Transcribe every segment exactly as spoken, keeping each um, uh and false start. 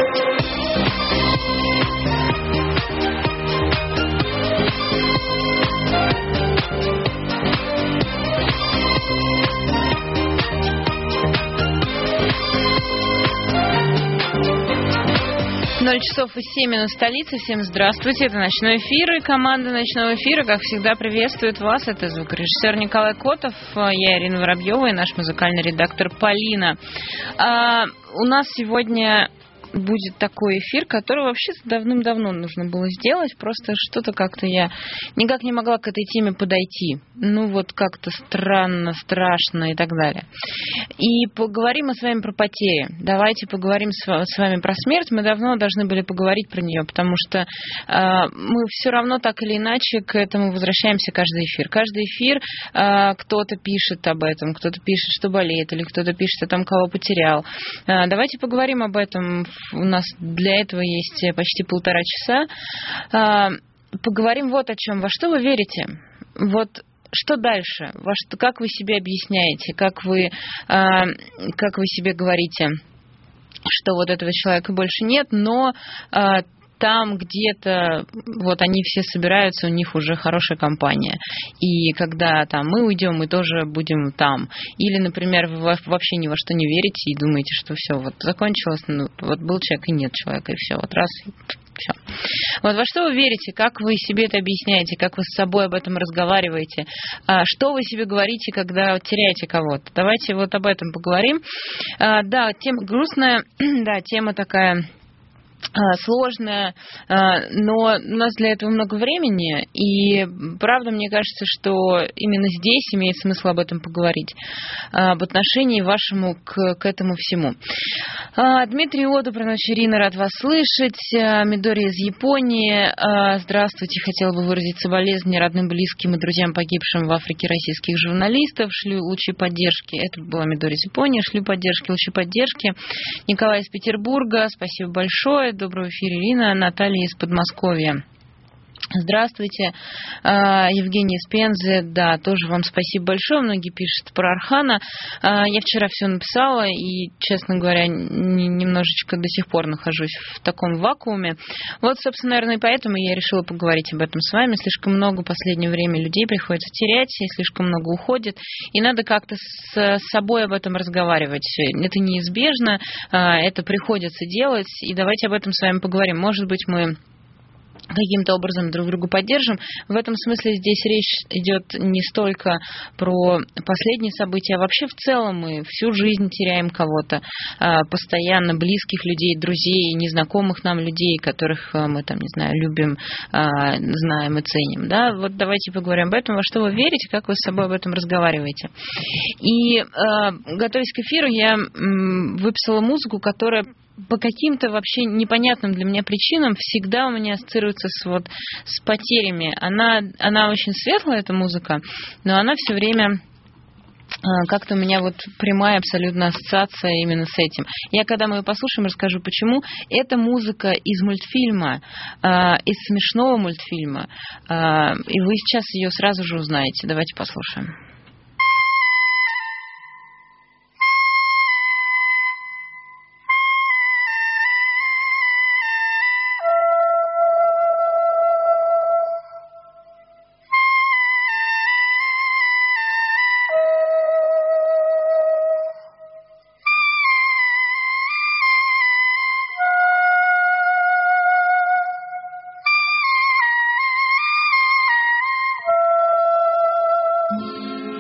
ноль часов и семь минут столицы. Всем здравствуйте. Это «Ночной эфир». И команда «Ночного эфира», как всегда, приветствует вас. Это звукорежиссер Николай Котов, я Ирина Воробьева и наш музыкальный редактор Полина. А, у нас сегодня будет такой эфир, который вообще давным-давно нужно было сделать, просто что-то как-то я никак не могла к этой теме подойти. Ну вот как-то странно, страшно и так далее. И поговорим мы с вами про потери. Давайте поговорим с вами про смерть. Мы давно должны были поговорить про нее, потому что э, мы все равно так или иначе к этому возвращаемся каждый эфир. Каждый эфир э, кто-то пишет об этом, кто-то пишет, что болеет, или кто-то пишет о том, кого потерял. Э, давайте поговорим об этом. У нас для этого есть почти полтора часа. Поговорим вот о чем. Во что вы верите? Вот что дальше? Во что, как вы себе объясняете? Как вы, как вы себе говорите, что вот этого человека больше нет, но там где-то вот они все собираются, у них уже хорошая компания. И когда там мы уйдем, мы тоже будем там. Или, например, вы вообще ни во что не верите и думаете, что все, вот закончилось, ну, вот был человек и нет человека, и все, вот раз, и все. Вот во что вы верите, как вы себе это объясняете, как вы с собой об этом разговариваете, что вы себе говорите, когда теряете кого-то. Давайте вот об этом поговорим. Да, тема грустная, да, тема такая сложная, но у нас для этого много времени, и правда, мне кажется, что именно здесь имеет смысл об этом поговорить, об отношении вашему к, к этому всему. Дмитрий Оду, про ночь Ирина, рад вас слышать. Мидори из Японии, здравствуйте, хотела бы выразить соболезнования родным, близким и друзьям погибшим в Африке российских журналистов, шлю лучи поддержки. Это была Мидори из Японии, шлю поддержки, лучи поддержки. Николай из Петербурга, спасибо большое. Доброго эфира, Ирина. Наталья из Подмосковья. Здравствуйте. Евгений из Пензы. Да, тоже вам спасибо большое. Многие пишут про Архана. Я вчера все написала и, честно говоря, немножечко до сих пор нахожусь в таком вакууме. Вот, собственно, наверное, и поэтому я решила поговорить об этом с вами. Слишком много в последнее время людей приходится терять, и слишком много уходит. И надо как-то с собой об этом разговаривать. Это неизбежно, это приходится делать. И давайте об этом с вами поговорим. Может быть, мы каким-то образом друг друга поддержим. В этом смысле здесь речь идет не столько про последние события, а вообще в целом мы всю жизнь теряем кого-то, постоянно близких людей, друзей, незнакомых нам людей, которых мы там, не знаю, любим, знаем и ценим. Да? Вот давайте поговорим об этом, во что вы верите, как вы с собой об этом разговариваете. И готовясь к эфиру, я выписала музыку, которая по каким-то вообще непонятным для меня причинам всегда у меня ассоциируется с, вот, с потерями. Она, она очень светлая, эта музыка, но она все время как-то у меня вот прямая абсолютно ассоциация именно с этим. Я, когда мы ее послушаем, расскажу, почему. Это музыка из мультфильма, из смешного мультфильма, и вы сейчас ее сразу же узнаете. Давайте послушаем. Thank you.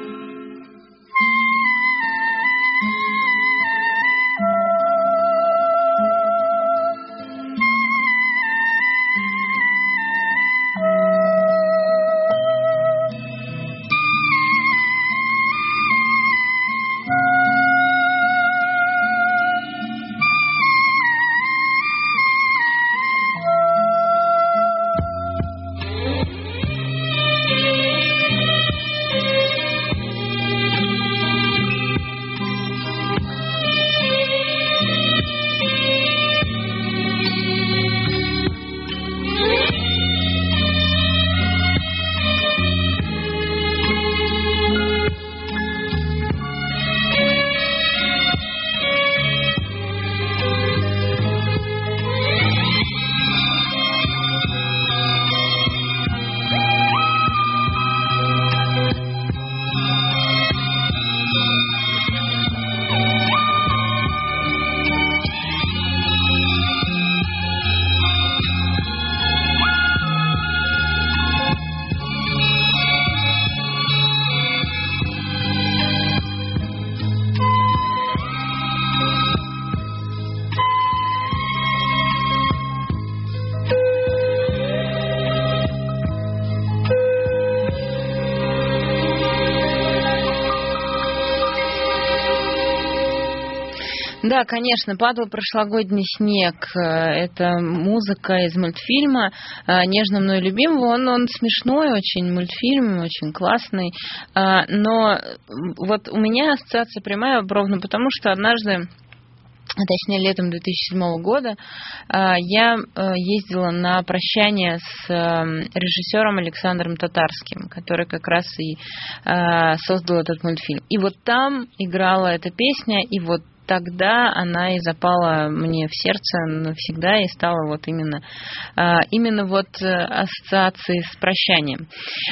Да, конечно, «Падал прошлогодний снег». Это музыка из мультфильма «Нежно мной любимого». Он, он смешной очень мультфильм, очень классный. Но вот у меня ассоциация прямая ровно потому, что однажды, а точнее летом две тысячи седьмого года, я ездила на прощание с режиссером Александром Татарским, который как раз и создал этот мультфильм. И вот там играла эта песня, и вот тогда она и запала мне в сердце навсегда и стала вот именно, именно вот ассоциацией с прощанием.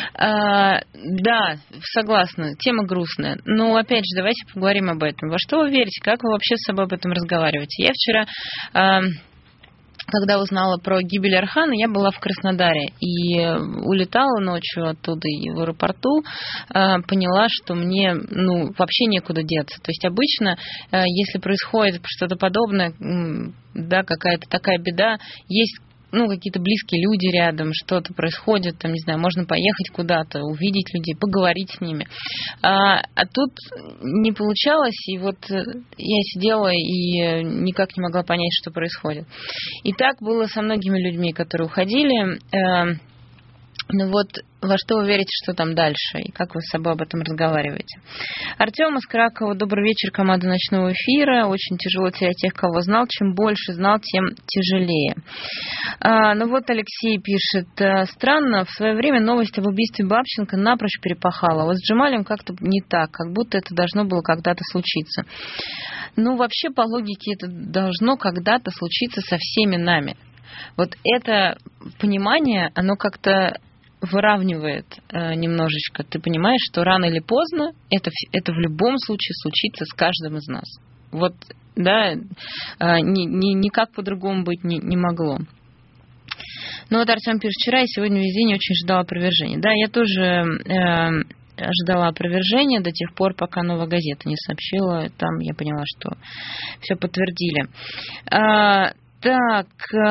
Да, согласна, тема грустная. Но опять же, давайте поговорим об этом. Во что вы верите? Как вы вообще с собой об этом разговариваете? Я вчера, когда узнала про гибель Орхана, я была в Краснодаре и улетала ночью оттуда и в аэропорту, поняла, что мне ну, вообще некуда деться. То есть обычно, если происходит что-то подобное, да, какая-то такая беда, есть ну, какие-то близкие люди рядом, что-то происходит, там, не знаю, можно поехать куда-то, увидеть людей, поговорить с ними. А, а тут не получалось, и вот я сидела и никак не могла понять, что происходит. И так было со многими людьми, которые уходили. Ну вот, во что вы верите, что там дальше, и как вы с собой об этом разговариваете? Артем из Кракова. Добрый вечер, команда ночного эфира. Очень тяжело терять тех, кого знал. Чем больше знал, тем тяжелее. А, ну вот Алексей пишет. Странно, в свое время новость об убийстве Бабченко напрочь перепахала. Вот с Джемалем как-то не так, как будто это должно было когда-то случиться. Ну, вообще, по логике, это должно когда-то случиться со всеми нами. Вот это понимание, оно как-то выравнивает э, немножечко. Ты понимаешь, что рано или поздно это, это в любом случае случится с каждым из нас. Вот, да, э, ни, ни, никак по-другому быть не, не могло. Ну вот Артем пишет, вчера и сегодня весь день очень ждала опровержения. Да, я тоже э, ожидала опровержения до тех пор, пока «Новая газета» не сообщила. Там я поняла, что все подтвердили. А, так...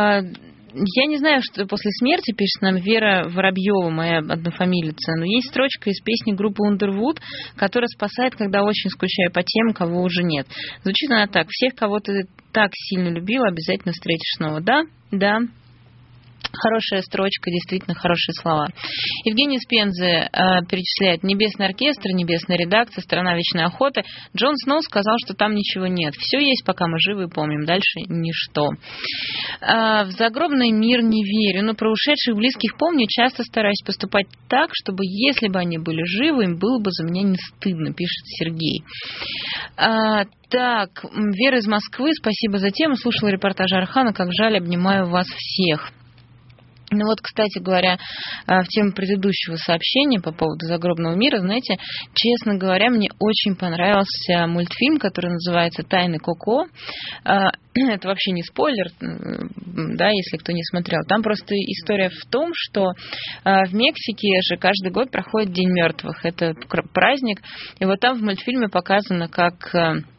Я не знаю, что после смерти, пишет нам Вера Воробьева, моя однофамилица, но есть строчка из песни группы Underwood, которая спасает, когда очень скучаю по тем, кого уже нет. Звучит она так. Всех, кого ты так сильно любил, обязательно встретишь снова. Да, да. Хорошая строчка, действительно хорошие слова. Евгений из Пензы э, перечисляет: «Небесный оркестр, небесная редакция, страна вечной охоты». Джон Сноу сказал, что там ничего нет. Все есть, пока мы живы и помним. Дальше ничто. Э, в загробный мир не верю, но про ушедших близких помню, часто стараюсь поступать так, чтобы, если бы они были живы, им было бы за меня не стыдно, пишет Сергей. Э, так, Вера из Москвы, спасибо за тему. Слушала репортаж Орхана, как жаль, обнимаю вас всех. Ну вот, кстати говоря, в тему предыдущего сообщения по поводу загробного мира, знаете, честно говоря, мне очень понравился мультфильм, который называется «Тайны Коко». Это вообще не спойлер, да, если кто не смотрел. Там просто история в том, что в Мексике же каждый год проходит День мертвых. Это праздник. И вот там в мультфильме показано, как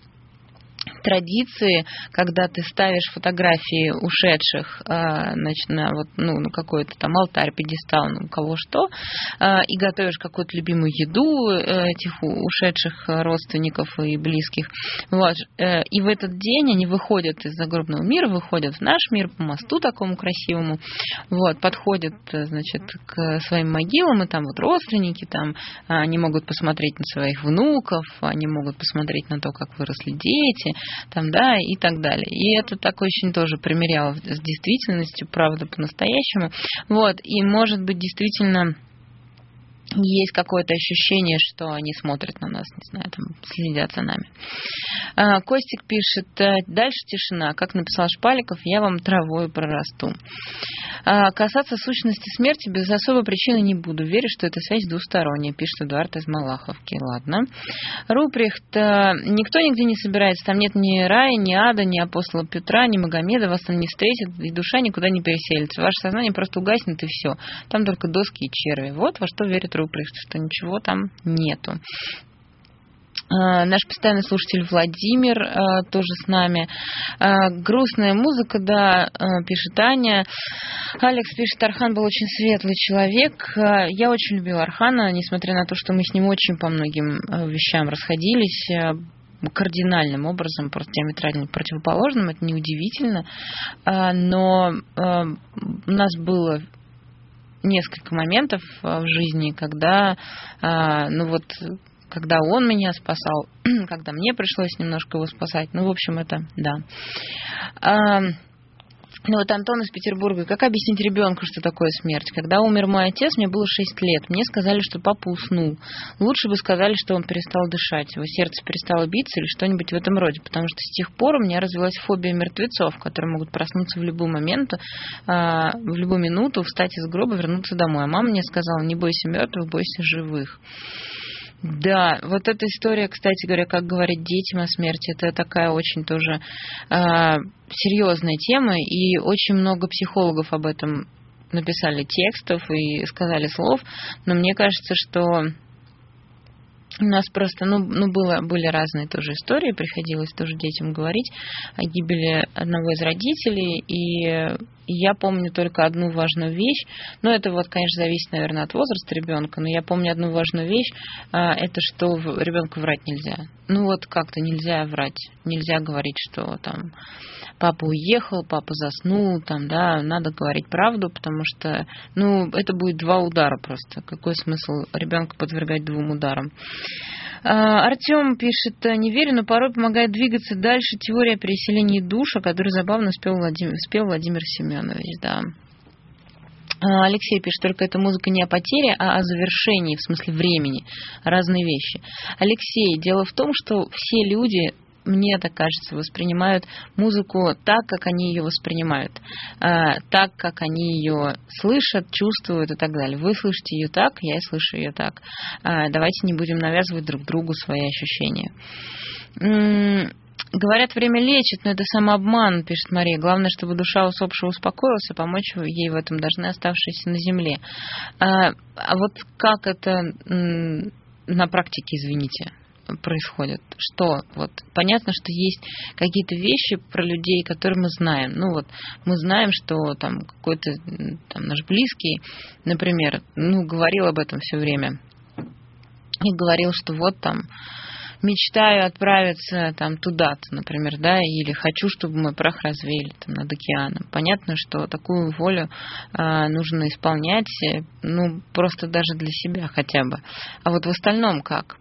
традиции, когда ты ставишь фотографии ушедших, значит, на вот, ну, на какой-то там алтарь, пьедестал, ну, у кого что, и готовишь какую-то любимую еду этих ушедших родственников и близких. Вот. И в этот день они выходят из загробного мира, выходят в наш мир по мосту такому красивому, вот, подходят, значит, к своим могилам, и там вот родственники, там они могут посмотреть на своих внуков, они могут посмотреть на то, как выросли дети, там, да, и так далее. И это так очень тоже примеряло с действительностью, правда, по-настоящему. Вот, и, может быть, действительно есть какое-то ощущение, что они смотрят на нас, не знаю, там, следят за нами. А, Костик пишет, дальше тишина. Как написал Шпаликов, я вам травой прорасту. А, касаться сущности смерти без особой причины не буду. Верю, что эта связь двусторонняя, пишет Эдуард из Малаховки. Ладно. Руприхт, никто нигде не собирается. Там нет ни рая, ни ада, ни апостола Петра, ни Магомеда. Вас там не встретит, и душа никуда не переселится. Ваше сознание просто угаснет, и все. Там только доски и черви. Вот во что верит Руприхт, что ничего там нету. Наш постоянный слушатель Владимир тоже с нами. Грустная музыка, да, пишет Аня. Алекс пишет, Орхан был очень светлый человек. Я очень любила Орхана, несмотря на то, что мы с ним очень по многим вещам расходились. кардинальным образом, просто диаметрально противоположным, это неудивительно, но у нас было несколько моментов в жизни, когда, ну вот, когда он меня спасал, когда мне пришлось немножко его спасать, ну, в общем, это, да. Ну вот Антон из Петербурга. Как объяснить ребенку, что такое смерть? Когда умер мой отец, мне было шесть лет. Мне сказали, что папа уснул. Лучше бы сказали, что он перестал дышать. Его сердце перестало биться или что-нибудь в этом роде. Потому что с тех пор у меня развилась фобия мертвецов, которые могут проснуться в любой момент, в любую минуту, встать из гроба, вернуться домой. А мама мне сказала: не бойся мертвых, бойся живых. Да, вот эта история, кстати говоря, как говорить детям о смерти, это такая очень тоже э, серьезная тема, и очень много психологов об этом написали текстов и сказали слов, но мне кажется, что у нас просто, ну, ну было, были разные тоже истории, приходилось тоже детям говорить о гибели одного из родителей, и я помню только одну важную вещь, ну, это вот, конечно, зависит, наверное, от возраста ребенка, но я помню одну важную вещь, это что ребенку врать нельзя. Ну, вот как-то нельзя врать, нельзя говорить, что там папа уехал, папа заснул, там, да, надо говорить правду, потому что, ну, это будет два удара просто. Какой смысл ребенка подвергать двум ударам? Артем пишет: не верю, но порой помогает двигаться дальше теория переселения душ, о которой забавно спел Владимир, спел Владимир Семенович, да. Алексей пишет: только эта музыка не о потере, а о завершении, в смысле времени. Разные вещи. Алексей, дело в том, что все люди, мне так кажется, воспринимают музыку так, как они ее воспринимают, так, как они ее слышат, чувствуют и так далее. Вы слышите ее так, я и слышу ее так. Давайте не будем навязывать друг другу свои ощущения. Говорят, время лечит, но это самообман, пишет Мария. Главное, чтобы душа усопшего успокоилась, и помочь ей в этом должны оставшиеся на земле. А, а вот как это на практике, извините, происходит? Что? Вот понятно, что есть какие-то вещи про людей, которые мы знаем. Ну вот мы знаем, что там какой-то там наш близкий, например, ну говорил об этом все время и говорил, что вот там мечтаю отправиться там туда-то, например, да, или хочу, чтобы мой прах развеяли там над океаном. Понятно, что такую волю э, нужно исполнять, ну просто даже для себя хотя бы. А вот в остальном как?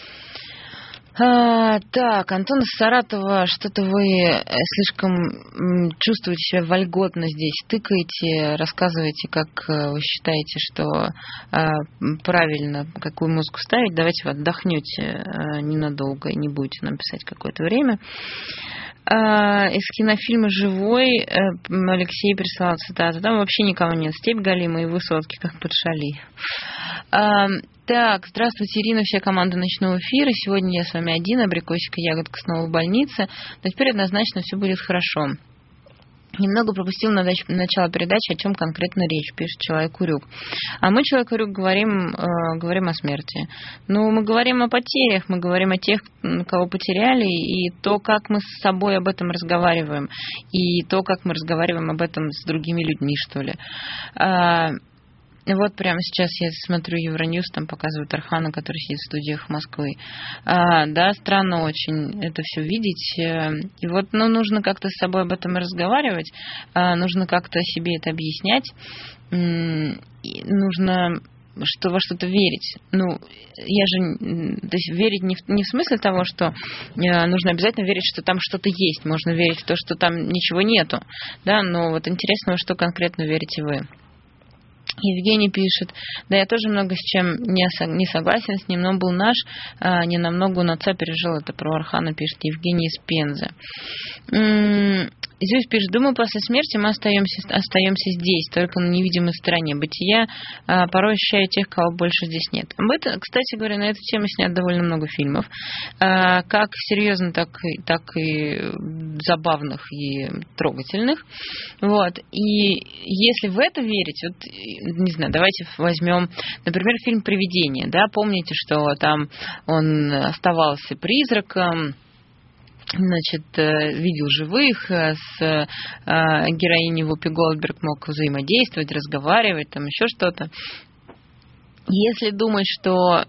А, так, Антон из Саратова, что-то вы слишком чувствуете себя вольготно здесь, тыкаете, рассказываете, как вы считаете, что а, правильно, какую музыку ставить. Давайте вы отдохнете а, ненадолго и не будете нам писать какое-то время. А, из кинофильма «Живой» Алексей прислал цитату: там вообще никого нет, степь галима и высотки, как под шали. А, так, здравствуйте, Ирина, вся команда ночного эфира. Сегодня я с вами один, абрикосика ягодка снова в больнице, но теперь однозначно все будет хорошо. Немного пропустил на начало передачи, о чем конкретно речь, пишет Человек-Урюк. А мы, Человек-Урюк, говорим, э, говорим о смерти. Ну, мы говорим о потерях, мы говорим о тех, кого потеряли, и то, как мы с собой об этом разговариваем, и то, как мы разговариваем об этом с другими людьми, что ли. А, вот прямо сейчас я смотрю Евроньюз, там показывают Архана, который сидит в студиях Москвы. А, да, странно очень это все видеть. И вот, ну, нужно как-то с собой об этом разговаривать, а, нужно как-то себе это объяснять, и нужно что во что-то верить. Ну, я же, то есть верить не в, не в смысле того, что э, нужно обязательно верить, что там что-то есть. Можно верить в то, что там ничего нету. Да, но вот интересно, что конкретно верите вы. Евгений пишет: да, я тоже много с чем не, не согласен с ним, но он был наш, а, не намного он отца пережил. Это про Архана пишет Евгений из Пензы. М-м- Зюсь пишет: думаю, после смерти мы остаемся, остаемся здесь, только на невидимой стороне бытия. А, порой ощущаю тех, кого больше здесь нет. Об этом, кстати говоря, на эту тему снят довольно много фильмов. А, как серьезно, так, так и забавных и трогательных. Вот. И если в это верить, вот, не знаю, давайте возьмем, например, фильм «Привидение». Да? Помните, что там он оставался призраком, значит, видел живых, с героиней Вупи Голдберг мог взаимодействовать, разговаривать, там еще что-то. Если думать, что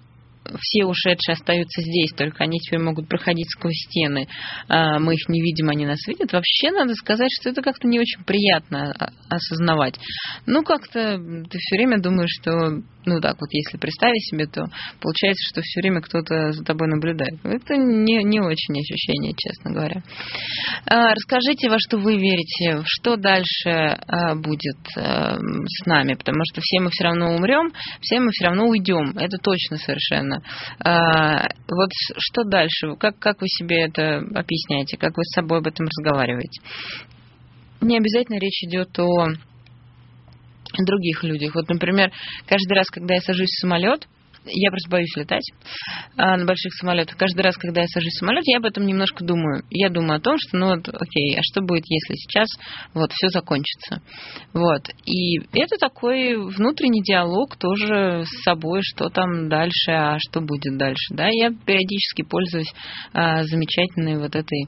все ушедшие остаются здесь, только они теперь могут проходить сквозь стены, мы их не видим, они нас видят, вообще надо сказать, что это как-то не очень приятно осознавать. Ну, как-то ты все время думаешь, что, ну так вот, если представить себе, то получается, что все время кто-то за тобой наблюдает. Это не, не очень ощущение, честно говоря. Расскажите, во что вы верите, что дальше будет с нами, потому что все мы все равно умрем, все мы все равно уйдем, это точно совершенно. Вот что дальше? Как, как вы себе это объясняете? Как вы с собой об этом разговариваете? Не обязательно речь идет о других людях. Вот, например, каждый раз, когда я сажусь в самолет, я просто боюсь летать а, на больших самолетах. Каждый раз, когда я сажусь в самолет, я об этом немножко думаю. Я думаю о том, что, ну вот, окей, а что будет, если сейчас вот все закончится? Вот. И это такой внутренний диалог тоже с собой, что там дальше, а что будет дальше. Да? Я периодически пользуюсь а, замечательной вот этой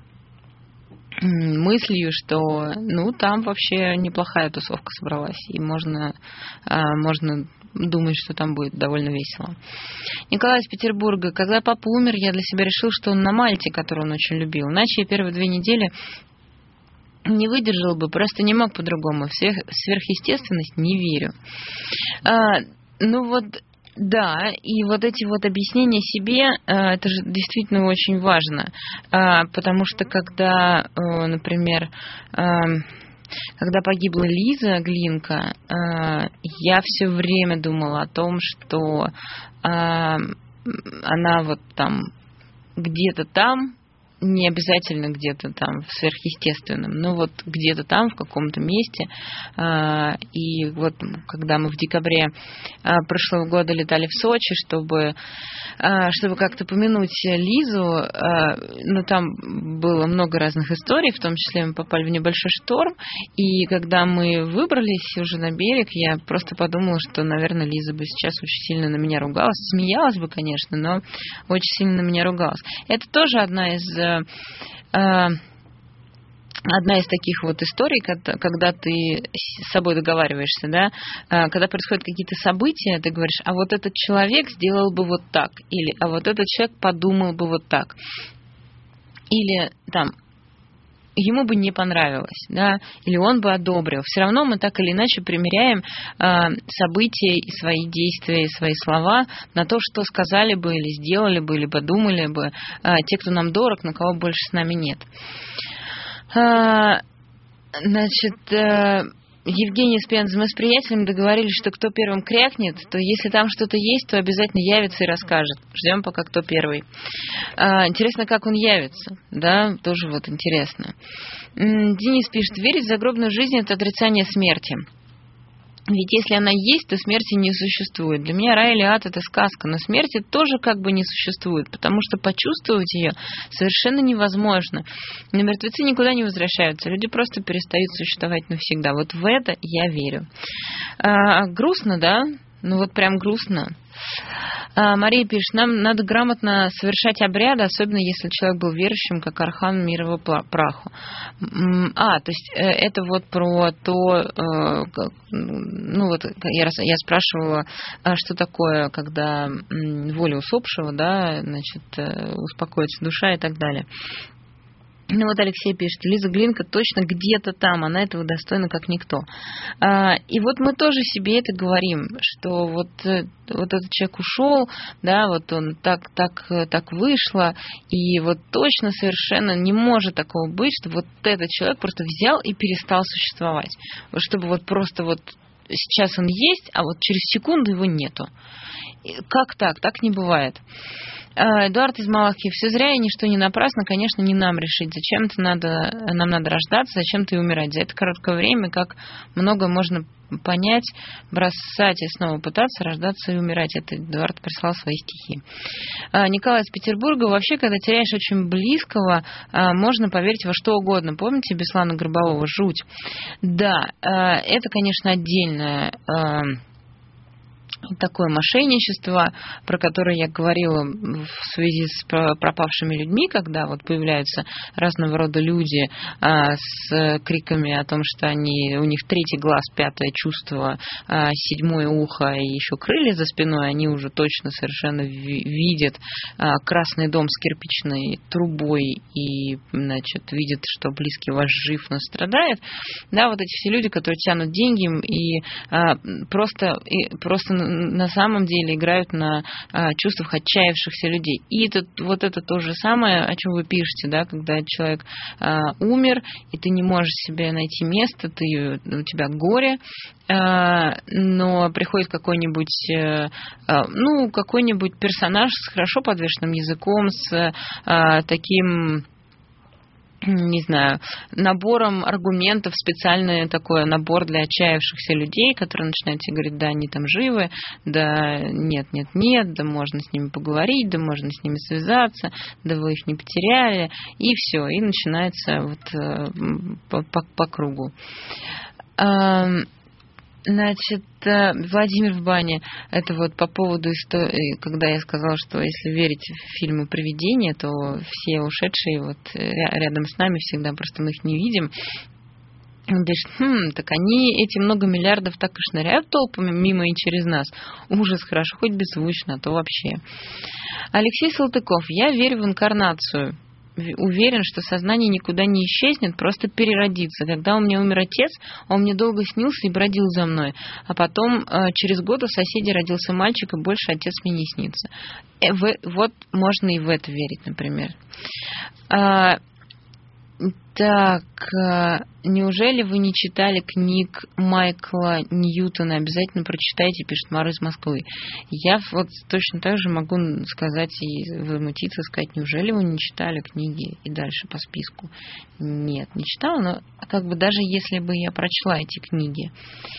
мыслью, что ну там вообще неплохая тусовка собралась, и можно, а, можно думать, что там будет довольно весело. Николай из Петербурга. Когда папа умер, я для себя решил, что он на Мальте, которую он очень любил. Иначе я первые две недели не выдержал бы, просто не мог по-другому. В сверхъестественность не верю. А, ну вот, да, и вот эти вот объяснения себе, это же действительно очень важно, потому что когда, например, когда погибла Лиза Глинка, я все время думала о том, что она вот там где-то там, не обязательно где-то там в сверхъестественном, но вот где-то там, в каком-то месте. И вот когда мы в декабре прошлого года летали в Сочи, чтобы, чтобы как-то помянуть Лизу, ну там было много разных историй, в том числе мы попали в небольшой шторм, и когда мы выбрались уже на берег, я просто подумала, что, наверное, Лиза бы сейчас очень сильно на меня ругалась, смеялась бы, конечно, но очень сильно на меня ругалась. Это тоже одна из Одна из таких вот историй, когда ты с собой договариваешься, да, когда происходят какие-то события, ты говоришь, а вот этот человек сделал бы вот так, или а вот этот человек подумал бы вот так, или там ему бы не понравилось, да, или он бы одобрил. Все равно мы так или иначе примеряем э, события и свои действия, и свои слова на то, что сказали бы или сделали бы, или подумали бы э, те, кто нам дорог, но кого больше с нами нет. Э, значит, э, Евгений с Пензы, мы с приятелем договорились, что кто первым крякнет, то если там что-то есть, то обязательно явится и расскажет. Ждем, пока кто первый. А, интересно, как он явится, да, тоже вот интересно. Денис пишет, верить в загробную жизнь – это отрицание смерти. Ведь если она есть, то смерти не существует. Для меня рай или ад – это сказка, но смерти тоже как бы не существует, потому что почувствовать ее совершенно невозможно. Но мертвецы никуда не возвращаются, люди просто перестают существовать навсегда. Вот в это я верю. А, грустно, да? Ну вот прям грустно. А, Мария пишет, нам надо грамотно совершать обряды, особенно если человек был верующим, как Архан мир его праху. А, то есть это вот про то, ну вот я, я спрашивала, что такое, когда воля усопшего, да, значит, успокоится душа и так далее. Ну вот Алексей пишет, Лиза Глинка точно где-то там, она этого достойна как никто. И вот мы тоже себе это говорим, что вот, вот этот человек ушел, да, вот он так, так, так вышло, и вот точно совершенно не может такого быть, что вот этот человек просто взял и перестал существовать. Чтобы вот просто вот сейчас он есть, а вот через секунду его нету. Как так? Так не бывает. Эдуард из Малахи. Все зря и ничто не напрасно, конечно, не нам решить. Зачем-то надо, нам надо рождаться, зачем-то и умирать. За это короткое время, как много можно понять, бросать и снова пытаться рождаться и умирать. Это Эдуард прислал свои стихи. Николай из Петербурга. Вообще, когда теряешь очень близкого, можно поверить во что угодно. Помните Беслана Горбалова «Жуть»? Да, это, конечно, отдельная такое мошенничество, про которое я говорила в связи с пропавшими людьми, когда вот появляются разного рода люди а, с криками о том, что они, у них третий глаз, пятое чувство, а, седьмое ухо и еще крылья за спиной, они уже точно совершенно видят а, красный дом с кирпичной трубой и, значит, видят, что близкий ваш жив, но страдает. Да, вот эти все люди, которые тянут деньги и а, просто, и просто на самом деле играют на а, чувствах отчаявшихся людей. И это, вот это то же самое, о чем вы пишете, да, когда человек а, умер, и ты не можешь себе найти место, ты, у тебя горе, а, но приходит какой-нибудь, а, ну, какой-нибудь персонаж с хорошо подвешенным языком, с а, таким... не знаю, набором аргументов, специальный такой набор для отчаявшихся людей, которые начинают тебе говорить, да, они там живы, да, нет, нет, нет, да, можно с ними поговорить, да, можно с ними связаться, да, вы их не потеряли, и все, и начинается вот по, по, по кругу. Значит, Владимир в бане, это вот по поводу истории, когда я сказала, что если верить в фильмы «Привидения», то все ушедшие вот рядом с нами всегда, просто мы их не видим. Он говорит, хм, так они, эти много миллиардов, так и шныряют толпами мимо и через нас. Ужас, хорошо, хоть беззвучно, а то вообще. Алексей Салтыков, я верю в инкарнацию. Уверен, что сознание никуда не исчезнет, просто переродится. Когда у меня умер отец, он мне долго снился и бродил за мной. А потом через год у соседей родился мальчик, и больше отец мне не снится. Вот можно и в это верить, например. Так, неужели вы не читали книг Майкла Ньютона? Обязательно прочитайте, пишет Мара из Москвы. Я вот точно так же могу сказать и возмутиться, сказать, неужели вы не читали книги и дальше по списку? Нет, не читала, но как бы даже если бы я прочла эти книги,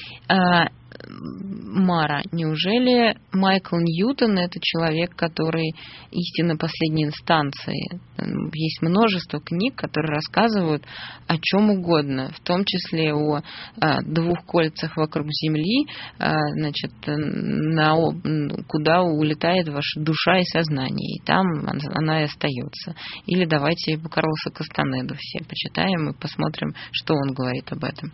Мара, неужели Майкл Ньютон — это человек, который истина последней инстанции? Есть множество книг, которые рассказывают о чем угодно, в том числе о двух кольцах вокруг Земли, значит, на, куда улетает ваша душа и сознание, и там она и остается. Или давайте Карлоса Кастанеду все почитаем и посмотрим, что он говорит об этом.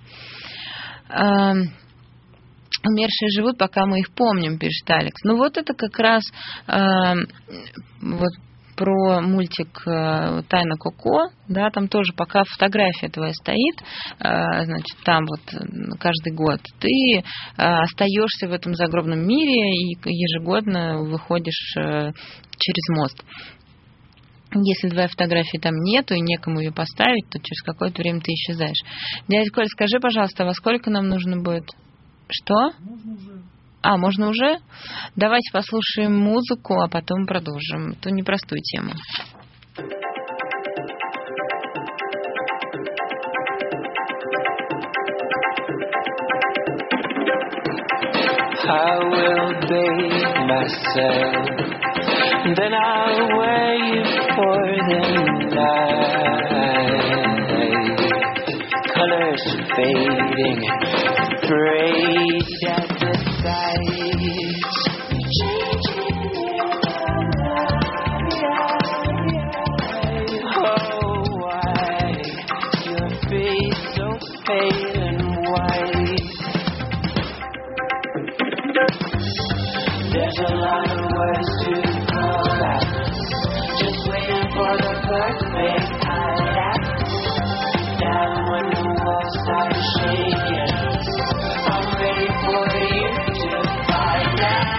Умершие живут, пока мы их помним, пишет Алекс. Ну вот это как раз э, вот про мультик «Тайна Коко», да, там тоже пока фотография твоя стоит, э, значит, там вот каждый год ты э, остаешься в этом загробном мире и ежегодно выходишь э, через мост. Если твоей фотографии там нету и некому ее поставить, то через какое-то время ты исчезаешь. Дядя Коль, скажи, пожалуйста, во сколько нам нужно будет? Что? Можно уже. А, можно уже? Давайте послушаем музыку, а потом продолжим эту непростую тему. I will bathe myself, then I'll wait for the night. Colors fading, afraid at the sight. Oh, why your face so pale and white? There's a lot of words to call out, just waiting for the perfect time. Down when the walls start shaking, I'm ready for you to find out.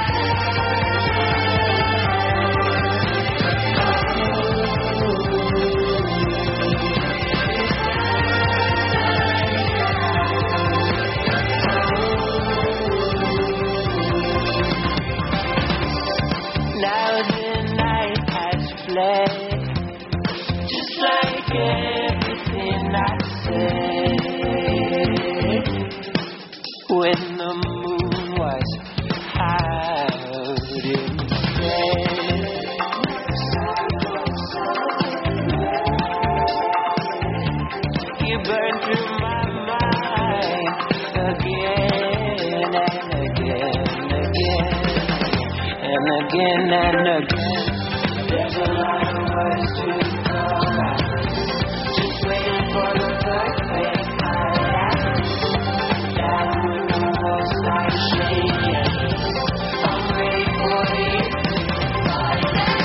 and again and again. There's a lot of words to come out. Just waiting for the perfect night. Down when the walls start shaking. I'm ready for you to find out.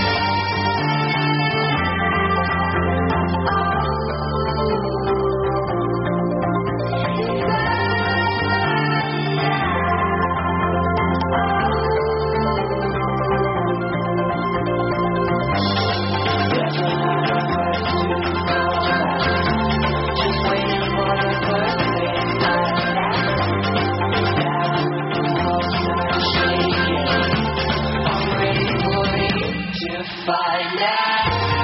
Find out.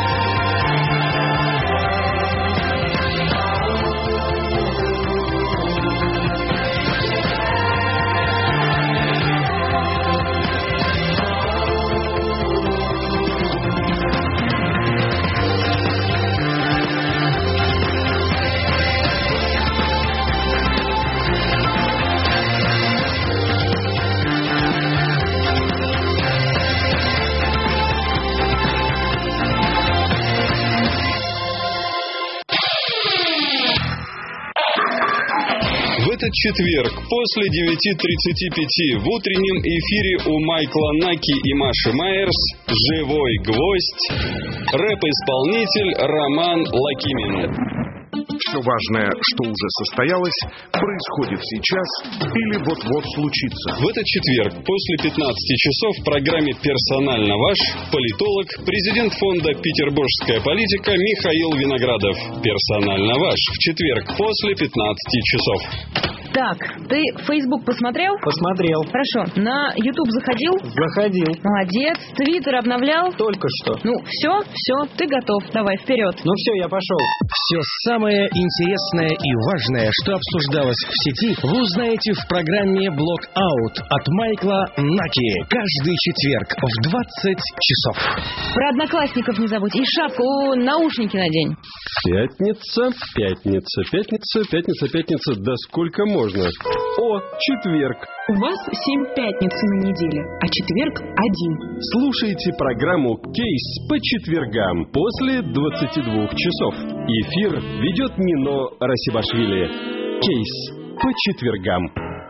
В этот четверг после девяти тридцати пяти в утреннем эфире у Майкла Наки и Маши Майерс «Живой гвоздь» рэп-исполнитель Роман Лакимин. Все важное, что уже состоялось, происходит сейчас или вот-вот случится. В этот четверг после пятнадцати часов в программе «Персонально ваш» политолог, президент фонда «Петербургская политика» Михаил Виноградов. «Персонально ваш» в четверг после пятнадцати часов. Так, ты Facebook посмотрел? Посмотрел. Хорошо. На YouTube заходил? Заходил. Молодец. Твиттер обновлял? Только что. Ну, все, все, ты готов. Давай, вперед. Ну все, я пошел. Все самое интересное и важное, что обсуждалось в сети, вы узнаете в программе «Блок-аут» от Майкла Наки. Каждый четверг в двадцать часов. Про одноклассников не забудь. И шапку, наушники надень. Пятница, пятница, пятница, пятница, пятница. Да сколько можно? О, четверг. У вас семь пятниц на неделе, а четверг один. Слушайте программу «Кейс» по четвергам после двадцати двух часов. Эфир ведет Нино Расибашвили. «Кейс» по четвергам.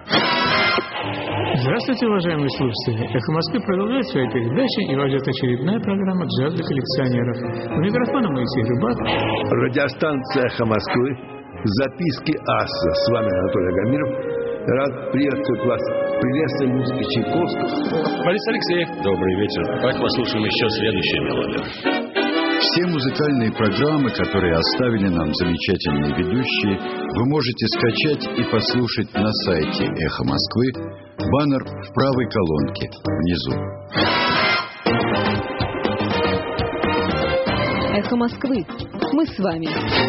Здравствуйте, уважаемые слушатели. «Эхо Москвы» продолжает свои передачи, и вас ждет очередная программа «Джаз для коллекционеров». У микрофона Моисей Рыбак. Радиостанция «Эхо Москвы». Записки аса. С вами Анатолий Агамиров. Рад приветствовать вас. Приветствие музыки Чайковского. Борис Алексеев. Добрый вечер. Так, послушаем еще следующую мелодию. Все музыкальные программы, которые оставили нам замечательные ведущие, вы можете скачать и послушать на сайте «Эхо Москвы». Баннер в правой колонке внизу. «Эхо Москвы». Мы с вами.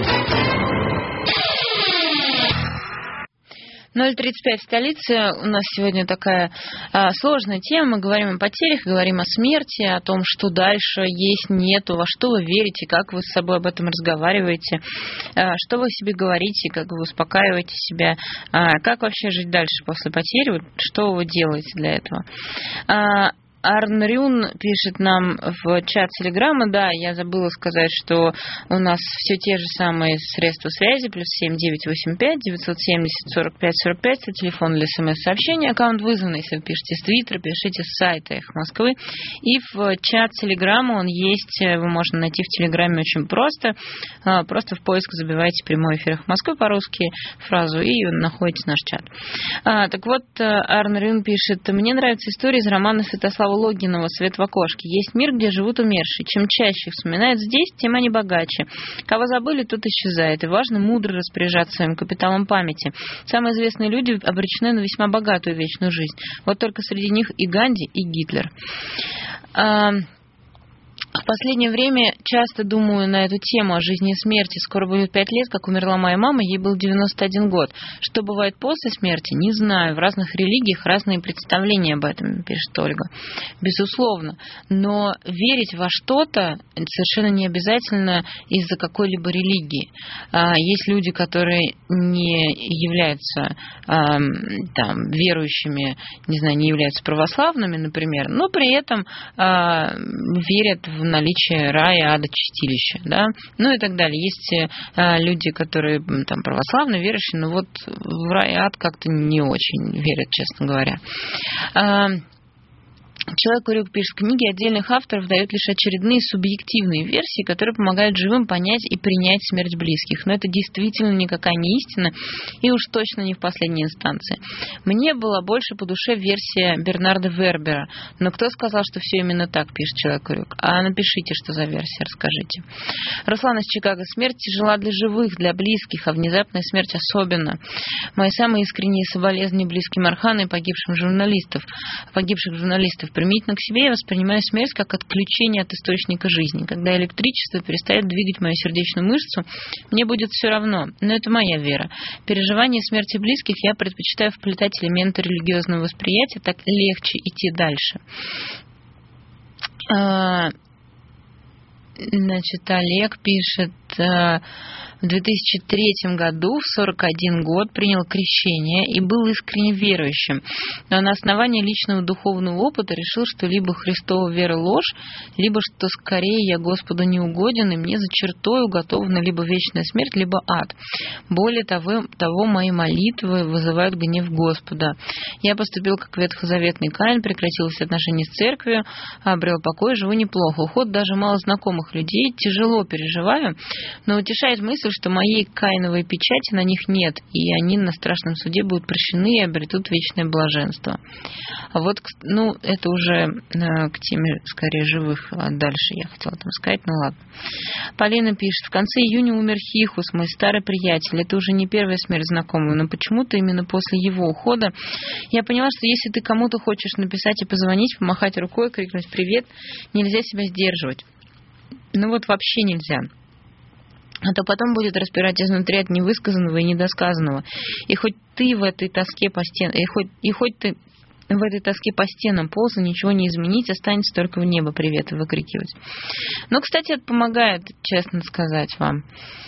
ноль тридцать пять в столице. У нас сегодня такая а, сложная тема. Мы говорим о потерях, говорим о смерти, о том, что дальше есть, нету, во что вы верите, как вы с собой об этом разговариваете, а, что вы себе говорите, как вы успокаиваете себя, а, как вообще жить дальше после потери, что вы делаете для этого. А, Арнрюн пишет нам в чат Телеграма. Да, я забыла сказать, что у нас все те же самые средства связи. Плюс семь девять восемь пять девятьсот семьдесят сорок пять сорок пять. Это телефон для смс-сообщений. Аккаунт вызван. Если вы пишете с Твиттера, пишите с сайта «Эхо Москвы». И в чат Телеграма он есть. Вы можете найти в Телеграме очень просто. Просто в поиск забивайте «Прямой эфир Эхо Москвы» по-русски фразу и находите наш чат. Так вот, Арнрюн пишет. Мне нравится история из романа Святослава Логинова «Свет в окошке». Есть мир, где живут умершие. Чем чаще их вспоминают здесь, тем они богаче. Кого забыли, тот исчезает. И важно мудро распоряжаться своим капиталом памяти. Самые известные люди обречены на весьма богатую вечную жизнь. Вот только среди них и Ганди, и Гитлер. В последнее время часто думаю на эту тему о жизни и смерти. Скоро будет пять лет, как умерла моя мама, ей был девяносто один год. Что бывает после смерти, не знаю. В разных религиях разные представления об этом, пишет Ольга. Безусловно. Но верить во что-то совершенно не обязательно из-за какой-либо религии. Есть люди, которые не являются там, верующими, не знаю, не являются православными, например, но при этом верят в наличие рая, ада, чистилища, да, ну и так далее. Есть э, люди, которые там православные, верующие, но вот в рай и ад как-то не очень верят, честно говоря. Э, Человек-урок пишет, книги отдельных авторов дают лишь очередные субъективные версии, которые помогают живым понять и принять смерть близких. Но это действительно никакая не истина, и уж точно не в последней инстанции. Мне была больше по душе версия Бернарда Вербера. Но кто сказал, что все именно так, пишет Человек-урок? А напишите, что за версия, расскажите. Руслан из Чикаго. Смерть тяжела для живых, для близких, а внезапная смерть особенно. Мои самые искренние соболезнования близким Архана и погибшим журналистов, погибших журналистов. Примите к себе, я воспринимаю смерть как отключение от источника жизни. Когда электричество перестает двигать мою сердечную мышцу, мне будет все равно. Но это моя вера. Переживание смерти близких я предпочитаю вплетать элементы религиозного восприятия, так легче идти дальше. Значит, Олег пишет... В две тысячи третьем году, в сорок один год, принял крещение и был искренне верующим. Но на основании личного духовного опыта решил, что либо Христова вера ложь, либо что скорее я Господу не угоден, и мне за чертой уготована либо вечная смерть, либо ад. Более того, того мои молитвы вызывают гнев Господа. Я поступил как ветхозаветный Каин, прекратил все отношения с церковью, обрел покой, живу неплохо. Уход даже малознакомых людей тяжело переживаю, но утешает мысль, что моей каиновой печати на них нет, и они на страшном суде будут прощены и обретут вечное блаженство. А вот, ну, это уже э, к теме, скорее, живых. А дальше я хотела там сказать, ну ладно. Полина пишет, в конце июня умер Хихус, мой старый приятель. Это уже не первая смерть знакомого, но почему-то именно после его ухода я поняла, что если ты кому-то хочешь написать и позвонить, помахать рукой, крикнуть «привет», нельзя себя сдерживать. Ну вот вообще нельзя. А то потом будет распирать изнутри от невысказанного и недосказанного. И хоть ты в этой тоске по стенам, и хоть, и хоть ты в этой тоске по стенам полза, ничего не изменить, останется только в небо привет выкрикивать. Но, кстати, это помогает, честно сказать вам.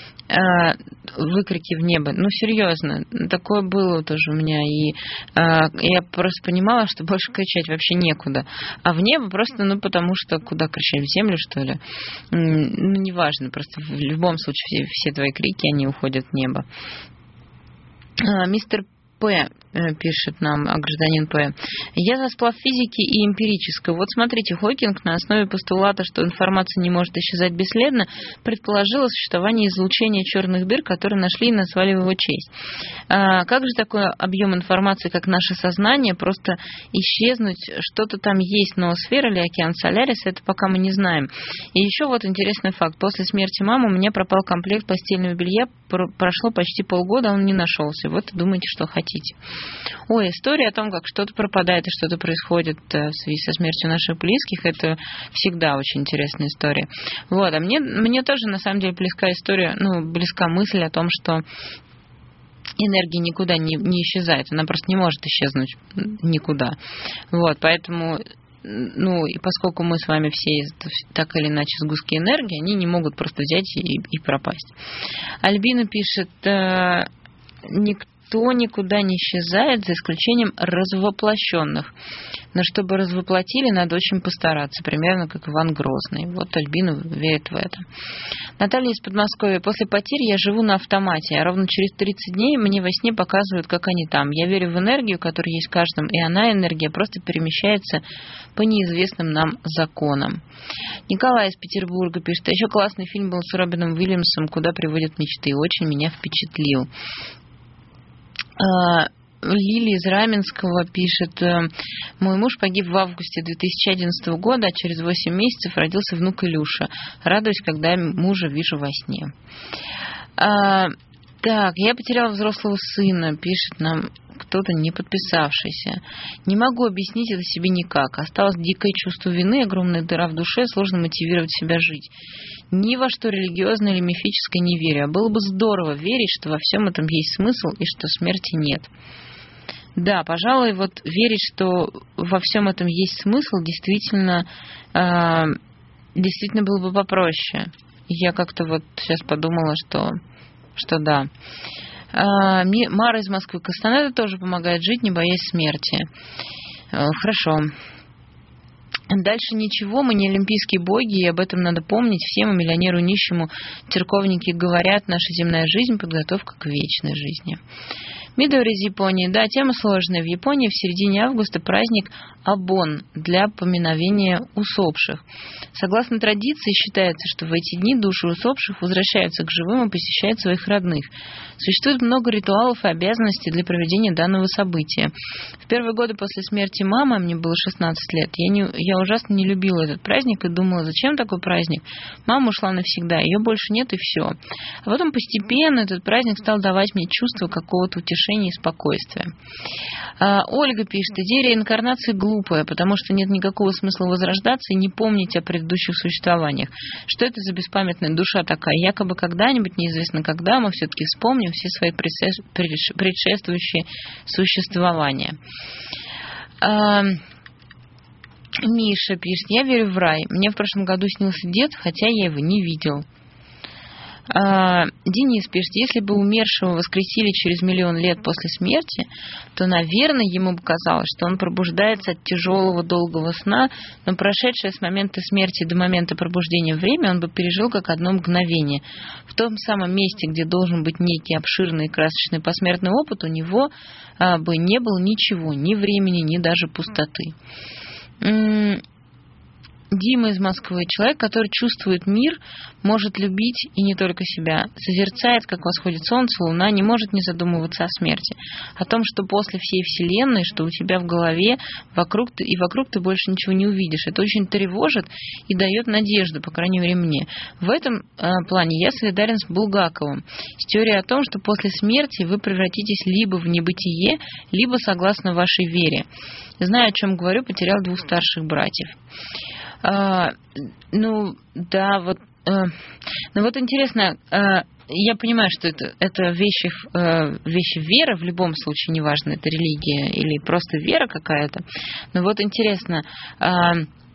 Выкрики в небо. Ну, серьезно, такое было тоже у меня. И э, я просто понимала, что больше кричать вообще некуда. А в небо просто, ну, потому что куда кричать? В землю, что ли? Ну, неважно. Просто в любом случае все, все твои крики, они уходят в небо. Э, мистер П. пишет нам, гражданин П. Я за сплав физики и эмпирической. Вот смотрите, Хокинг на основе постулата, что информация не может исчезать бесследно, предположил существование излучения черных дыр, которые нашли и назвали в его честь. А как же такой объем информации, как наше сознание, просто исчезнуть? Что-то там есть, ноосфера или океан Солярис, это пока мы не знаем. И еще вот интересный факт. После смерти мамы у меня пропал комплект постельного белья, прошло почти полгода, он не нашелся. Вот и думайте, что хотите. Ой, история о том, как что-то пропадает и что-то происходит в связи со смертью наших близких, это всегда очень интересная история. Вот, а мне, мне тоже, на самом деле, близка история, ну, близка мысль о том, что энергия никуда не, не исчезает, она просто не может исчезнуть никуда. Вот, поэтому... Ну, и поскольку мы с вами все так или иначе сгустки энергии, они не могут просто взять и, и пропасть. Альбина пишет, э, никто никуда не исчезает, за исключением развоплощенных. Но чтобы развоплотили, надо очень постараться, примерно как Иван Грозный. Вот Альбина верит в это. Наталья из Подмосковья. После потери я живу на автомате, а ровно через тридцать дней мне во сне показывают, как они там. Я верю в энергию, которая есть в каждом, и она, энергия, просто перемещается по неизвестным нам законам. Николай из Петербурга пишет. А еще классный фильм был с Робином Уильямсом «Куда приводят мечты». Очень меня впечатлил. Лилия из Раменского пишет, мой муж погиб в августе две тысячи одиннадцатого года, а через восемь месяцев родился внук Илюша. Радуюсь, когда мужа вижу во сне. Т Так, я потеряла взрослого сына, пишет нам кто-то, не подписавшийся. Не могу объяснить это себе никак. Осталось дикое чувство вины, огромная дыра в душе, сложно мотивировать себя жить. Ни во что религиозное или мифическое не верю. А было бы здорово верить, что во всем этом есть смысл и что смерти нет. Да, пожалуй, вот верить, что во всем этом есть смысл, действительно, э, действительно было бы попроще. Я как-то вот сейчас подумала, что, что да. Э, Мара из Москвы. Кастанеда тоже помогает жить, не боясь смерти. Э, хорошо. Дальше ничего, мы не олимпийские боги, и об этом надо помнить. Всем, и миллионеру, нищему, церковники говорят, наша земная жизнь – подготовка к вечной жизни. Мидори из Японии. Да, тема сложная. В Японии в середине августа праздник Абон для поминовения усопших. Согласно традиции, считается, что в эти дни души усопших возвращаются к живым и посещают своих родных. Существует много ритуалов и обязанностей для проведения данного события. В первые годы после смерти мамы, а мне было шестнадцать лет, я, не, я ужасно не любила этот праздник и думала, зачем такой праздник? Мама ушла навсегда, ее больше нет и все. А потом постепенно этот праздник стал давать мне чувство какого-то утешения и спокойствия. А, Ольга пишет, идея реинкарнации глупая, потому что нет никакого смысла возрождаться и не помнить о предыдущих существованиях. Что это за беспамятная душа такая? Якобы когда-нибудь, неизвестно когда, мы все-таки вспомним все свои предшествующие существования. А, Миша пишет, я верю в рай. Мне в прошлом году снился дед, хотя я его не видел. А, Денис пишет, если бы умершего воскресили через миллион лет после смерти, то, наверное, ему бы казалось, что он пробуждается от тяжелого долгого сна, но прошедшее с момента смерти до момента пробуждения время он бы пережил как одно мгновение. В том самом месте, где должен быть некий обширный и красочный посмертный опыт, у него а, бы не было ничего, ни времени, ни даже пустоты. Дима из Москвы. Человек, который чувствует мир, может любить и не только себя. Созерцает, как восходит солнце, луна, не может не задумываться о смерти. О том, что после всей вселенной, что у тебя в голове, вокруг ты, и вокруг ты больше ничего не увидишь. Это очень тревожит и дает надежду, по крайней мере, мне. В этом э, плане я солидарен с Булгаковым. С теорией о том, что после смерти вы превратитесь либо в небытие, либо согласно вашей вере. Знаю, о чем говорю, потерял двух старших братьев. А, ну, да, вот, а, ну вот интересно, а, я понимаю, что это, это вещи, а, вещи веры, в любом случае, неважно, это религия или просто вера какая-то, но вот интересно, а,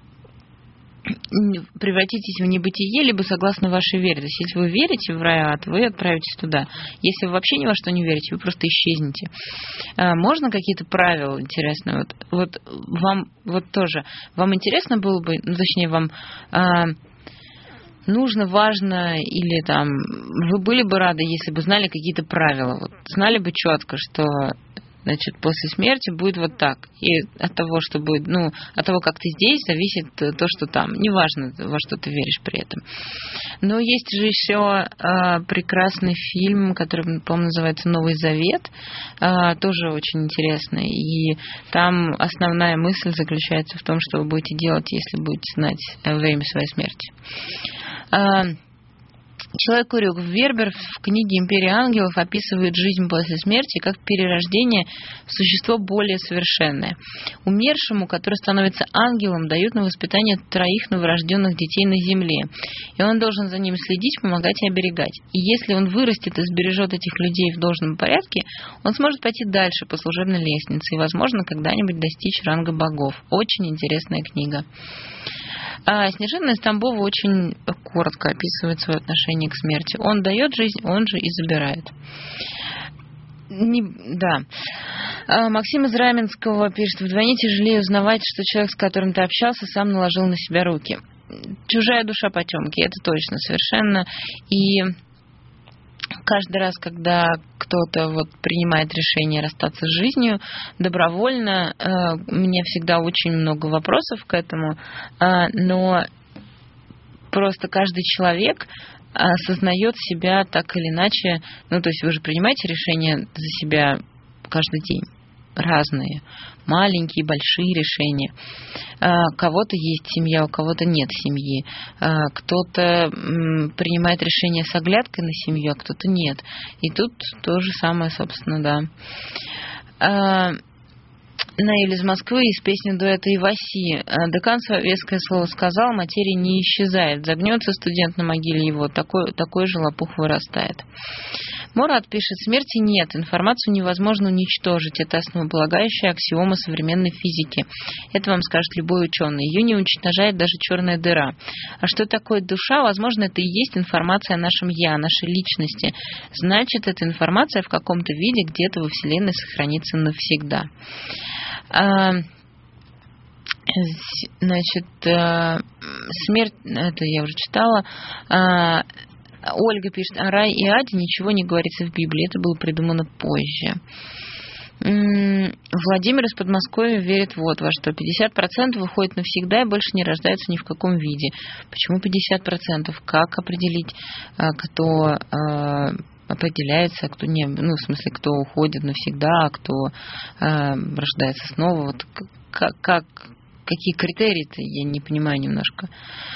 превратитесь в небытие, либо согласно вашей вере. То есть, если вы верите в рай, вы отправитесь туда. Если вы вообще ни во что не верите, вы просто исчезнете. А, можно какие-то правила интересные? Вот, вот вам вот тоже. Вам интересно было бы, ну, точнее, вам а, нужно, важно, или там вы были бы рады, если бы знали какие-то правила. Вот, знали бы четко, что значит, после смерти будет вот так. И от того, что будет, ну, от того, как ты здесь, зависит то, что там. Неважно, во что ты веришь при этом. Но есть же еще э, прекрасный фильм, который, по-моему, называется «Новый Завет». Э, тоже очень интересный. И там основная мысль заключается в том, что вы будете делать, если будете знать время своей смерти. Э, Человек Курюк. Вербер в книге «Империя ангелов» описывает жизнь после смерти как перерождение в существо более совершенное. Умершему, который становится ангелом, дают на воспитание троих новорожденных детей на земле. И он должен за ними следить, помогать и оберегать. И если он вырастет и сбережет этих людей в должном порядке, он сможет пойти дальше по служебной лестнице и, возможно, когда-нибудь достичь ранга богов. Очень интересная книга. А Снежана из Тамбова очень коротко описывает свое отношение к смерти. Он дает жизнь, он же и забирает. Не, да. А Максим из Раменского пишет: вдвойне тяжелее узнавать, что человек, с которым ты общался, сам наложил на себя руки. Чужая душа потемки, это точно совершенно. И каждый раз, когда кто-то вот принимает решение расстаться с жизнью добровольно, э, у меня всегда очень много вопросов к этому, э, но просто каждый человек осознает себя так или иначе, ну то есть вы же принимаете решение за себя каждый день. разные. Маленькие, большие решения. У кого-то есть семья, у кого-то нет семьи. Кто-то принимает решение с оглядкой на семью, а кто-то нет. И тут то же самое, собственно, да. Наиль из Москвы из песни дуэта Иваси. Декан свое веское слово сказал, материя не исчезает. Загнется студент на могиле его, такой, такой же лопух вырастает. Мурат пишет, смерти нет, информацию невозможно уничтожить. Это основополагающая аксиома современной физики. Это вам скажет любой ученый. Ее не уничтожает даже черная дыра. А что такое душа? Возможно, это и есть информация о нашем «я», о нашей личности. Значит, эта информация в каком-то виде где-то во Вселенной сохранится навсегда. Значит, смерть, это я уже читала. Ольга пишет, о рай и аде ничего не говорится в Библии, это было придумано позже. Владимир из Подмосковья верит вот во что. пятьдесят процентов уходит навсегда и больше не рождается ни в каком виде. Почему пятьдесят процентов? Как определить, кто определяется, а кто не... Ну, в смысле, кто уходит навсегда, а кто рождается снова? Вот как, как, какие критерии-то? Я не понимаю немножко.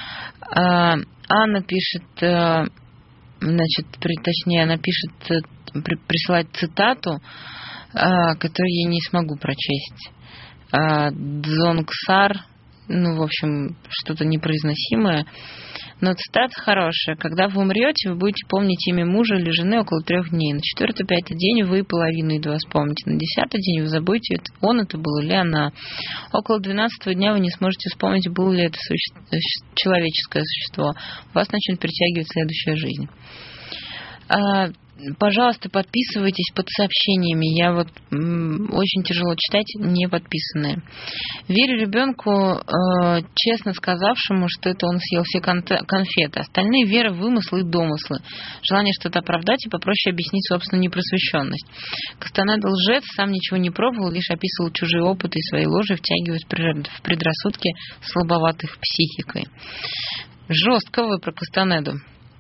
Анна пишет... Значит, точнее, она пишет, присылает цитату, которую я не смогу прочесть. Дзонгсар, ну, в общем, что-то непроизносимое. Но цитата хорошая. Когда вы умрете, вы будете помнить имя мужа или жены около трех дней. На четвертый-пятый день вы половину едва вспомните. На десятый день вы забудете, он это был или она. Около двенадцатого дня вы не сможете вспомнить, было ли это суще... человеческое существо. Вас начнет притягивать следующая жизнь. Пожалуйста, подписывайтесь под сообщениями. Я вот м, очень тяжело читать не подписанные. Верю ребенку, э, честно сказавшему, что это он съел все конфеты. Остальные вера в вымыслы и домыслы. Желание что-то оправдать и попроще объяснить собственную непросвещенность. Кастанеда лжец, сам ничего не пробовал, лишь описывал чужие опыты и свои ложи, втягиваясь в предрассудки слабоватых психикой. Жестко вы про Кастанеду.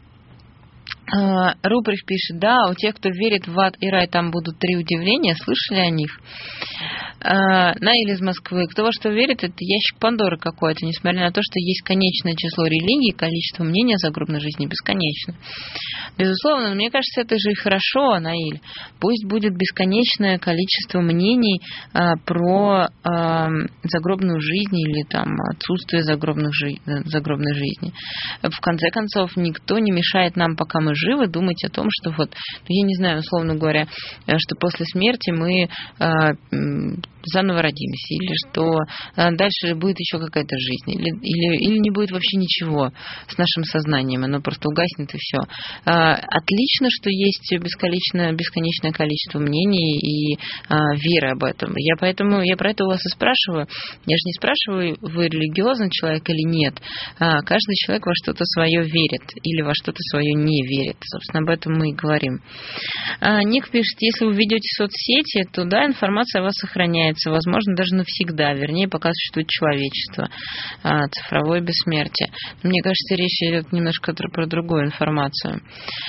Руприх пишет, да, у тех, кто верит в ад и рай, там будут три удивления. Слышали о них? Наиль из Москвы. Кто во что верит, это ящик Пандоры какой-то, несмотря на то, что есть конечное число религий, количество мнений о загробной жизни бесконечно. Безусловно, но мне кажется, это же и хорошо, Наиль. Пусть будет бесконечное количество мнений а, про а, загробную жизнь или там отсутствие загробных жи- загробной жизни. В конце концов, никто не мешает нам, пока мы живы, думать о том, что вот, я не знаю, условно говоря, что после смерти мы а, заново родимся, или что а, дальше будет еще какая-то жизнь, или, или, или не будет вообще ничего с нашим сознанием, оно просто угаснет и все. А, отлично, что есть бесконечное, бесконечное количество мнений и а, веры об этом. Я поэтому я про это у вас и спрашиваю. Я же не спрашиваю, вы религиозный человек или нет. А, каждый человек во что-то свое верит или во что-то свое не верит. Собственно, об этом мы и говорим. А, Ник пишет, если вы ведете соцсети, то да, информация о вас сохраняется, возможно, даже навсегда, вернее, пока существует человечество, а, цифровое бессмертие. Мне кажется, речь идет немножко про другую информацию.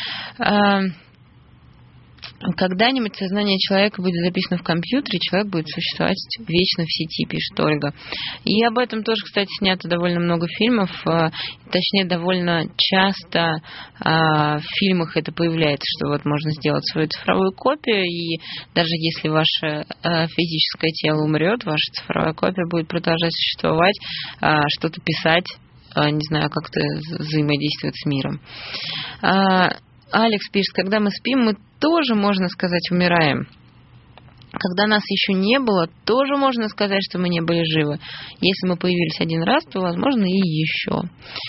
Когда-нибудь сознание человека будет записано в компьютере, человек будет существовать вечно в сети, пишет Ольга. И об этом тоже, кстати, снято довольно много фильмов, точнее, довольно часто в фильмах это появляется, что вот можно сделать свою цифровую копию, и даже если ваше физическое тело умрет, ваша цифровая копия будет продолжать существовать, что-то писать, не знаю, как-то взаимодействовать с миром. Алекс пишет, когда мы спим, мы тоже, можно сказать, умираем. Когда нас еще не было, тоже можно сказать, что мы не были живы. Если мы появились один раз, то, возможно, и еще.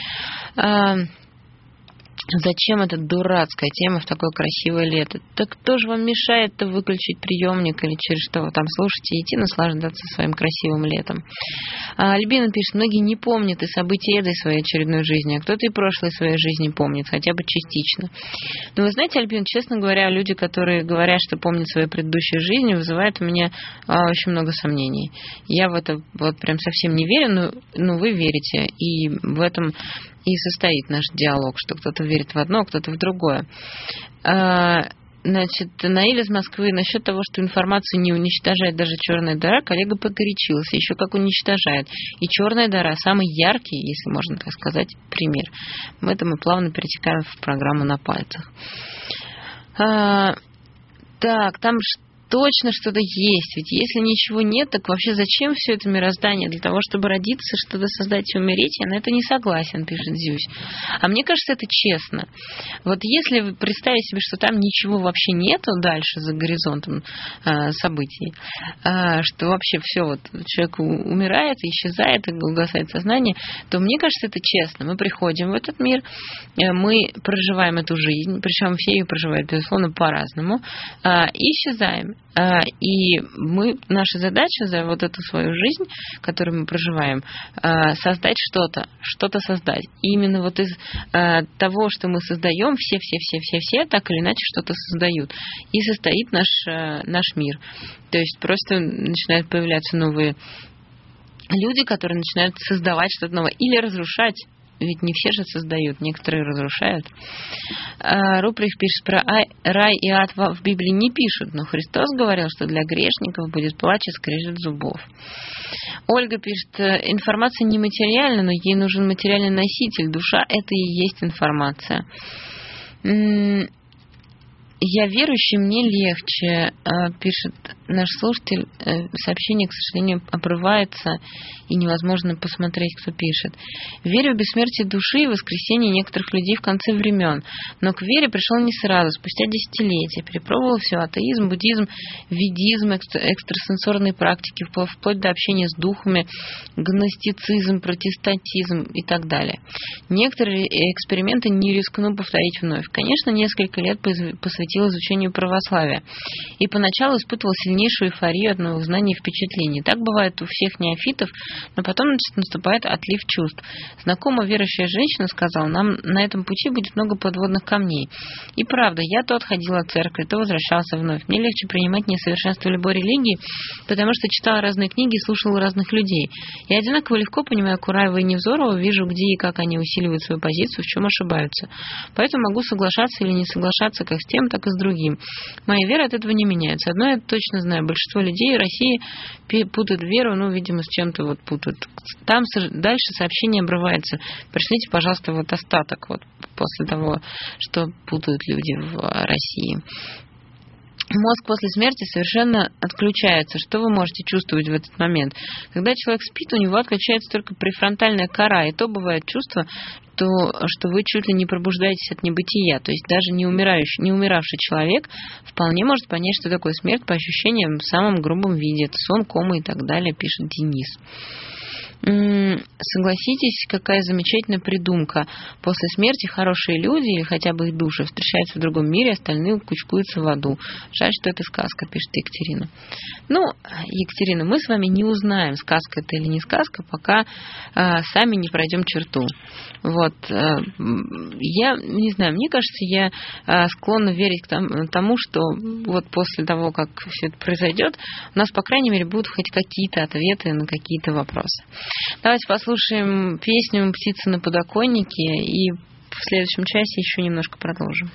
Зачем эта дурацкая тема в такое красивое лето? Так кто же вам мешает-то выключить приемник или через что вы там слушаете и идти наслаждаться своим красивым летом? А Альбина пишет, многие не помнят и события этой своей очередной жизни, а кто-то и прошлой своей жизни помнит, хотя бы частично. Но вы знаете, Альбина, честно говоря, люди, которые говорят, что помнят свои предыдущие жизни, вызывают у меня а, очень много сомнений. Я в это вот прям совсем не верю, но, но вы верите, и в этом и состоит наш диалог, что кто-то верит в одно, а кто-то в другое. Значит, Наиль из Москвы насчет того, что информацию не уничтожает даже черная дыра, коллега погорячился, еще как уничтожает. И черная дыра самый яркий, если можно так сказать, пример. Мы это мы плавно перетекаем в программу на пальцах. А, так, там точно что-то есть. Ведь если ничего нет, так вообще зачем все это мироздание? Для того, чтобы родиться, что-то создать и умереть? Я на это не согласен, пишет Зюсь. А мне кажется, это честно. Вот если вы представите себе, что там ничего вообще нету дальше за горизонтом э, событий, э, что вообще все, вот человек умирает, исчезает, угасает сознание, то мне кажется, это честно. Мы приходим в этот мир, э, мы проживаем эту жизнь, причем все ее проживают, безусловно, по-разному, э, и исчезаем. И мы, наша задача за вот эту свою жизнь, которую мы проживаем, создать что-то, что-то создать. И именно вот из того, что мы создаем, все-все-все-все-все так или иначе что-то создают. И состоит наш, наш мир. То есть просто начинают появляться новые люди, которые начинают создавать что-то новое или разрушать. Ведь не все же создают, некоторые разрушают. Руприх пишет про рай и ад в Библии не пишут, но Христос говорил, что для грешников будет плач и скрежет зубов. Ольга пишет, информация нематериальна, но ей нужен материальный носитель. Душа — это и есть информация. Я верующий, мне легче, пишет наш слушатель. Сообщение, к сожалению, обрывается, и невозможно посмотреть, кто пишет. Верю в бессмертие души и воскресение некоторых людей в конце времен, но к вере пришел не сразу, спустя десятилетия. Перепробовал все: атеизм, буддизм, ведизм, экстрасенсорные практики, вплоть до общения с духами, гностицизм, протестантизм и так далее. Некоторые эксперименты не рискну повторить вновь. Конечно, несколько лет посвятил изучению православия. И поначалу испытывал сильнейшую эйфорию от новых знаний и впечатлений. Так бывает у всех неофитов, но потом наступает отлив чувств. Знакомая верующая женщина сказала, нам на этом пути будет много подводных камней. И правда, я то отходил от церкви, то возвращался вновь. Мне легче принимать несовершенство любой религии, потому что читала разные книги и слушала разных людей. Я одинаково легко понимаю Кураева и Невзорова, вижу, где и как они усиливают свою позицию, в чем ошибаются. Поэтому могу соглашаться или не соглашаться как с тем, так и с другим. Моя вера от этого не меняется. Одно я точно знаю. Большинство людей в России путают веру, ну, видимо, с чем-то вот путают. Там дальше сообщение обрывается. Пришлите, пожалуйста, вот остаток вот после того, что путают люди в России. Мозг после смерти совершенно отключается. Что вы можете чувствовать в этот момент? Когда человек спит, у него отключается только префронтальная кора, и то бывает чувство, то, что вы чуть ли не пробуждаетесь от небытия. То есть даже не умирающий, не умиравший человек вполне может понять, что такое смерть по ощущениям в самом грубом виде. Это сон, кома и так далее, пишет Денис. Согласитесь, какая замечательная придумка. После смерти хорошие люди, или хотя бы их души, встречаются в другом мире, остальные кучкуются в аду. Жаль, что это сказка, пишет Екатерина. Ну, Екатерина, мы с вами не узнаем, сказка это или не сказка, пока э, сами не пройдем черту. Вот. Э, я не знаю, мне кажется, я э, склонна верить к тому, что вот после того, как все это произойдет, у нас, по крайней мере, будут хоть какие-то ответы на какие-то вопросы. Давайте послушаем песню «Птица на подоконнике» и в следующем часе еще немножко продолжим.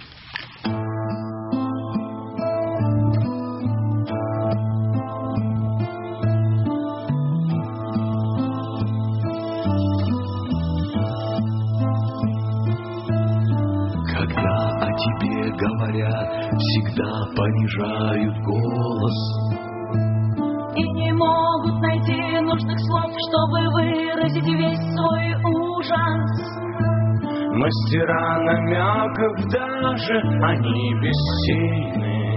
Когда о тебе говорят, всегда понижают голос и не могут найти нужных слов, чтобы выразить весь свой ужас. Мастера намеков даже, они бессильны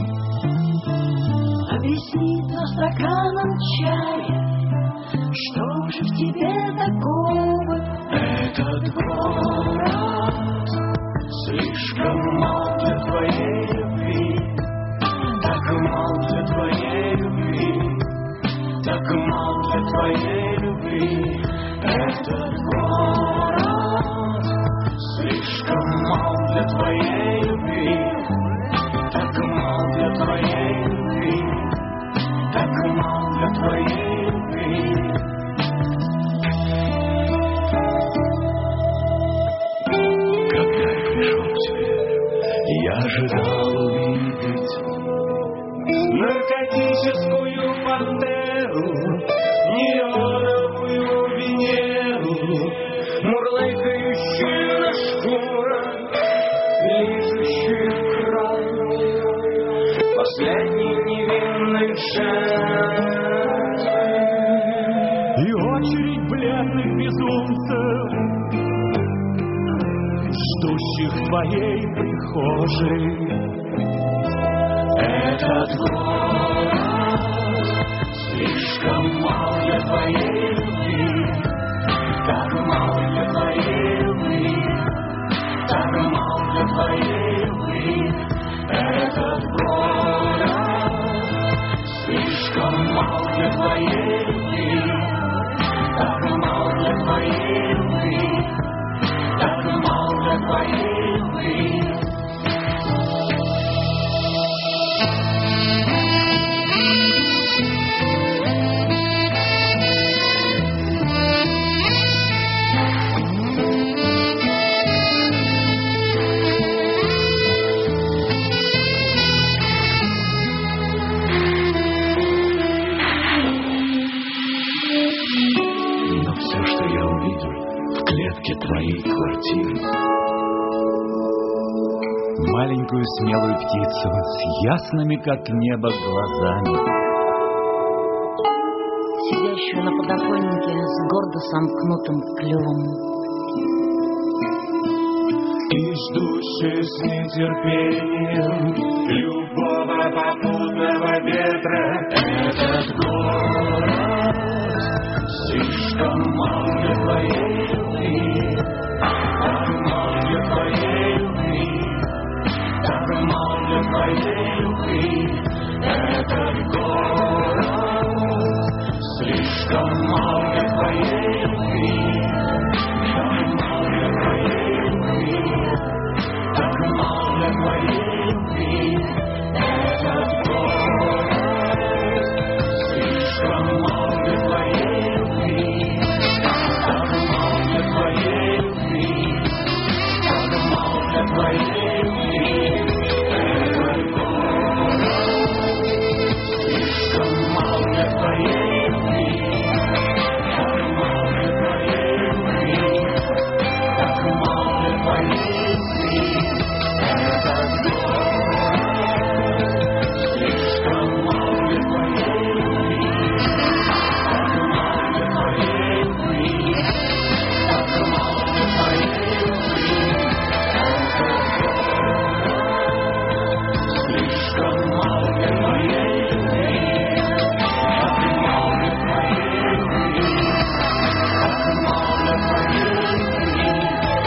объяснить на стаканом чая, что же в тебе такого. Этот город слишком мал для твоей любви, так мал для твоей любви, так мал для твоей любви. Этот город слишком мал для твоей любви, так мал для твоей любви, так мал для твоей любви. Когда я пришел к тебе, я ожидал увидеть галактическую пантеру, неоновую Венеру, мурлыкающую на шкурах, лижущую кровь, последний невинный шанс. И очередь бледных безумцев, ждущих твоей прихожей. Этот город слишком мал для твоей любви, так мал для твоей любви, так мал для твоей любви. Этот город слишком мал для твоей любви, так мал для твоей любви, так мал для твоей любви. Твоей квартиры. Маленькую смелую птицу с ясными, как небо, глазами, сидящую на подоконнике с гордо сомкнутым клювом, и ждущую с нетерпением любого попутного ветра. Этот город слишком мал для твоей любви, так мал для твоей любви, так мал для твоей любви. Этот город слишком мал для твоей любви, так мал для твоей любви, так мал для твоей любви. Этот город слишком мал для твоей любви, так мал для твоей любви, так мал для твоей любви. Этот город слишком мал для твоей любви, так мал для твоей любви, так мал для твоей любви. Этот город слишком мал для твоей любви, так мал для твоей любви, так мал для твоей любви. Слишком мал для твоей любви, так мал для твоей любви, так мал для твоей любви.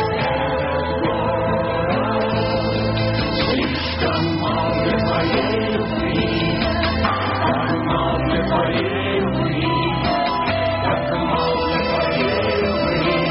Слишком мал для твоей любви, так мал для твоей любви, так мал для твоей любви.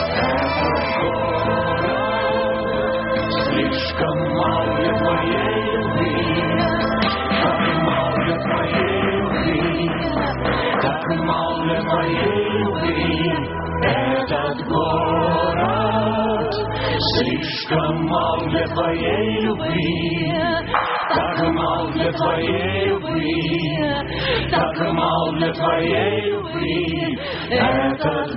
Слишком мал для твоей любви, так мал для твоей любви, так мал для твоей любви. Этот город слишком мал для твоей любви, так мал для твоей любви, так мал для твоей любви. Этот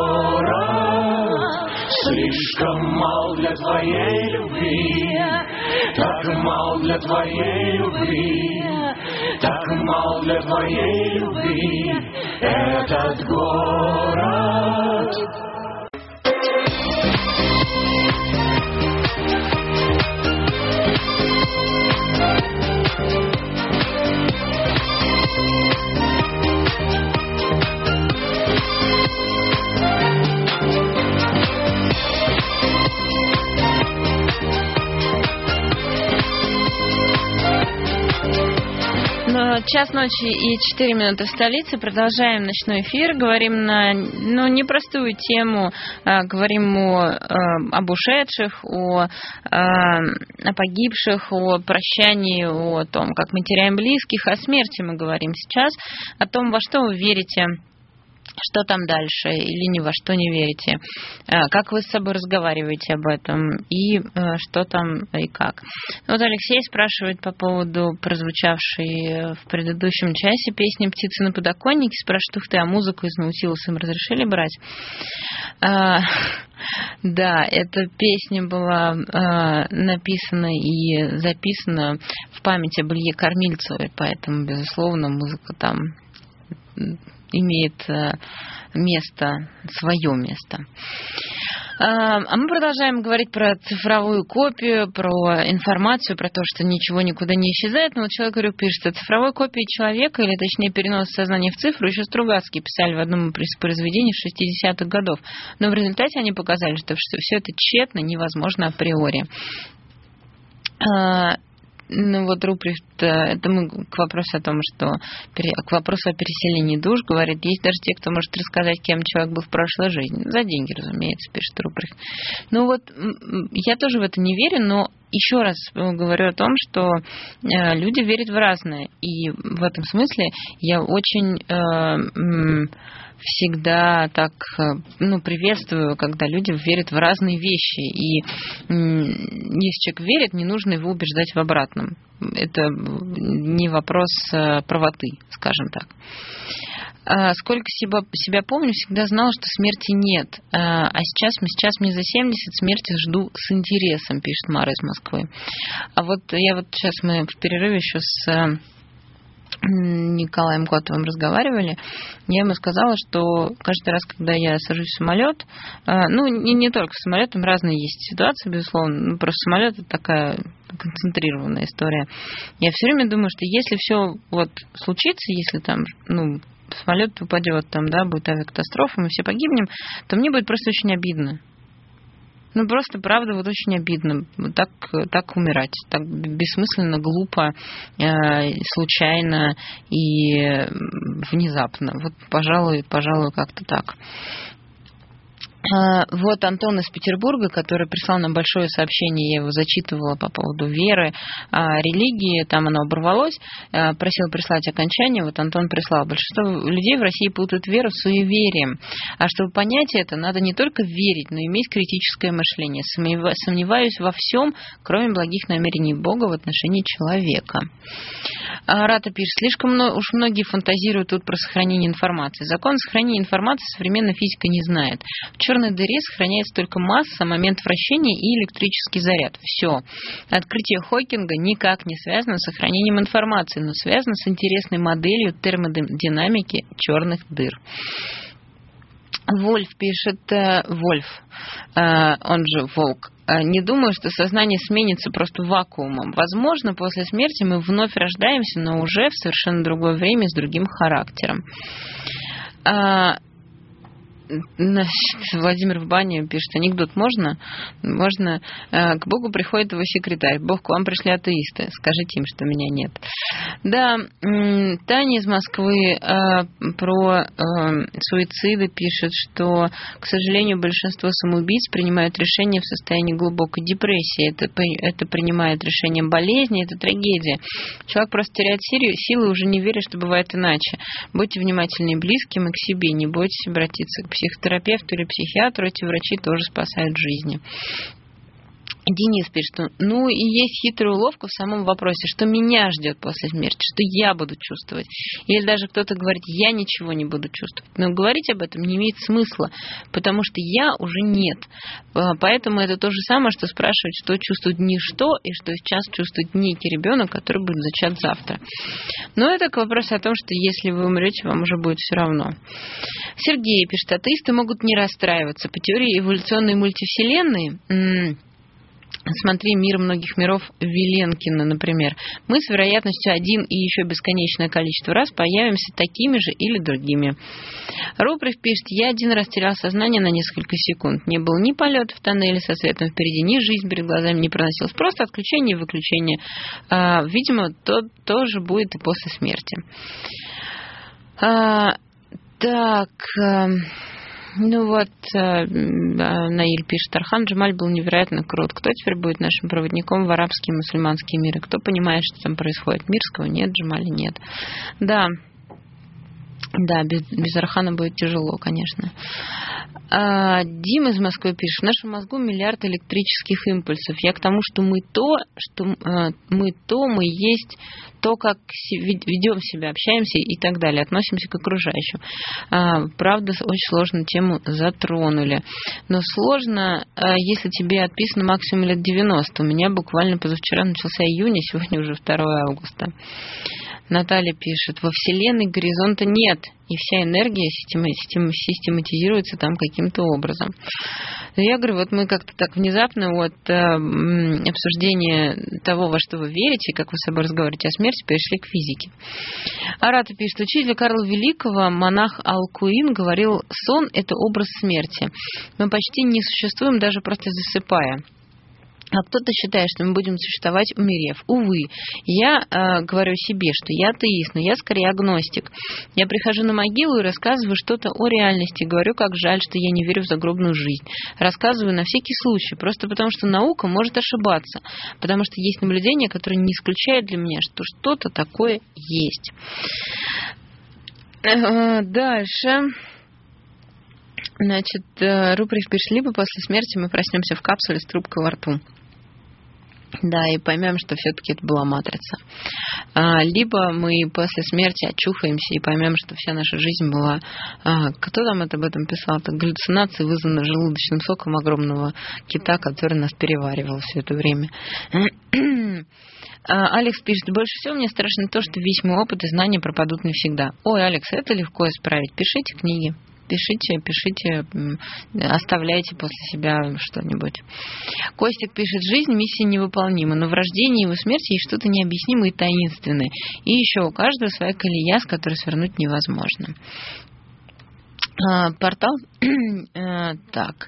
город слишком мал для твоей любви, так мал для твоей любви, так мал для твоей любви. Этот город. Час ночи и четыре минуты в столице. Продолжаем ночной эфир. Говорим на ну, непростую тему. А, говорим о, а, об ушедших, о, а, о погибших, о прощании, о том, как мы теряем близких. О смерти мы говорим сейчас. О том, во что вы верите Что там дальше, или ни во что не верите, как вы с собой разговариваете об этом, и что там и как. Вот Алексей спрашивает по поводу прозвучавшей в предыдущем часе песни «Птицы на подоконнике», спрашивает: ух ты, а музыку из Наутилуса им разрешили брать? Да, эта песня была написана и записана в память об Илье Кормильцевой, поэтому, безусловно, музыка там имеет место, свое место. А мы продолжаем говорить про цифровую копию, про информацию, про то, что ничего никуда не исчезает. Но вот человек, говорю, пишет, что цифровой копии человека, или точнее перенос сознания в цифру, еще Стругацкий писали в одном из произведений шестидесятых годов. Но в результате они показали, что все это тщетно, невозможно априори. Ну вот Руприхт, это мы к вопросу о том, что к вопросу о переселении душ говорит, есть даже те, кто может рассказать, кем человек был в прошлой жизни. За деньги, разумеется, пишет Руприхт. Ну вот я тоже в это не верю, но еще раз говорю о том, что люди верят в разное. И в этом смысле я очень всегда так, ну, приветствую, когда люди верят в разные вещи. И если человек верит, не нужно его убеждать в обратном. Это не вопрос правоты, скажем так. Сколько себя, себя помню, всегда знала, что смерти нет. А сейчас, сейчас мне за семьдесят, смерти жду с интересом, пишет Мара из Москвы. А вот я вот сейчас мы в перерыве еще с Николаем Котовым разговаривали, я ему сказала, что каждый раз, когда я сажусь в самолет, ну, не, не только в самолет, там разные есть ситуации, безусловно, ну, просто самолет — это такая концентрированная история. Я все время думаю, что если все вот случится, если там, ну, самолет упадет, там, да, будет авиакатастрофа, мы все погибнем, то мне будет просто очень обидно. Ну, просто, правда, вот очень обидно так, так умирать, так бессмысленно, глупо, э, случайно и внезапно. Вот, пожалуй, пожалуй, как-то так. Вот Антон из Петербурга, который прислал нам большое сообщение, я его зачитывала по поводу веры, религии, там оно оборвалось, просил прислать окончание, вот Антон прислал. Большинство людей в России путают веру с суеверием, а чтобы понять это, надо не только верить, но и иметь критическое мышление. Сомневаюсь во всем, кроме благих намерений Бога в отношении человека. Рата пишет, слишком много, уж многие фантазируют тут про сохранение информации. Закон сохранения информации современная физика не знает. В черной дыре сохраняется только масса, момент вращения и электрический заряд. Все. Открытие Хокинга никак не связано с сохранением информации, но связано с интересной моделью термодинамики черных дыр. Вольф пишет, Вольф, он же Волк, не думаю, что сознание сменится просто вакуумом. Возможно, после смерти мы вновь рождаемся, но уже в совершенно другое время с другим характером. Владимир в бане пишет, анекдот можно? Можно. К Богу приходит его секретарь. Бог, к вам пришли атеисты. Скажите им, что меня нет. Да, Таня из Москвы про суициды пишет, что, к сожалению, большинство самоубийц принимают решение в состоянии глубокой депрессии. Это, это принимает решение болезни, это трагедия. Человек просто теряет силы и уже не верит, что бывает иначе. Будьте внимательны к близким и к себе. Не бойтесь обратиться к психотерапевту или психиатру, эти врачи тоже спасают жизни. Денис пишет, что ну и есть хитрая уловка в самом вопросе, что меня ждет после смерти, что я буду чувствовать. Или даже кто-то говорит, я ничего не буду чувствовать. Но говорить об этом не имеет смысла, потому что я уже нет. Поэтому это то же самое, что спрашивать, что чувствует ничто и что сейчас чувствует некий ребенок, который будет зачат завтра. Но это к вопросу о том, что если вы умрете, вам уже будет все равно. Сергей пишет, атеисты могут не расстраиваться. По теории эволюционной мультивселенной... Смотри, «Мир многих миров» Виленкина, например. Мы с вероятностью один и еще бесконечное количество раз появимся такими же или другими. Руприх пишет, я один раз терял сознание на несколько секунд. Не было ни полета в тоннеле со светом впереди, ни жизнь перед глазами не проносилась. Просто отключение и выключение. А, видимо, то тоже будет и после смерти. А, так... Ну вот, Наиль пишет, Архан Джамаль был невероятно крут. Кто теперь будет нашим проводником в арабские и мусульманские миры? Кто понимает, что там происходит? Мирского нет, Джамаля нет. Да, Да, без, без Архана будет тяжело, конечно. А, Дим из Москвы пишет: в нашем мозгу миллиард электрических импульсов. Я к тому, что мы то, что а, мы то, мы есть то, как ведем себя, общаемся и так далее, относимся к окружающим. А, правда, очень сложную тему затронули. Но сложно, а, если тебе отписано максимум лет девяносто. У меня буквально позавчера начался июнь, а сегодня уже второе августа. Наталья пишет: во Вселенной горизонта нет, и вся энергия систематизируется там каким-то образом. Но я говорю, вот мы как-то так внезапно от э, обсуждения того, во что вы верите, как вы с собой разговариваете о смерти, перешли к физике. Арата пишет: учитель Карла Великого, монах Алкуин, говорил, сон – это образ смерти. Мы почти не существуем, даже просто засыпая. А кто-то считает, что мы будем существовать, умерев. Увы, я э, говорю себе, что я атеист, но я скорее агностик. Я прихожу на могилу и рассказываю что-то о реальности. Говорю, как жаль, что я не верю в загробную жизнь. Рассказываю на всякий случай, просто потому что наука может ошибаться. Потому что есть наблюдения, которые не исключают для меня, что что-то такое есть. Э, дальше... Значит, Руприх пишет: либо после смерти мы проснемся в капсуле с трубкой во рту. Да, и поймем, что все-таки это была матрица. Либо мы после смерти очухаемся и поймем, что вся наша жизнь была... Кто там это об этом писал? Это галлюцинации, вызванные желудочным соком огромного кита, который нас переваривал все это время. Алекс пишет: больше всего мне страшно то, что весь мой опыт и знания пропадут навсегда. Ой, Алекс, это легко исправить. Пишите книги. Пишите, пишите, оставляйте после себя что-нибудь. Костик пишет: жизнь миссия невыполнима, но в рождении и в смерти есть что-то необъяснимое и таинственное. И еще у каждого своя колея, с которой свернуть невозможно. А, портал... а, так...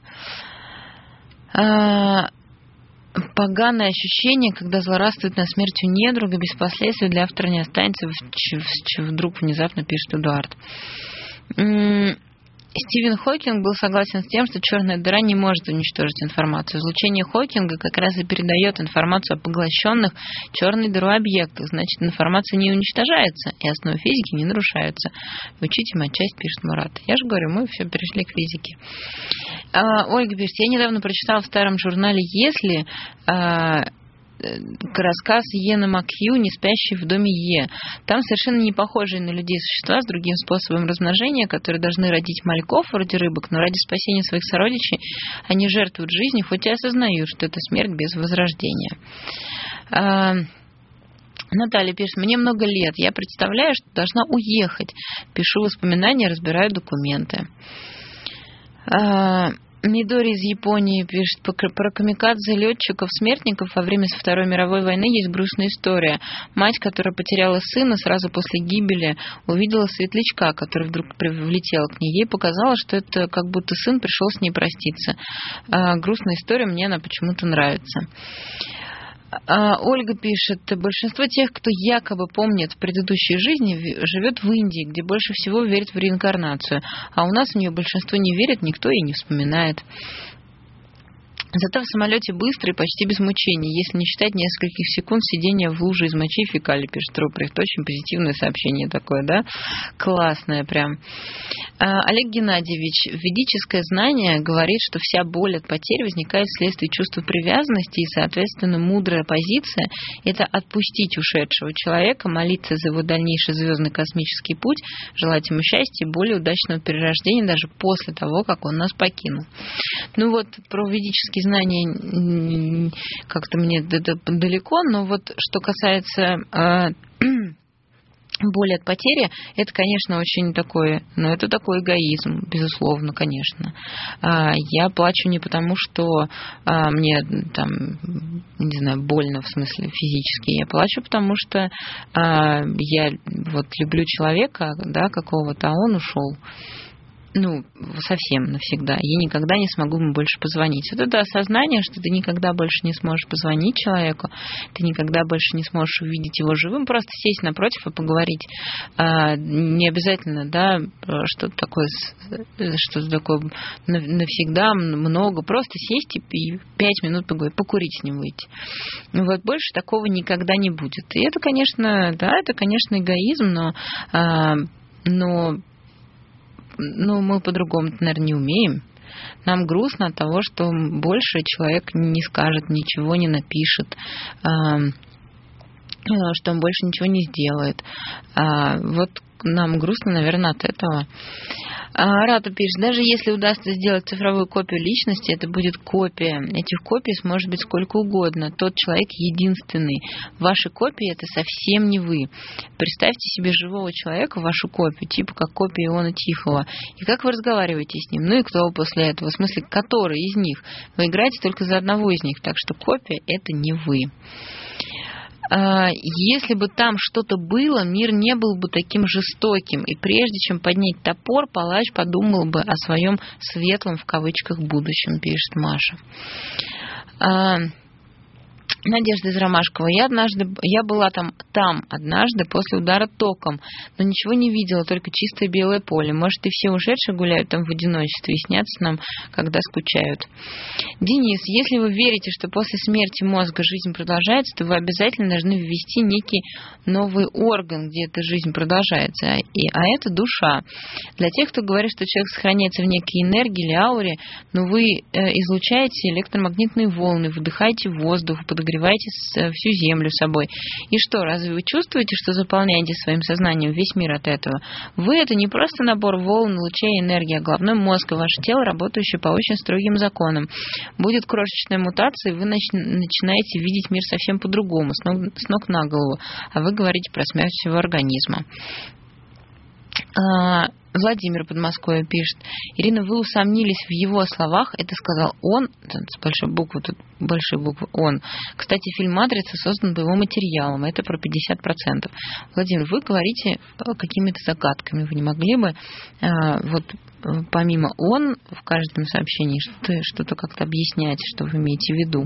А... Поганое ощущение, когда злорадствует над смертью недруга, без последствий для автора не останется, вдруг внезапно пишет Эдуард. Стивен Хокинг был согласен с тем, что черная дыра не может уничтожить информацию. Излучение Хокинга как раз и передает информацию о поглощенных черной дырой объектах. Значит, информация не уничтожается, и основы физики не нарушаются. Учите матчасть, пишет Мурат. Я же говорю, мы все перешли к физике. А, Ольга пишет: я недавно прочитала в старом журнале «Если» а, рассказ Йена Макхью «Не спящий в доме Е». Там совершенно не похожие на людей существа с другим способом размножения, которые должны родить мальков вроде рыбок, но ради спасения своих сородичей они жертвуют жизнью, хоть и осознают, что это смерть без возрождения. Наталья пишет: мне много лет, я представляю, что должна уехать. Пишу воспоминания, разбираю документы. Мидори из Японии пишет: про камикадзе летчиков-смертников во время Второй мировой войны есть грустная история. Мать, которая потеряла сына сразу после гибели, увидела светлячка, который вдруг влетел к ней. Ей показалось, что это как будто сын пришел с ней проститься. А, грустная история, мне она почему-то нравится. Ольга пишет: большинство тех, кто якобы помнит предыдущие жизни, живет в Индии, где больше всего верит в реинкарнацию, а у нас в нее большинство не верит, никто и не вспоминает. Зато в самолете быстро и почти без мучений, если не считать нескольких секунд сидения в луже из мочи и фекалий, пишет Руприхт. Очень позитивное сообщение такое, да? Классное прям. Олег Геннадьевич: ведическое знание говорит, что вся боль от потерь возникает вследствие чувства привязанности, и, соответственно, мудрая позиция – это отпустить ушедшего человека, молиться за его дальнейший звездный космический путь, желать ему счастья и более удачного перерождения даже после того, как он нас покинул. Ну вот, про ведические знания как-то мне далеко, но вот что касается э, боли от потери, это, конечно, очень такой, ну, это такой эгоизм, безусловно, конечно. Э, я плачу не потому, что э, мне там, не знаю, больно в смысле физически, я плачу потому, что э, я вот люблю человека, да, какого-то, а он ушел. Ну, совсем навсегда. Я никогда не смогу ему больше позвонить. Вот это осознание, что ты никогда больше не сможешь позвонить человеку, ты никогда больше не сможешь увидеть его живым, просто сесть напротив и поговорить. А, не обязательно, да, что-то такое, что-то такое навсегда, много. Просто сесть и пять минут поговорить, покурить с ним выйти. Вот больше такого никогда не будет. И это, конечно, да, это, конечно, эгоизм, но, а, но ну, мы по-другому, наверное, не умеем. Нам грустно от того, что больше человек не скажет, ничего не напишет, что он больше ничего не сделает. Вот нам грустно, наверное, от этого. Рата пишет, даже если удастся сделать цифровую копию личности, это будет копия. Этих копий может быть сколько угодно. Тот человек единственный. Ваши копии — это совсем не вы. Представьте себе живого человека, вашу копию, типа как копия Иона Тихого. И как вы разговариваете с ним? Ну и кто вы после этого? В смысле, который из них? Вы играете только за одного из них. Так что копия — это не вы. Если бы там что-то было, мир не был бы таким жестоким. И прежде чем поднять топор, палач подумал бы о своем светлом, в кавычках, будущем, пишет Маша. Надежда из Ромашкова. Я однажды, я была там, там однажды после удара током, но ничего не видела, только чистое белое поле. Может, и все ушедшие гуляют там в одиночестве и снятся нам, когда скучают. Денис, если вы верите, что после смерти мозга жизнь продолжается, то вы обязательно должны ввести некий новый орган, где эта жизнь продолжается, и, а это душа. Для тех, кто говорит, что человек сохраняется в некой энергии или ауре, но вы э, излучаете электромагнитные волны, выдыхаете воздух, подогреваете всю землю собой. И что, разве вы чувствуете, что заполняете своим сознанием весь мир от этого? Вы — это не просто набор волн, лучей и энергии, а головной мозг и ваше тело, работающее по очень строгим законам. Будет крошечная мутация, и вы нач- начинаете видеть мир совсем по-другому, с ног, с ног на голову, а вы говорите про смерть всего организма. Владимир Подмосковье пишет. Ирина, вы усомнились в его словах. Это сказал он, с большой буквы, тут большие буквы он. Кстати, фильм «Матрица» создан по его материалам. Это про пятьдесят процентов. Владимир, вы говорите какими-то загадками. Вы не могли бы вот помимо он в каждом сообщении что-то, что-то как-то объяснять, что вы имеете в виду?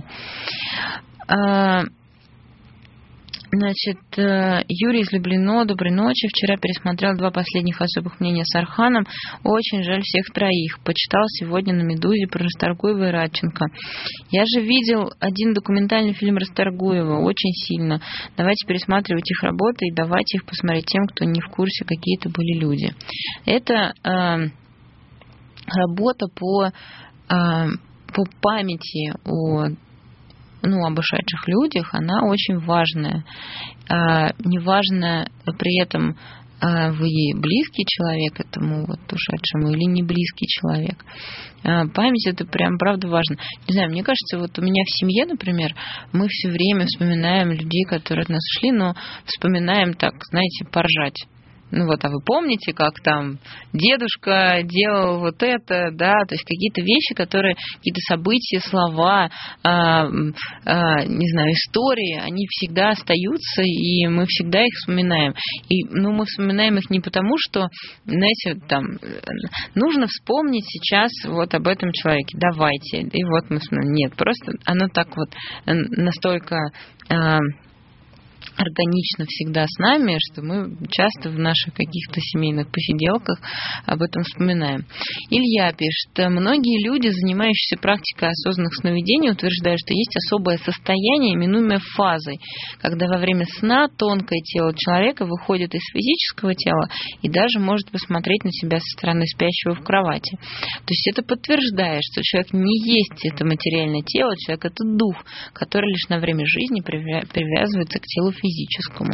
Значит, Юрий из Люблино, доброй ночи. Вчера пересмотрел два последних особых мнения с Арханом. Очень жаль всех троих. Почитал сегодня на «Медузе» про Расторгуева и Радченко. Я же видел один документальный фильм Расторгуева. Очень сильно. Давайте пересматривать их работы и давайте их посмотреть тем, кто не в курсе, какие это были люди. Это э, работа по, э, по памяти о ну, об ушедших людях, она очень важная. Неважно при этом, вы близкий человек этому вот ушедшему или не близкий человек. Память — это прям правда важно. Не знаю, мне кажется, вот у меня в семье, например, мы все время вспоминаем людей, которые от нас ушли, но вспоминаем так, знаете, поржать. Ну вот, а вы помните, как там дедушка делал вот это, да, то есть какие-то вещи, которые, какие-то события, слова, а, а, не знаю, истории, они всегда остаются, и мы всегда их вспоминаем. И, ну, мы вспоминаем их не потому, что, знаете, там, нужно вспомнить сейчас вот об этом человеке, давайте, и вот мы вспоминаем. Нет, просто оно так вот настолько... А, органично всегда с нами, что мы часто в наших каких-то семейных посиделках об этом вспоминаем. Илья пишет, многие люди, занимающиеся практикой осознанных сновидений, утверждают, что есть особое состояние, именуемое фазой, когда во время сна тонкое тело человека выходит из физического тела и даже может посмотреть на себя со стороны спящего в кровати. То есть это подтверждает, что человек не есть это материальное тело, человек — это дух, который лишь на время жизни привязывается к телу физическому. физическому.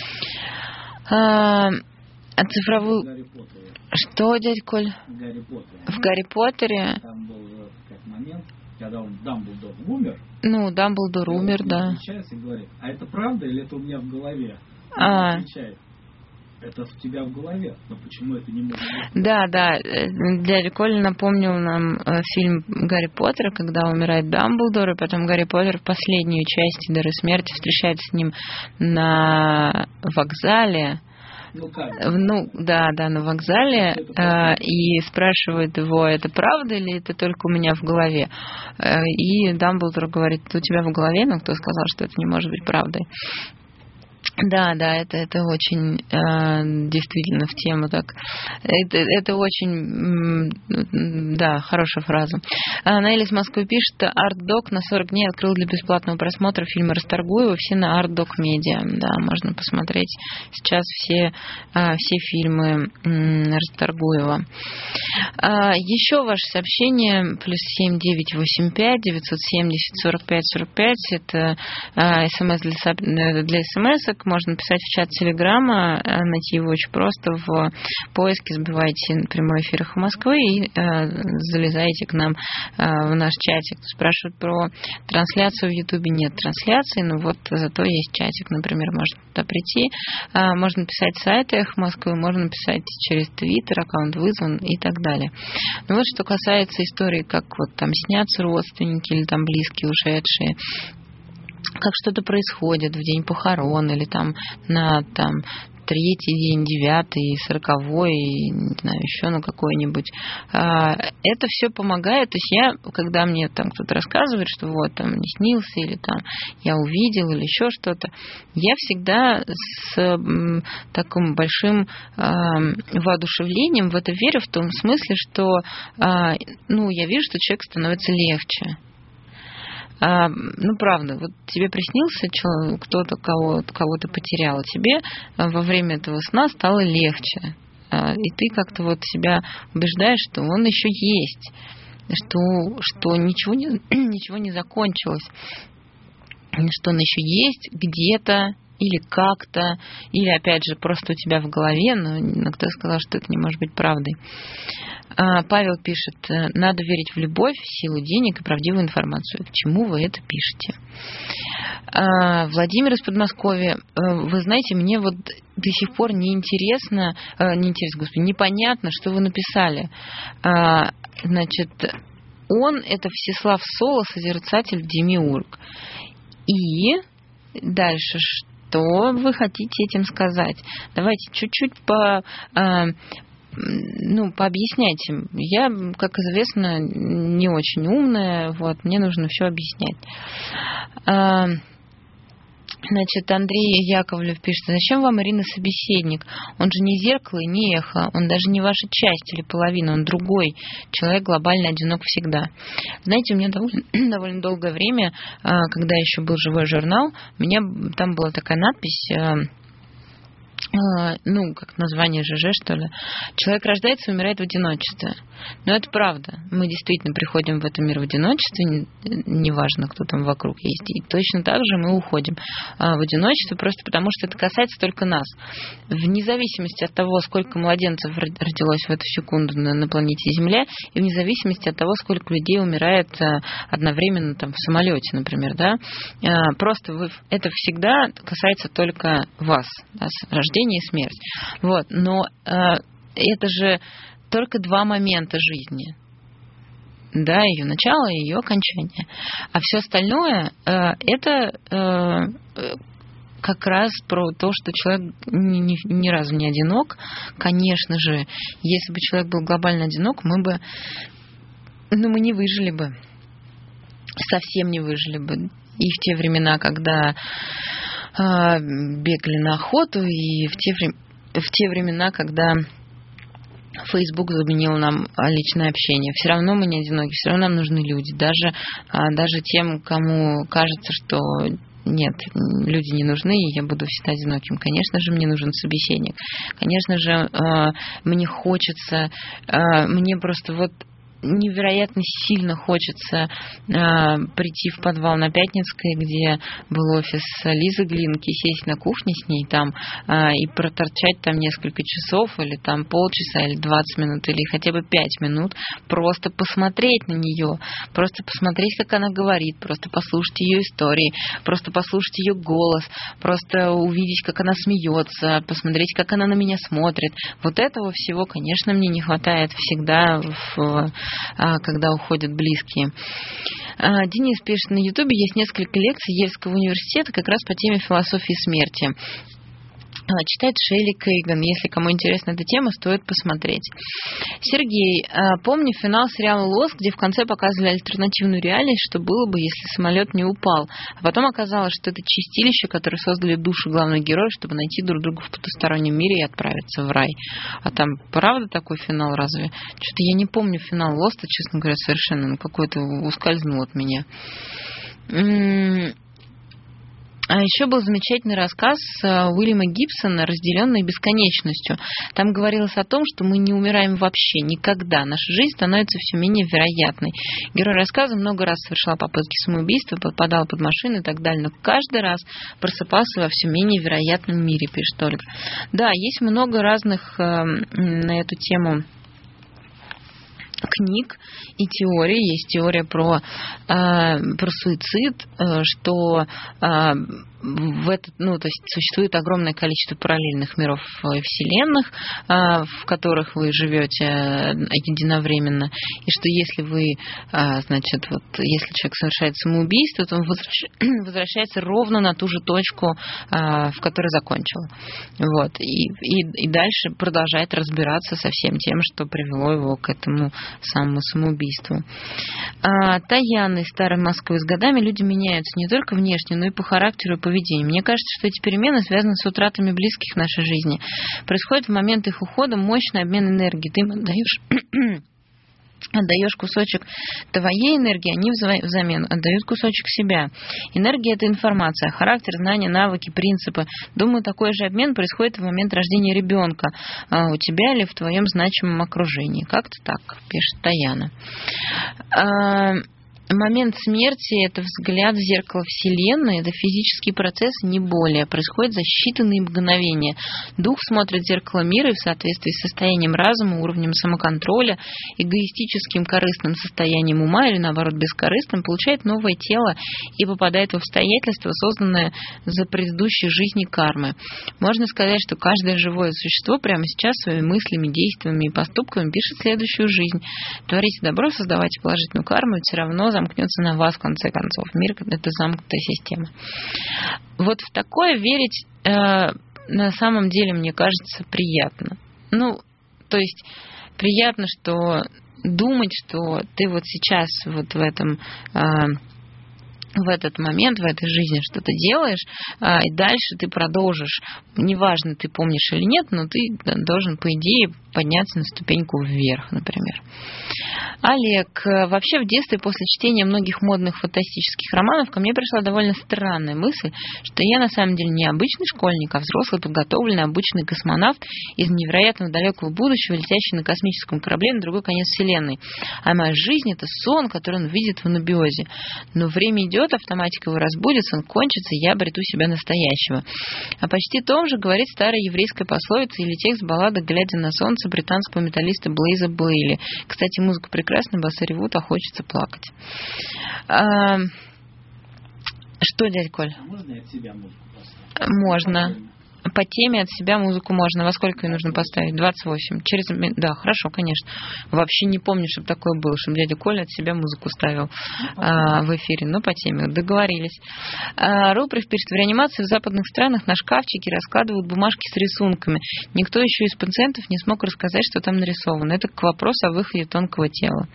А, а цифровую... Что, дядь Коль? Гарри Поттере. В Гарри Поттере. Там был как момент, когда он, Дамблдор умер. Ну, Дамблдор умер, да. Отвечает и говорит, а это правда или это у меня в голове? Он а. отвечает, это у тебя в голове, но почему это не может быть? Да, да. Дядя Коля напомнил нам фильм Гарри Поттер, когда умирает Дамблдор, и потом Гарри Поттер в последнюю часть «Дары смерти» встречается с ним на вокзале. Ну, как? Ну, да, да, на вокзале, э, и спрашивает его, это правда или это только у меня в голове? Э, и Дамблдор говорит, это у тебя в голове, но кто сказал, что это не может быть правдой? Да, да, это, это очень э, действительно в тему так. Это, это очень, да, хорошая фраза. Наэля из Москвы пишет: Артдок на сорок дней открыл для бесплатного просмотра фильмы Расторгуева, все на Артдок Медиа. Да, можно посмотреть сейчас все, все фильмы Расторгуева. Еще ваше сообщение: плюс семь девять восемь пять девятьсот семьдесят сорок пять сорок пять. Это смс для, для смс-ок. Можно писать в чат Телеграма, найти его очень просто в поиске, забивайте прямой эфир «Эхо Москвы» и э, залезаете к нам э, в наш чатик. Спрашивают про трансляцию в Ютубе. Нет трансляции, но вот зато есть чатик, например, можно туда прийти. Э, можно писать с сайта «Эхо Москвы», можно писать через Твиттер, аккаунт вызван и так далее. Ну вот что касается истории, как вот там снятся родственники или там близкие ушедшие, как что-то происходит в день похорон или там на там, третий день, девятый, сороковой, не знаю, еще на какой-нибудь. Это все помогает. То есть я, когда мне там кто-то рассказывает, что вот там не снился или там я увидел или еще что-то, я всегда с таким большим воодушевлением в это верю, в том смысле, что ну, я вижу, что человек становится легче. А, ну, правда, вот тебе приснился человек, кто-то, кого, кого ты потерял, тебе во время этого сна стало легче. А, и ты как-то вот себя убеждаешь, что он еще есть, что, что ничего, не, ничего не закончилось, что он еще есть где-то, или как-то, или, опять же, просто у тебя в голове, но кто сказал, что это не может быть правдой. Павел пишет: надо верить в любовь, силу денег и правдивую информацию. К чему вы это пишете? Владимир из Подмосковья: вы знаете, мне вот до сих пор неинтересно, не интересно, господи, непонятно, что вы написали. Значит, он — это Всеслав Соло, созерцатель Демиург. И дальше что вы хотите этим сказать? Давайте чуть-чуть по... ну, пообъясняйте. Я, как известно, не очень умная, вот, мне нужно все объяснять. Значит, Андрей Яковлев пишет: зачем вам, Ирина, собеседник? Он же не зеркало и не эхо, он даже не ваша часть или половина, он другой. Человек глобально одинок всегда. Знаете, у меня довольно, довольно долгое время, когда еще был живой журнал, у меня там была такая надпись, ну, как название ЖЖ, что ли. Человек рождается и умирает в одиночестве. Но это правда. Мы действительно приходим в этот мир в одиночестве, неважно, кто там вокруг есть. И точно так же мы уходим в одиночество, просто потому что это касается только нас. Вне зависимости от того, сколько младенцев родилось в эту секунду на, на планете Земля, и вне зависимости от того, сколько людей умирает одновременно там, в самолете, например, да, просто вы, это всегда касается только вас, да, рождение и смерть. Вот. Но э, это же только два момента жизни. Да, ее начало и ее окончание. А все остальное э, это э, как раз про то, что человек ни, ни, ни разу не одинок. Конечно же, если бы человек был глобально одинок, мы бы, ну, мы не выжили бы. Совсем не выжили бы. И в те времена, когда бегали на охоту, и в те, в те времена, когда Facebook заменил нам личное общение. Все равно мы не одиноки, все равно нам нужны люди. Даже, даже тем, кому кажется, что нет, люди не нужны, и я буду всегда одиноким. Конечно же, мне нужен собеседник. Конечно же, мне хочется, мне просто вот невероятно сильно хочется э, прийти в подвал на Пятницкой, где был офис Лизы Глинки, сесть на кухне с ней там э, и проторчать там несколько часов, или там полчаса, или двадцать минут, или хотя бы пять минут, просто посмотреть на нее, просто посмотреть, как она говорит, просто послушать ее истории, просто послушать ее голос, просто увидеть, как она смеется, посмотреть, как она на меня смотрит. Вот этого всего, конечно, мне не хватает всегда в когда уходят близкие. Денис пишет: на Ютубе есть несколько лекций Ельского университета как раз по теме философии смерти. Читает Шелли Кейган. Если кому интересна эта тема, стоит посмотреть. Сергей, помню финал сериала «Лос», где в конце показывали альтернативную реальность, что было бы, если самолет не упал. А потом оказалось, что это чистилище, которое создали души главных героев, чтобы найти друг друга в потустороннем мире и отправиться в рай. А там правда такой финал разве? Что-то я не помню финал «Лоста», честно говоря, совершенно. Ну, какой-то ускользнул от меня. А еще был замечательный рассказ Уильяма Гибсона «Разделенные бесконечностью». Там говорилось о том, что мы не умираем вообще, никогда. Наша жизнь становится все менее вероятной. Герой рассказа много раз совершал попытки самоубийства, попадал под машину и так далее, но каждый раз просыпался во все менее вероятном мире, пишет Ольга. Да, есть много разных э, на эту тему книг и теорий. Есть теория про, э, про суицид, э, что э, в этот, ну, то есть существует огромное количество параллельных миров и вселенных, э, в которых вы живете единовременно, и что если вы, э, значит, вот, если человек совершает самоубийство, то он возвращается ровно на ту же точку, э, в которой закончил. Вот. И, и, и дальше продолжает разбираться со всем тем, что привело его к этому самому самоубийству. А, Таяна из Старой Москвы. С годами люди меняются не только внешне, но и по характеру и поведению. Мне кажется, что эти перемены связаны с утратами близких в нашей жизни. Происходит в момент их ухода мощный обмен энергией. Ты им отдаешь отдаешь кусочек твоей энергии, они взамен отдают кусочек себя. Энергия – это информация, характер, знания, навыки, принципы. Думаю, такой же обмен происходит в момент рождения ребенка у тебя или в твоем значимом окружении. Как-то так, пишет Таяна. Момент смерти – это взгляд в зеркало Вселенной, это физический процесс, не более. Происходит за считанные мгновения. Дух смотрит в зеркало мира и в соответствии с состоянием разума, уровнем самоконтроля, эгоистическим корыстным состоянием ума или, наоборот, бескорыстным, получает новое тело и попадает в обстоятельства, созданные за предыдущей жизни кармы. Можно сказать, что каждое живое существо прямо сейчас своими мыслями, действиями и поступками пишет следующую жизнь. Творите добро, создавайте положительную карму, и все равно замкнется на вас в конце концов. Мир – это замкнутая система. Вот в такое верить э, на самом деле, мне кажется, приятно. Ну, то есть приятно, что думать, что ты вот сейчас вот в этом... Э, в этот момент, в этой жизни что-то делаешь, и дальше ты продолжишь. Неважно, ты помнишь или нет, но ты должен, по идее, подняться на ступеньку вверх, например. Олег, вообще в детстве после чтения многих модных фантастических романов ко мне пришла довольно странная мысль, что я на самом деле не обычный школьник, а взрослый, подготовленный, обученный космонавт из невероятного далекого будущего, летящий на космическом корабле на другой конец Вселенной. А моя жизнь – это сон, который он видит в анабиозе. Но время идет, автоматика его разбудится, он кончится, и я обрету себя настоящего. О почти том же говорит старая еврейская пословица или текст баллады «Глядя на солнце» британского металлиста Блейза Бейли. Кстати, музыка прекрасная, басы ревут, а хочется плакать. А... Что, дядь Коль? А можно я от себя музыку поставлю? Можно. По теме от себя музыку можно. Во сколько ее нужно поставить? двадцать восемь. Через... Да, хорошо, конечно. Вообще не помню, чтобы такое было, чтобы дядя Коля от себя музыку ставил а, в эфире. Но по теме. Договорились. А, Руприх пишет, в реанимации в западных странах на шкафчике раскладывают бумажки с рисунками. Никто еще из пациентов не смог рассказать, что там нарисовано. Это к вопросу о выходе тонкого тела.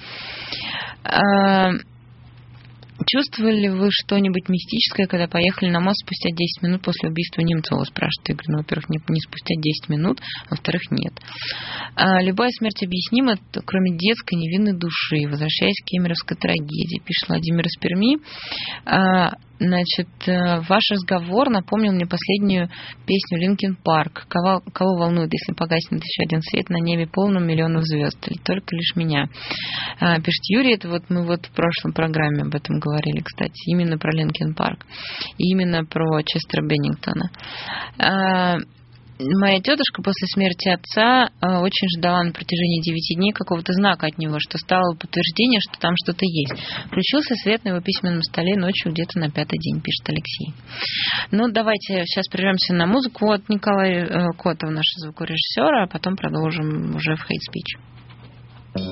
А, Чувствовали ли вы что-нибудь мистическое, когда поехали на мост спустя десять минут после убийства Немцова? Спрашивает Игорь. Ну, во-первых, не, не спустя десять минут, а во-вторых, нет. А, любая смерть объяснима, кроме детской невинной души. Возвращаясь к кемеровской трагедии, пишет Владимир из Перми. А, Значит, ваш разговор напомнил мне последнюю песню Linkin Park. Кого, кого волнует, если погаснет еще один свет на небе полном миллионов звезд? Или только лишь меня? А, пишет Юрий, это вот мы вот в прошлой программе об этом говорили, кстати, именно про Linkin Park. И именно про Честера Беннингтона. А, Моя тетушка после смерти отца очень ждала на протяжении девяти дней какого-то знака от него, что стало подтверждение, что там что-то есть. Включился свет на его письменном столе ночью где-то на пятый день, пишет Алексей. Ну, давайте сейчас прервемся на музыку от Николая Котова, нашего звукорежиссера, а потом продолжим уже в Hate Speech.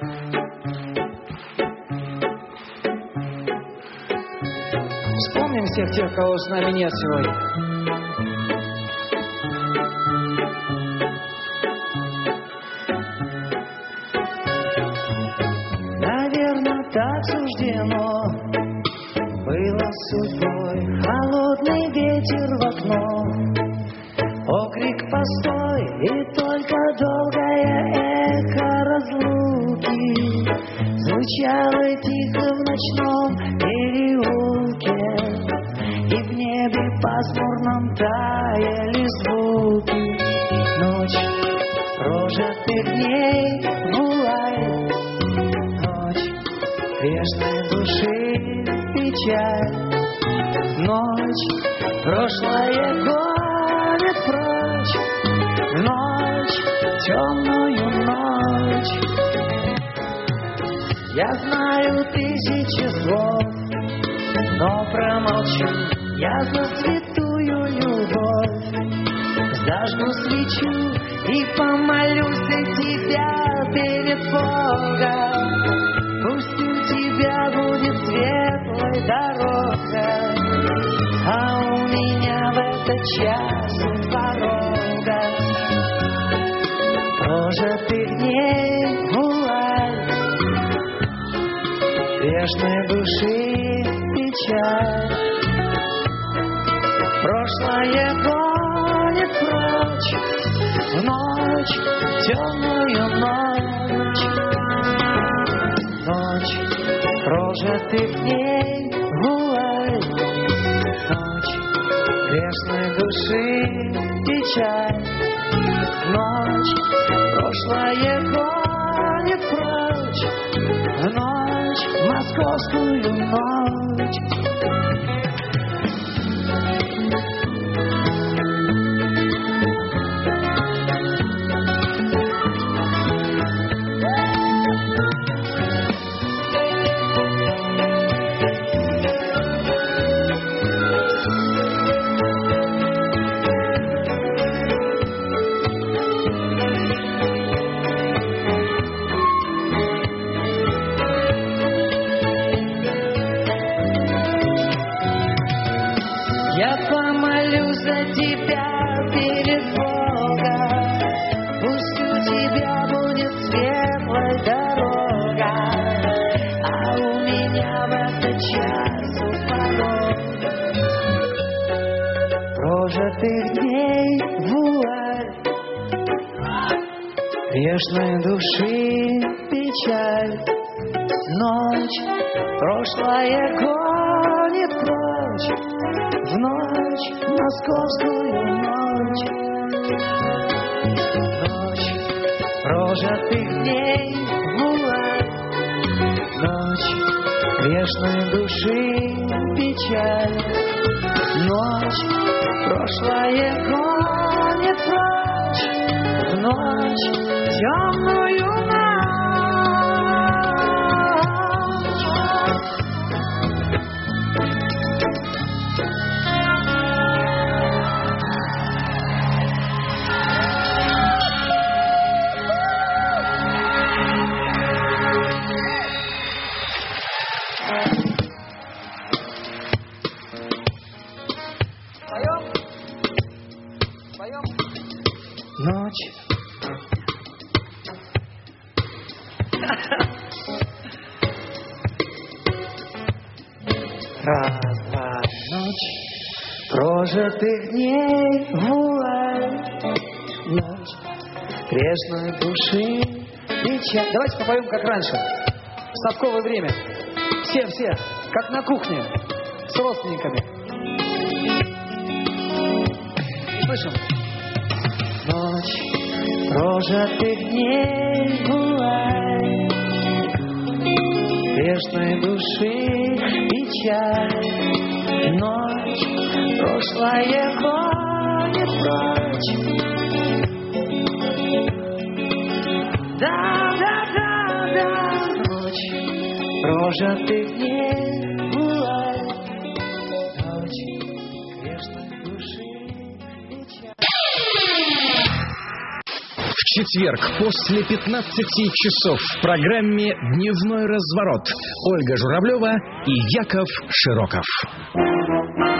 Вспомним всех тех, кого с нами нет сегодня. Наверное, так суждено было судьбой. Холодный ветер в окно, окрик постой, и только долгое эхо разлуки звучало тихо в ночном переулке, и в небе пасмурном таяли звуки. Ночь прожитых дней бывает, ночь грешной души печаль. Ночь прошлое гонит прочь, в ночь, темную ночь. Я знаю тысячи слов, но промолчу я за святую любовь. Зажгу свечу и помолюсь за тебя перед Богом. Пусть у тебя будет светлая дорога, а у меня в этот час у порога прожитых дней вуаль, грешной души печаль. Прошлое гонит прочь, в ночь, темную ночь. Ночь прожитых дней вуаль, ночь грешной души печаль. Ночь прошлое гонит прочь, в ночь, московскую ночь. Я помолюсь за тебя перед Богом. Пусть у тебя будет светлая дорога, а у меня в этот час у порога прожитых дней вуаль, грешной души печаль. Ночь прошлое гонит прочь, в ночь, московскую ночь. Ночь прожитых дней вуаль, ночь грешной души печаль. Ночь прошлое гонит прочь, в ночь темную ночь. Ночь. Раз, два, ночь прожитых дней вуаль, ночь грешной души печаль. Давайте попоем как раньше, в совковое время. Все-все, как на кухне, с родственниками. Слышим? Ночь прожитых дней вуаль, грешной души печаль. Ночь прошлое гонит прочь. Да, да, да, да. Ночь прожитых дней вуаль, ночь грешной души печаль. В четверг после пятнадцати часов в программе «Дневной разворот» Ольга Журавлева и Яков Широков.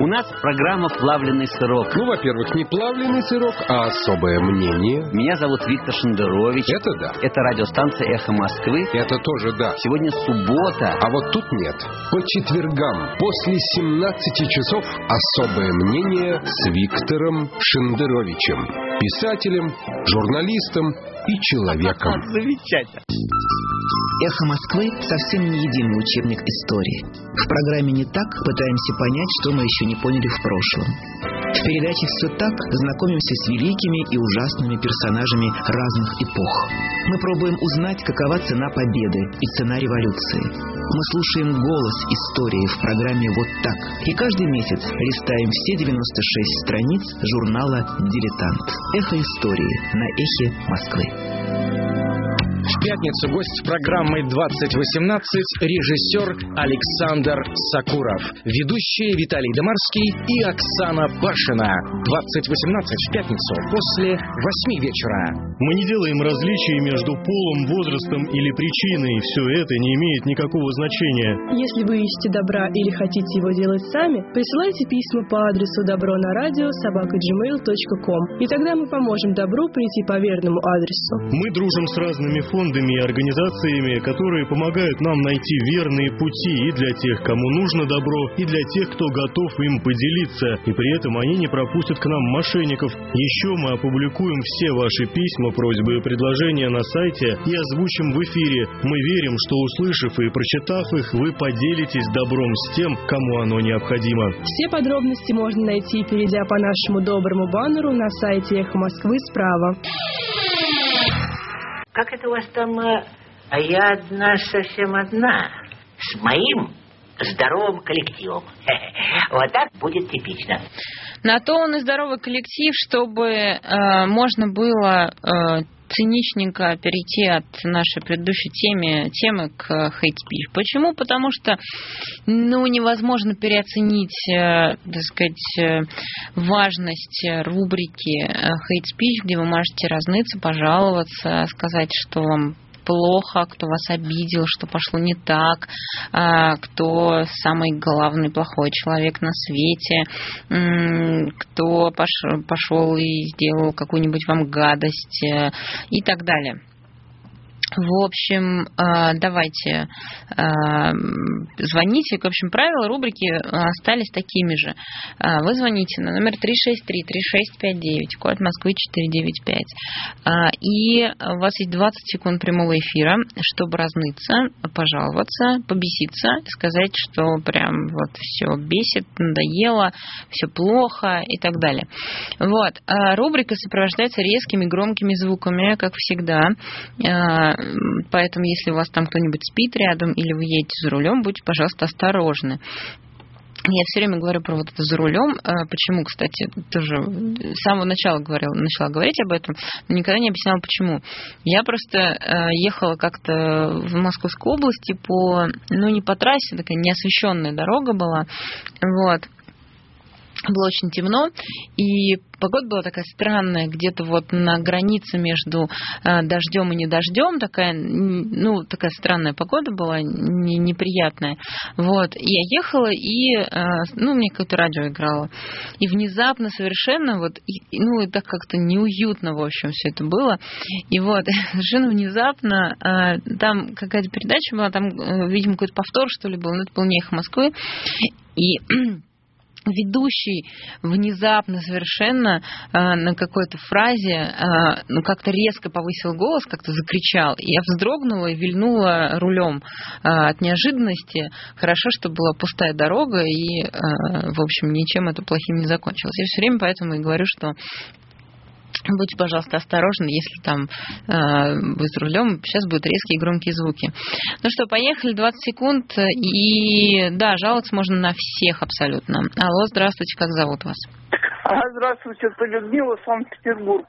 У нас программа «Плавленый сырок». Ну, во-первых, не плавленый сырок, а особое мнение. Меня зовут Виктор Шендерович. Это да. Это радиостанция «Эхо Москвы». Это тоже да. Сегодня суббота. А вот тут нет. По четвергам после семнадцати часов особое мнение с Виктором Шендеровичем. Писателем, журналистом и человеком. Замечательно. «Эхо Москвы» совсем не единый учебник истории. В программе «Не так» пытаемся понять, что мы еще не поняли в прошлом. В передаче «Все так» знакомимся с великими и ужасными персонажами разных эпох. Мы пробуем узнать, какова цена победы и цена революции. Мы слушаем голос истории в программе «Вот так». И каждый месяц листаем все девяносто шесть страниц журнала «Дилетант». «Эхо истории» на «Эхе Москвы». В пятницу гость программы двадцать восемнадцать режиссер Александр Сакуров, ведущие Виталий Домарский и Оксана Пашина. двадцать восемнадцать в пятницу после восьми вечера. Мы не делаем различий между полом, возрастом или причиной. Все это не имеет никакого значения. Если вы ищете добра или хотите его делать сами, присылайте письма по адресу добронарадио собака джимейл точка ком, и тогда мы поможем добру прийти по верному адресу. Мы дружим с разными фондами и организациями, которые помогают нам найти верные пути и для тех, кому нужно добро, и для тех, кто готов им поделиться, и при этом они не пропустят к нам мошенников. Еще мы опубликуем все ваши письма, просьбы и предложения на сайте и озвучим в эфире. Мы верим, что, услышав и прочитав их, вы поделитесь добром с тем, кому оно необходимо. Все подробности можно найти, перейдя по нашему доброму баннеру на сайте «Эхо Москвы» справа. Как это у вас там? А я одна, совсем одна. С моим здоровым коллективом. Вот так будет типично. На то он и здоровый коллектив, чтобы э, можно было э, циничненько перейти от нашей предыдущей темы, темы к хейт-спич. Почему? Потому что ну, невозможно переоценить, э, так сказать, э, важность рубрики хейт-спич, где вы можете разныться, пожаловаться, сказать, что вам плохо, кто вас обидел, что пошло не так, кто самый главный плохой человек на свете, кто пошел и сделал какую-нибудь вам гадость и так далее. В общем, давайте звоните. В общем, правила рубрики остались такими же. Вы звоните на номер три шесть три три шесть пять девять, код Москвы четыре девять пять. И у вас есть двадцать секунд прямого эфира, чтобы разныться, пожаловаться, побеситься, сказать, что прям вот все бесит, надоело, все плохо и так далее. Вот. Рубрика сопровождается резкими громкими звуками, как всегда. Поэтому, если у вас там кто-нибудь спит рядом или вы едете за рулем, будьте, пожалуйста, осторожны. Я все время говорю про вот это за рулем. Почему, кстати, тоже с самого начала говорила, начала говорить об этом, но никогда не объясняла, почему. Я просто ехала как-то в Московской области по, ну, не по трассе, такая неосвещенная дорога была. Вот. Было очень темно, и погода была такая странная, где-то вот на границе между э, дождем и недождем, такая, ну, такая странная погода была, не, неприятная. Вот, и я ехала, и, э, ну, мне какое-то радио играло, и внезапно совершенно, вот, и, ну, и так как-то неуютно, в общем, все это было, и вот, совершенно внезапно, э, там какая-то передача была, там, э, видимо, какой-то повтор, что ли, был, но это был не «Эхо Москвы», и ведущий внезапно совершенно э, на какой-то фразе э, ну, как-то резко повысил голос, как-то закричал. И я вздрогнула и вильнула рулем э, от неожиданности. Хорошо, что была пустая дорога, и, э, в общем, ничем это плохим не закончилось. Я все время поэтому и говорю, что будьте, пожалуйста, осторожны, если там э, вы за рулем, сейчас будут резкие громкие звуки. Ну что, поехали, двадцать секунд, и да, жаловаться можно на всех абсолютно. Алло, здравствуйте, как зовут вас? Здравствуйте, это Людмила, Санкт-Петербург.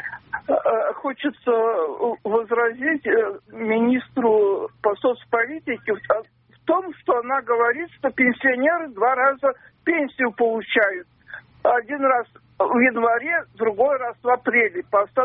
Хочется возразить министру по соцполитике в том, что она говорит, что пенсионеры два раза пенсию получают. Один раз в январе, другой раз в апреле.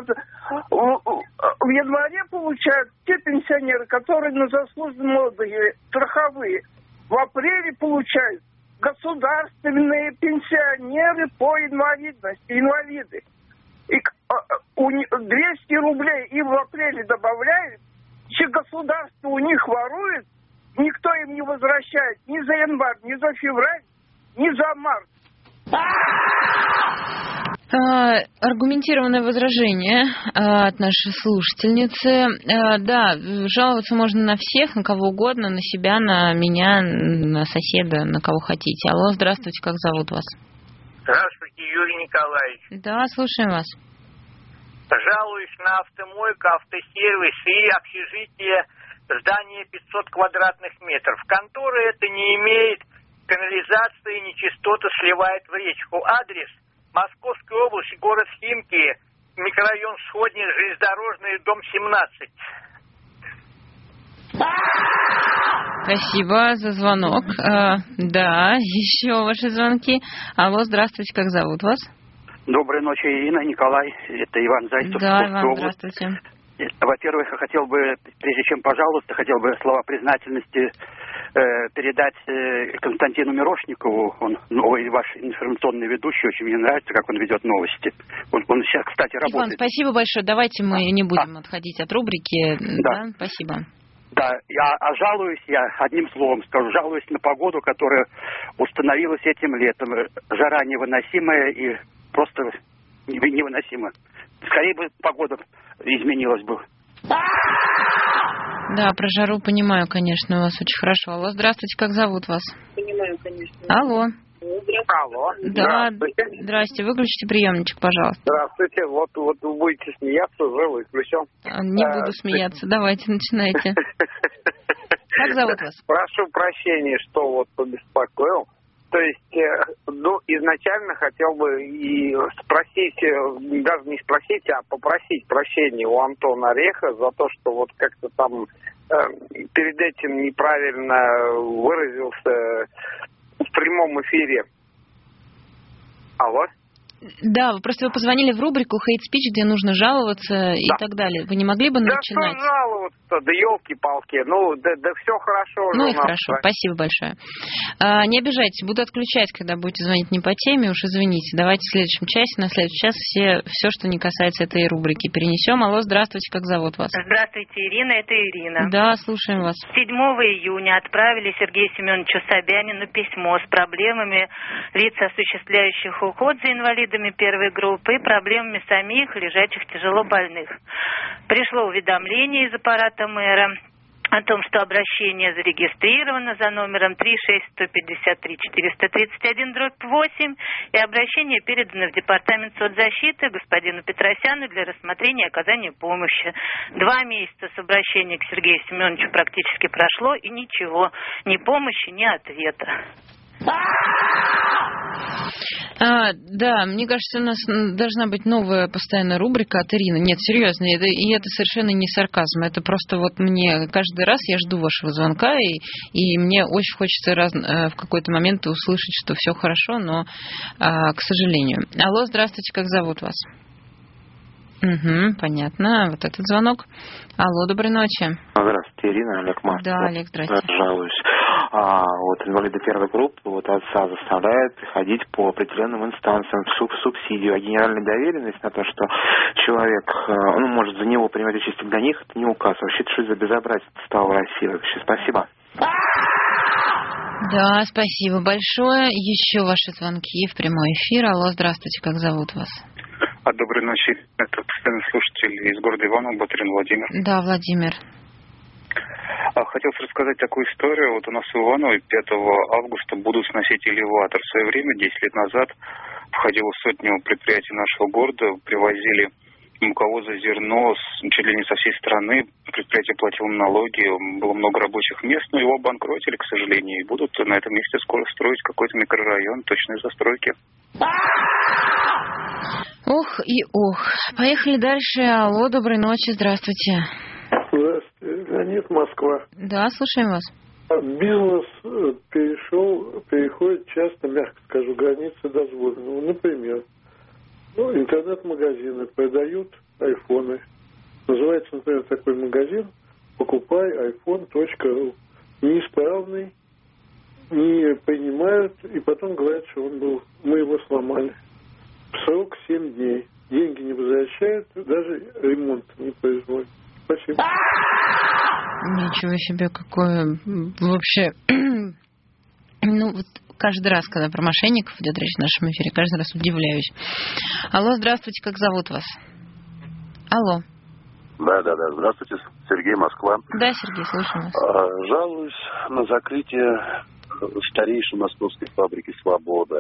В январе получают те пенсионеры, которые на заслуженном отдыхе, страховые. В апреле получают государственные пенсионеры по инвалидности, инвалиды. И у них двести рублей им в апреле добавляют, че государство у них ворует, никто им не возвращает ни за январь, ни за февраль, ни за март. А, аргументированное возражение а, от нашей слушательницы. А, да, жаловаться можно на всех, на кого угодно, на себя, на меня, на соседа, на кого хотите. Алло, здравствуйте, как зовут вас? Здравствуйте, Юрий Николаевич. Да, слушаем вас. Жалуюсь на автомойку, автосервис и общежитие, здание пятьсот квадратных метров. Контора это не имеет канализации, нечистоты сливает в речку. Адрес: Московская область, город Химки, микрорайон Сходня, железнодорожный, дом семнадцать. Спасибо за звонок. А, да, еще ваши звонки. Алло, здравствуйте, как зовут вас? Доброй ночи, Ирина, Николай. Это Иван Зайцев. Да, Иван, здравствуйте. Во-первых, я хотел бы, прежде чем пожалуйста, хотел бы слова признательности э, передать э, Константину Мирошникову. Он новый ваш информационный ведущий, очень мне нравится, как он ведет новости. Он, он сейчас, кстати, работает. Иван, спасибо большое. Давайте мы а, не будем а. отходить от рубрики. Да, да спасибо. Да, я, а жалуюсь, я одним словом скажу, жалуюсь на погоду, которая установилась этим летом. Жара невыносимая и просто невыносимо. Скорее бы погода изменилась бы. Да, про жару понимаю, конечно, у вас очень хорошо. Алло, здравствуйте, как зовут вас? Понимаю, конечно. Алло. Алло. Да, здравствуйте. Здрасте, выключите приемничек, пожалуйста. Здравствуйте, вот, вот вы будете смеяться, уже выключил. Не а, буду смеяться, давайте, начинайте. Как зовут вас? Прошу прощения, что вот побеспокоил. То есть, ну, изначально хотел бы и спросить, даже не спросить, а попросить прощения у Антона Ореха за то, что вот как-то там э, перед этим неправильно выразился в прямом эфире. Алло? Да, вы просто вы позвонили в рубрику «Hate Speech», где нужно жаловаться да. и так далее. Вы не могли бы да начинать? Да что жаловаться, да елки-палки, ну, да, да все хорошо. Ну и хорошо, нас. Спасибо большое. А, не обижайтесь, буду отключать, когда будете звонить не по теме, уж извините. Давайте в следующем часе, на следующий час все, все, что не касается этой рубрики, перенесем. Алло, здравствуйте, как зовут вас? Здравствуйте, Ирина, это Ирина. Да, слушаем вас. седьмого июня отправили Сергею Семеновичу Собянину письмо с проблемами лиц, осуществляющих уход за инвалидами первой группы и проблемами самих лежачих тяжелобольных. Пришло уведомление из аппарата мэра о том, что обращение зарегистрировано за номером три шесть сто пятьдесят три четыреста тридцать один дробь восемь, и обращение передано в департамент соцзащиты господину Петросяну для рассмотрения и оказания помощи. Два месяца с обращения к Сергею Семеновичу практически прошло, и ничего, ни помощи, ни ответа. А, да, мне кажется, у нас должна быть новая постоянная рубрика от Ирины. Нет, серьезно, это, и это совершенно не сарказм. Это просто вот мне каждый раз я жду вашего звонка, и, и мне очень хочется раз, в какой-то момент услышать, что все хорошо, но, а, к сожалению. Алло, здравствуйте, как зовут вас? Угу, понятно. Вот этот звонок. Алло, доброй ночи. Здравствуйте, Ирина, Олег Марков. Да, Олег, здрасте. Жалуюсь. А, вот инвалиды первой группы, вот отца заставляют приходить по определенным инстанциям в суд, субсидию, а генеральная доверенность на то, что человек, ну, может за него принимать участие, когда них, это не указ. Вообще, что это за безобразие стало в России вообще? Спасибо. Да, спасибо большое. Еще ваши звонки в прямой эфир. Алло, здравствуйте, как зовут вас? А, доброй ночи. Это постоянный слушатель из города Иваново, Батарин Владимир. Да, Владимир. Хотелось рассказать такую историю. Вот у нас в Иваново пятого августа будут сносить элеватор. В свое время, десять лет назад, входило в сотню предприятий нашего города, привозили муковозы, зерно чуть ли не со всей страны. Предприятие платило налоги, было много рабочих мест, но его обанкротили, к сожалению, и будут на этом месте скоро строить какой-то микрорайон, точные застройки. Ох и ох. Поехали дальше. Алло, доброй ночи, здравствуйте. Здравствуйте, Леонид, Москва. Да, слушаем вас. Бизнес перешел, переходит часто, мягко скажу, границы дозволенного. Например, ну, интернет-магазины продают айфоны. Называется, например, такой магазин «Покупай айфон точка ру». Неисправный не принимают, и потом говорят, что он был, мы его сломали. Срок семь дней. Деньги не возвращают, даже ремонт не производят. Спасибо. Ничего себе, какое вообще... Ну, вот каждый раз, когда про мошенников идет речь в нашем эфире, каждый раз удивляюсь. Алло, здравствуйте, как зовут вас? Алло. Да, да, да. Здравствуйте, Сергей, Москва. Да, Сергей, слушаю вас. А, жалуюсь на закрытие старейшей московской фабрики «Свобода».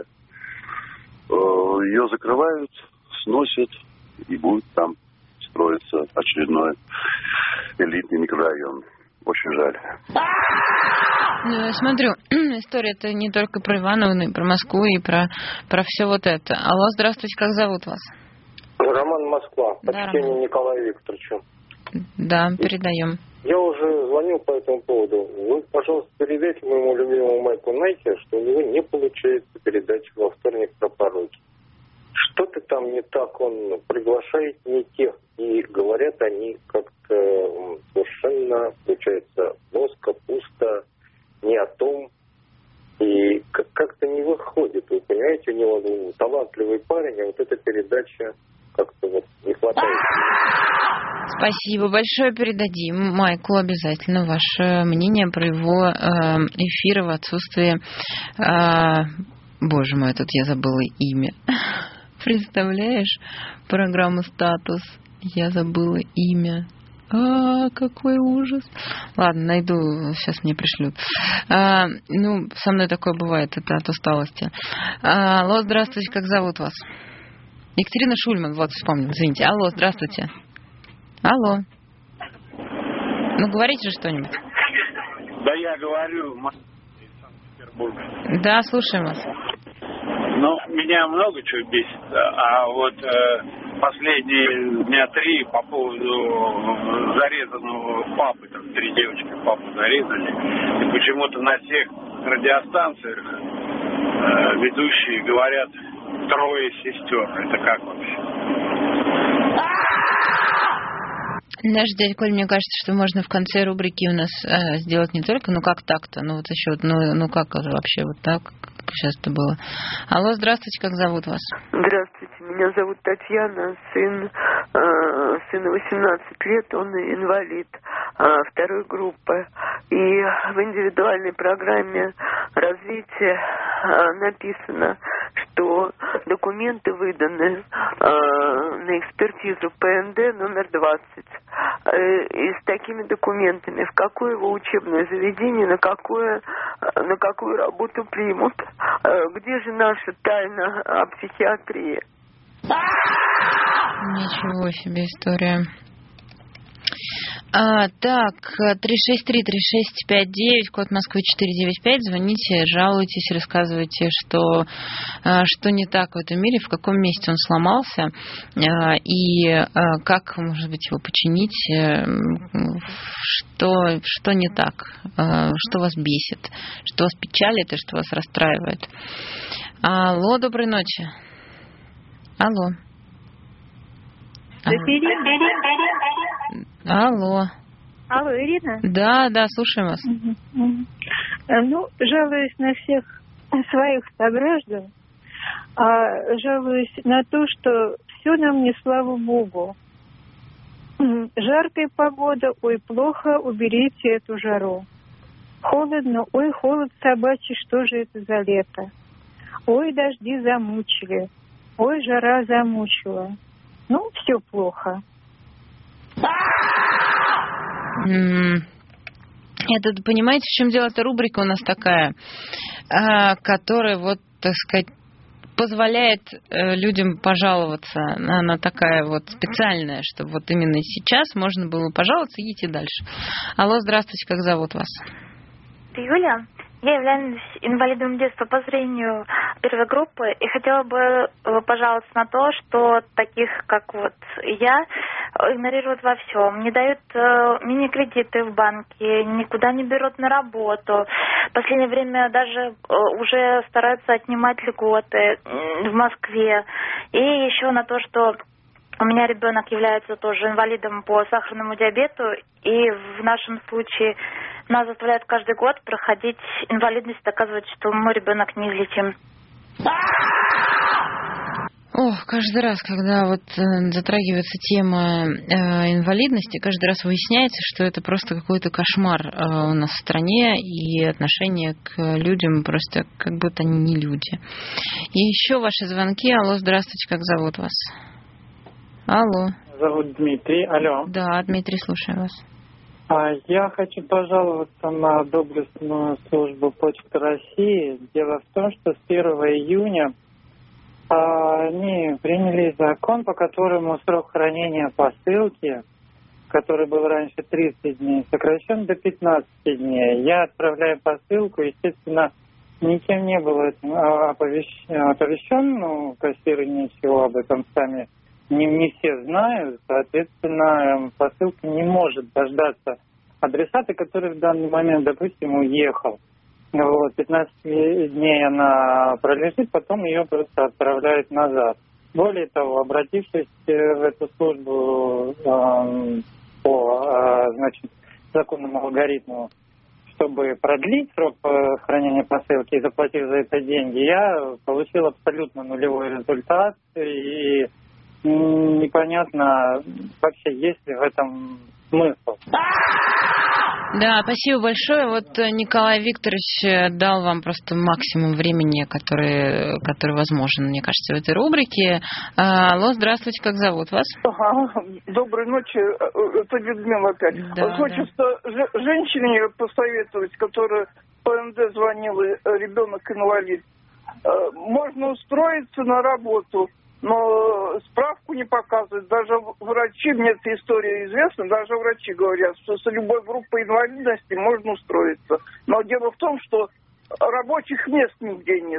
Ее закрывают, сносят, и будет там строиться очередной элитный микрорайон. Очень жаль. Ну, я смотрю, история-то не только про Иваново, но и про Москву, и про, про все вот это. Алло, здравствуйте, как зовут вас? Роман, Москва. Да, Почтение Роман. Николаю Викторовичу. Да, передаем. Я уже звонил по этому поводу. Вы, пожалуйста, передайте моему любимому Майку Найке, что у него не получается передача во вторник про пороги. Что-то там не так, он приглашает не тех, и говорят они как-то совершенно, получается, плоско, пусто, не о том, и как-то не выходит, вы понимаете, у него талантливый парень, а вот эта передача как-то вот не хватает. Спасибо большое, передадим Майклу обязательно ваше мнение про его э, эфиры в отсутствии... Э, боже мой, тут я забыла имя. Представляешь, программа «Статус», я забыла имя. А, какой ужас. Ладно, найду, сейчас мне пришлют. А, ну, со мной такое бывает, это от усталости. А, алло, здравствуйте, как зовут вас? Екатерина Шульман, вот, вспомнил, извините. Алло, здравствуйте. Алло. Ну, говорите же что-нибудь. Да я говорю, из Санкт-Петербурга. Да, слушаем вас. Ну, меня много чего бесит, а вот э, последние дня три по поводу зарезанного папы, там три девочки папу зарезали, и почему-то на всех радиостанциях э, ведущие говорят трое сестер. Это как вообще? Наш дядя Коль, мне кажется, что можно в конце рубрики у нас э, сделать не только ну как так-то, но вот еще вот, ну, ну как вообще вот так, как сейчас это было. Алло, здравствуйте, как зовут вас? Здравствуйте, меня зовут Татьяна, сын, э, сыну восемнадцать лет, он инвалид э, второй группы. И в индивидуальной программе развития э, написано, что документы выданы э, на экспертизу ПНД номер двадцать. Э, и с такими документами в какое его учебное заведение, на, какое, на какую работу примут? Э, где же наша тайна о психиатрии? Ничего себе история. А, так, три шесть три три шесть пять девять, код Москвы четыре девять пять, звоните, жалуйтесь, рассказывайте, что, что не так в этом мире, в каком месте он сломался, и как, может быть, его починить, что, что не так, что вас бесит, что вас печалит и что вас расстраивает. Алло, доброй ночи. Алло. Алло. Алло, Ирина? Да, да, слушаем вас. Угу, угу. Ну, жалуюсь на всех своих сограждан, а жалуюсь на то, что все нам не слава Богу. Жаркая погода, ой, плохо, уберите эту жару. Холодно, ой, холод собачий, что же это за лето? Ой, дожди замучили, ой, жара замучила. Ну, все плохо. Это, понимаете, в чем дело? Эта рубрика у нас такая, которая, вот, так сказать, позволяет людям пожаловаться. Она такая вот специальная, чтобы вот именно сейчас можно было пожаловаться и идти дальше. Алло, здравствуйте, как зовут вас? Юля. Я являюсь инвалидом детства по зрению первой группы и хотела бы пожаловаться на то, что таких, как вот я, игнорируют во всем. Не дают э, мини-кредиты в банке, никуда не берут на работу. В последнее время даже э, уже стараются отнимать льготы в Москве. И еще на то, что у меня ребенок является тоже инвалидом по сахарному диабету, и в нашем случае нас заставляют каждый год проходить инвалидность, доказывать, что мой ребенок неизлечим. Ох, каждый раз, когда вот затрагивается тема э, инвалидности, каждый раз выясняется, что это просто какой-то кошмар э, у нас в стране, и отношение к людям просто как будто они не люди. И еще ваши звонки. Алло, здравствуйте, как зовут вас? Алло. Зовут Дмитрий. Алло. Да, Дмитрий, слушаю вас. А, я хочу пожаловаться на доблестную службу Почты России. Дело в том, что с первого июня они приняли закон, по которому срок хранения посылки, который был раньше тридцать дней, сокращен до пятнадцати дней. Я отправляю посылку, естественно, никем не был этим оповещен, ну, кассиры ничего об этом сами не, не все знают, соответственно, посылка не может дождаться адресата, который в данный момент, допустим, уехал. Вот, пятнадцать дней она пролежит, потом ее просто отправляют назад. Более того, обратившись в эту службу э, по э, значит, законному алгоритму, чтобы продлить срок хранения посылки и заплатив за это деньги, я получил абсолютно нулевой результат. И непонятно вообще, есть ли в этом смысл. Да, спасибо большое. Вот Николай Викторович дал вам просто максимум времени, который, который возможен, мне кажется, в этой рубрике. Алло, здравствуйте, как зовут вас? Ага, доброй ночи, это Людмила опять. Да, Хочется да. женщине посоветовать, которая по эн дэ звонила, ребенок инвалид. Можно устроиться на работу, но справку не показывают. Даже врачи, мне эта история известна, даже врачи говорят, что с любой группой инвалидности можно устроиться. Но дело в том, что рабочих мест нигде нет.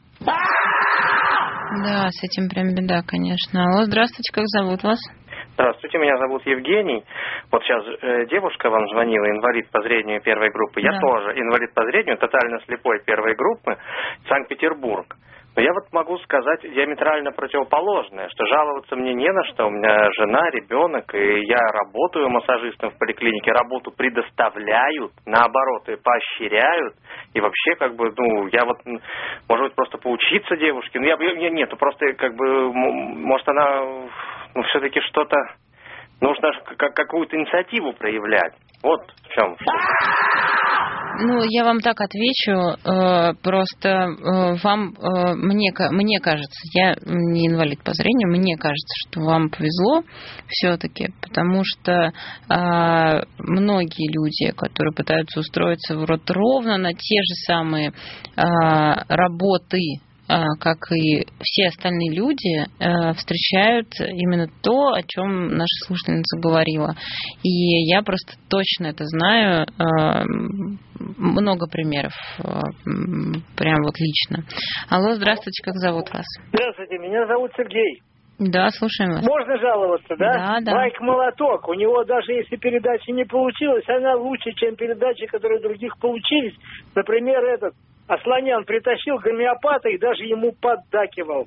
Да, с этим прям беда, конечно. Алло, здравствуйте, как зовут вас? Здравствуйте, меня зовут Евгений. Вот сейчас э, девушка вам звонила, инвалид по зрению первой группы. Я да. тоже инвалид по зрению, тотально слепой первой группы, Санкт-Петербург. Но я вот могу сказать диаметрально противоположное, что жаловаться мне не на что. У меня жена, ребенок, и я работаю массажистом в поликлинике, работу предоставляют, наоборот, и поощряют. И вообще, как бы, ну, я вот, может быть, просто поучиться девушке. Ну, я, я нет, просто, как бы, может, она, ну, все-таки что-то, нужно какую-то инициативу проявлять. Вот в чем. Ну, я вам так отвечу, э, просто э, вам, э, мне, мне кажется, я не инвалид по зрению, мне кажется, что вам повезло все-таки, потому что э, многие люди, которые пытаются устроиться вот ровно на те же самые э, работы, как и все остальные люди, встречают именно то, о чем наша слушательница говорила. И я просто точно это знаю, много примеров, прям вот лично. Алло, здравствуйте, как зовут вас? Здравствуйте, меня зовут Сергей. Да, слушаем вас. Можно жаловаться, да? Да, да. Майк Молоток. У него даже если передача не получилась, она лучше, чем передачи, которые у других получились. Например, этот Асланян притащил гомеопата и даже ему поддакивал.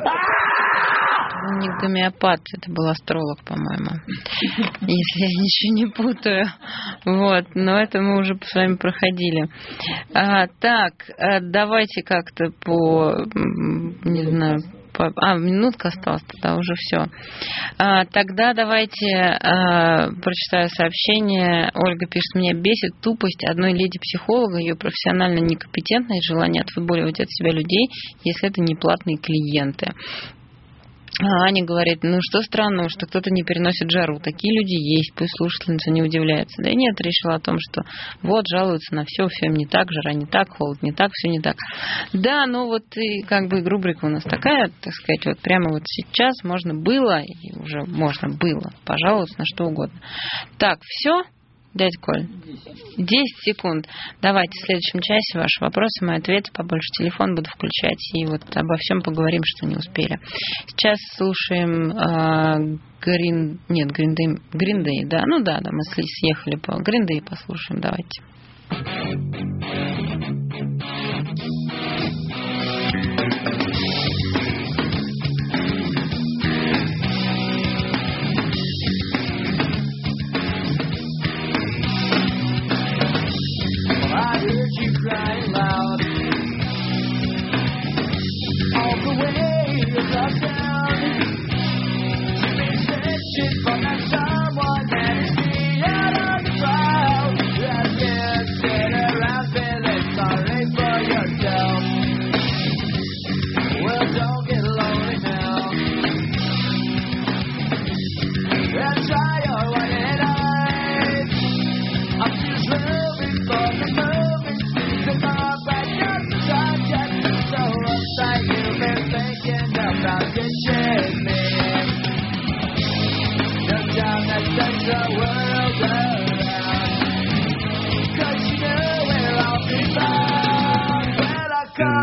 Не гомеопат, это был астролог, по-моему, если я ничего не путаю. Вот, но это мы уже с вами проходили. А, так, давайте как-то по, не знаю, А, минутка осталась, тогда уже все. А, тогда давайте а, прочитаю сообщение. Ольга пишет: меня бесит тупость одной леди-психолога, ее профессионально некомпетентность, желание отфутболивать от себя людей, если это не платные клиенты. А Аня говорит: ну что странного, что кто-то не переносит жару. Такие люди есть, пусть слушательница не удивляется. Да и нет, решила о том, что вот жалуются на все, все им не так, жара не так, холод не так, все не так. Да, ну вот и как бы рубрика у нас такая, так сказать, вот прямо вот сейчас можно было, и уже можно было пожаловаться на что угодно. Так, все? Дядя Коль, десять секунд. Давайте в следующем часе ваши вопросы, мои ответы, побольше телефон буду включать. И вот обо всем поговорим, что не успели. Сейчас слушаем э, Грин... Нет, Гриндей, Гриндей, да. Ну да, да, мы съехали по Гриндей, послушаем, давайте.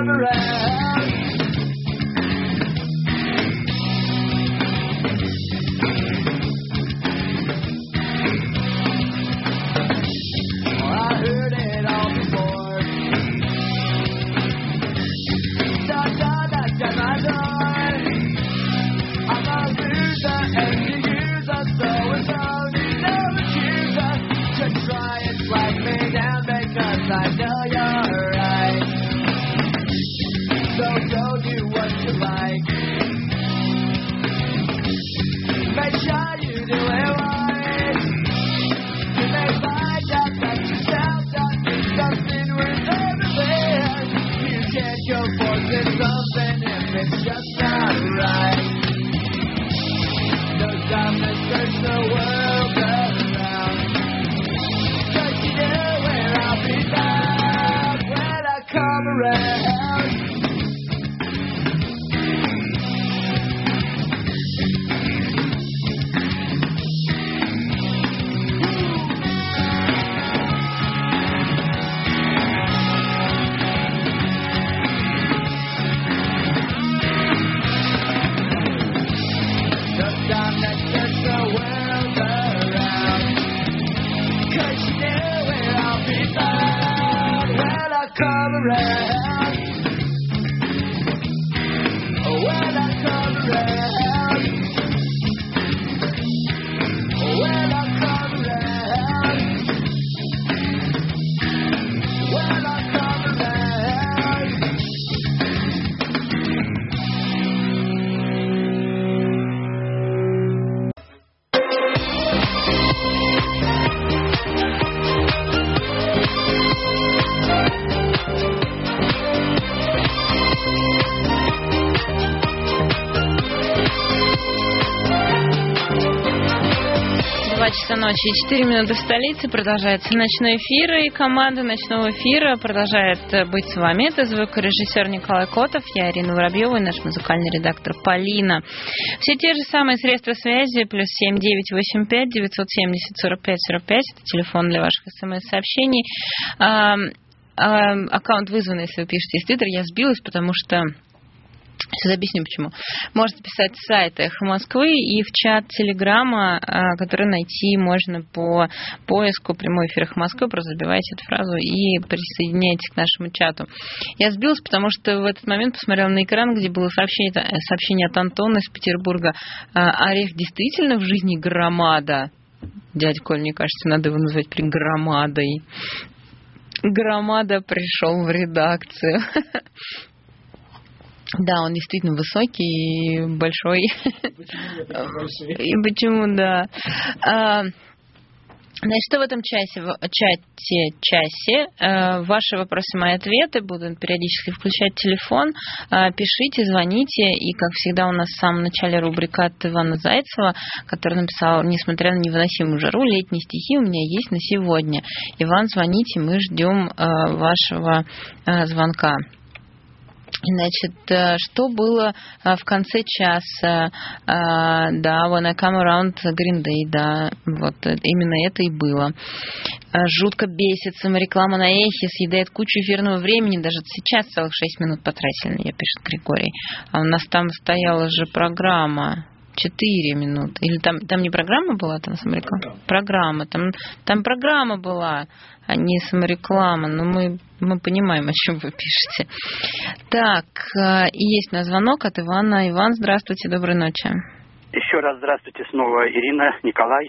come around. Oh, I heard it all before. Da da da da my door. I'm a loser and you use us, so it's only never choose us to try and flag me down because I know you're right. So go do what you like. Make sure you do it right. You may find out that yourself don't need something worth everything. You can't go forcing something if it's just not right. No time to search the world around. Cause you know where I'll be found when I come around. No time to search the world around. Cause you know where I'll be found when I come around. When I come around. When I come around. When I come around. Два часа ночи и четыре минуты в столице. Продолжается ночной эфир, и команда ночного эфира продолжает быть с вами. Это звукорежиссер Николай Котов, я Ирина Воробьева и наш музыкальный редактор Полина. Все те же самые средства связи: плюс семь девять восемь пять девятьсот семьдесят сорок пять сорок пять. Это телефон для ваших смс-сообщений. А, а, аккаунт вызван, если вы пишете из Твиттера. Я сбилась, потому что... Сейчас объясню, почему. Можете писать с сайта «Эхо Москвы» и в чат Телеграма, который найти можно по поиску «Прямой эфир Эхо Москвы». Просто забивайте эту фразу и присоединяйтесь к нашему чату. Я сбилась, потому что в этот момент посмотрела на экран, где было сообщение, сообщение от Антона из Петербурга. Орех действительно в жизни громада. Дядя Коль, мне кажется, надо его назвать громадой. Громада пришел в редакцию. Да, он действительно высокий и большой. И почему, да. Значит, что в этом часе, в чате, часе? Ваши вопросы, мои ответы. Буду периодически включать телефон. Пишите, звоните. И, как всегда, у нас в самом начале рубрика от Ивана Зайцева, который написал: несмотря на невыносимую жару, летние стихи у меня есть на сегодня. Иван, звоните, мы ждем вашего звонка. Значит, что было в конце часа? Да, When I Come Around, Green Day, да, вот именно это и было. Жутко бесит, самореклама на эхе съедает кучу эфирного времени, даже сейчас целых шесть минут потратили на нее, пишет Григорий. А у нас там стояла же программа. Четыре минуты. Или там, там не программа была, там самореклама? Программа. Там, там программа была, а не самореклама. Но мы, мы понимаем, о чем вы пишете. Так, и есть на звонок от Ивана. Иван, здравствуйте, доброй ночи. Еще раз здравствуйте снова, Ирина, Николай.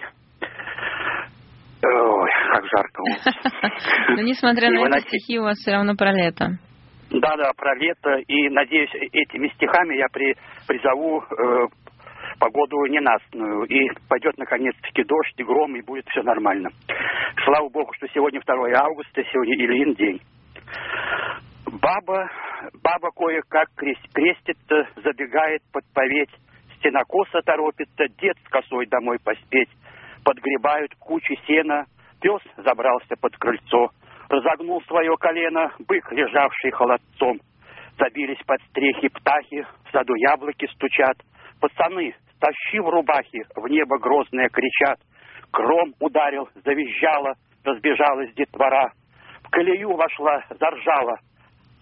Ой, как жарко у нас. Но несмотря на эти стихи, у вас все равно про лето. Да-да, про лето. И, надеюсь, этими стихами я призову погоду ненастную, и пойдет наконец-таки дождь и гром, и будет все нормально. Слава Богу, что сегодня второе августа, сегодня Ильин день. Баба, баба кое-как крестится, забегает под поведь, стенокоса торопится, дед с косой домой поспеть. Подгребают кучи сена, пес забрался под крыльцо, разогнул свое колено бык, лежавший холодцом. Забились под стрехи птахи, в саду яблоки стучат. Пацаны, тащи в рубахи, в небо грозное кричат. Гром ударил, завизжала, разбежалась детвора. В колею вошла, заржала.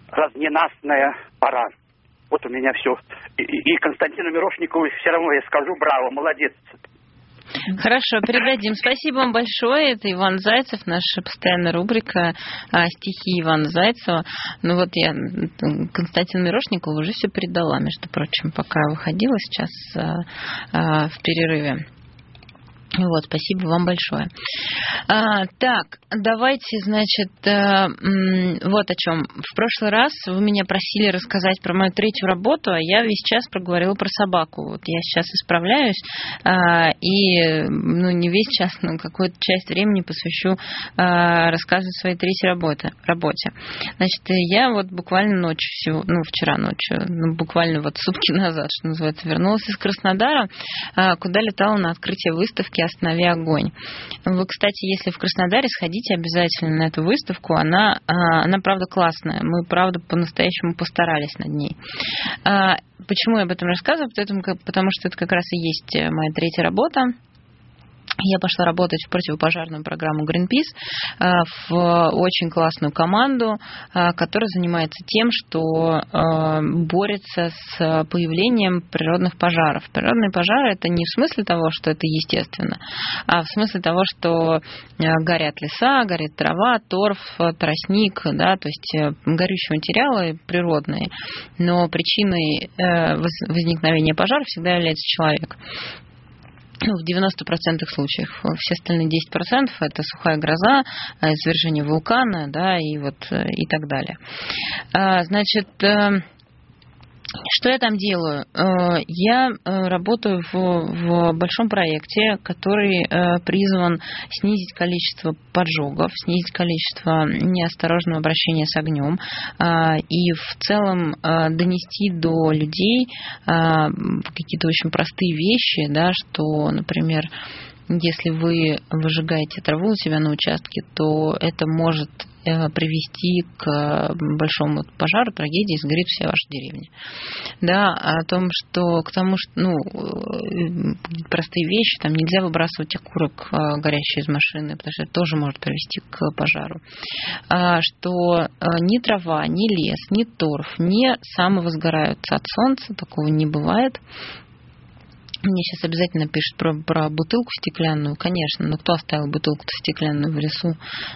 разненастная пора. Вот у меня все. И, и Константину Мирошникову все равно я скажу браво, молодец. Хорошо, передадим. Спасибо вам большое. Это Иван Зайцев, наша постоянная рубрика а, «Стихи Ивана Зайцева». Ну вот я Константину Мирошникову уже все передала, между прочим, пока выходила сейчас а, а, в перерыве. Вот, спасибо вам большое. А, так, давайте, значит, а, м, вот о чем. В прошлый раз вы меня просили рассказать про мою третью работу, а я весь час проговорила про собаку. Вот я сейчас исправляюсь а, и, ну, не весь час, но какую-то часть времени посвящу а, рассказывать своей третьей работе, работе. Значит, я вот буквально ночью, всего, ну, вчера ночью, ну, буквально вот сутки назад, что называется, вернулась из Краснодара, а, куда летала на открытие выставки «Останови огонь». Вы, кстати, если в Краснодаре, сходите обязательно на эту выставку. Она, она правда, классная. Мы, правда, по-настоящему постарались над ней. Почему я об этом рассказываю? Потому что это как раз и есть моя третья работа. Я пошла работать в противопожарную программу Greenpeace в очень классную команду, которая занимается тем, что борется с появлением природных пожаров. Природные пожары — это не в смысле того, что это естественно, а в смысле того, что горят леса, горит трава, торф, тростник, да, то есть горючие материалы природные, но причиной возникновения пожара всегда является человек. В девяноста процентах случаев. Все остальные десять процентов это сухая гроза, извержение вулкана, да, и вот и так далее. Значит, что я там делаю? Я работаю в, в большом проекте, который призван снизить количество поджогов, снизить количество неосторожного обращения с огнем и в целом донести до людей какие-то очень простые вещи, да, что, например, если вы выжигаете траву у себя на участке, то это может привести к большому пожару, трагедии, сгорит вся ваша деревня. Да, о том, что к тому, что, ну, простые вещи, там нельзя выбрасывать окурок горящий из машины, потому что это тоже может привести к пожару. Что ни трава, ни лес, ни торф не самовозгораются от солнца, такого не бывает. Мне сейчас обязательно пишут про, про бутылку стеклянную. Конечно, но кто оставил бутылку-то стеклянную в лесу?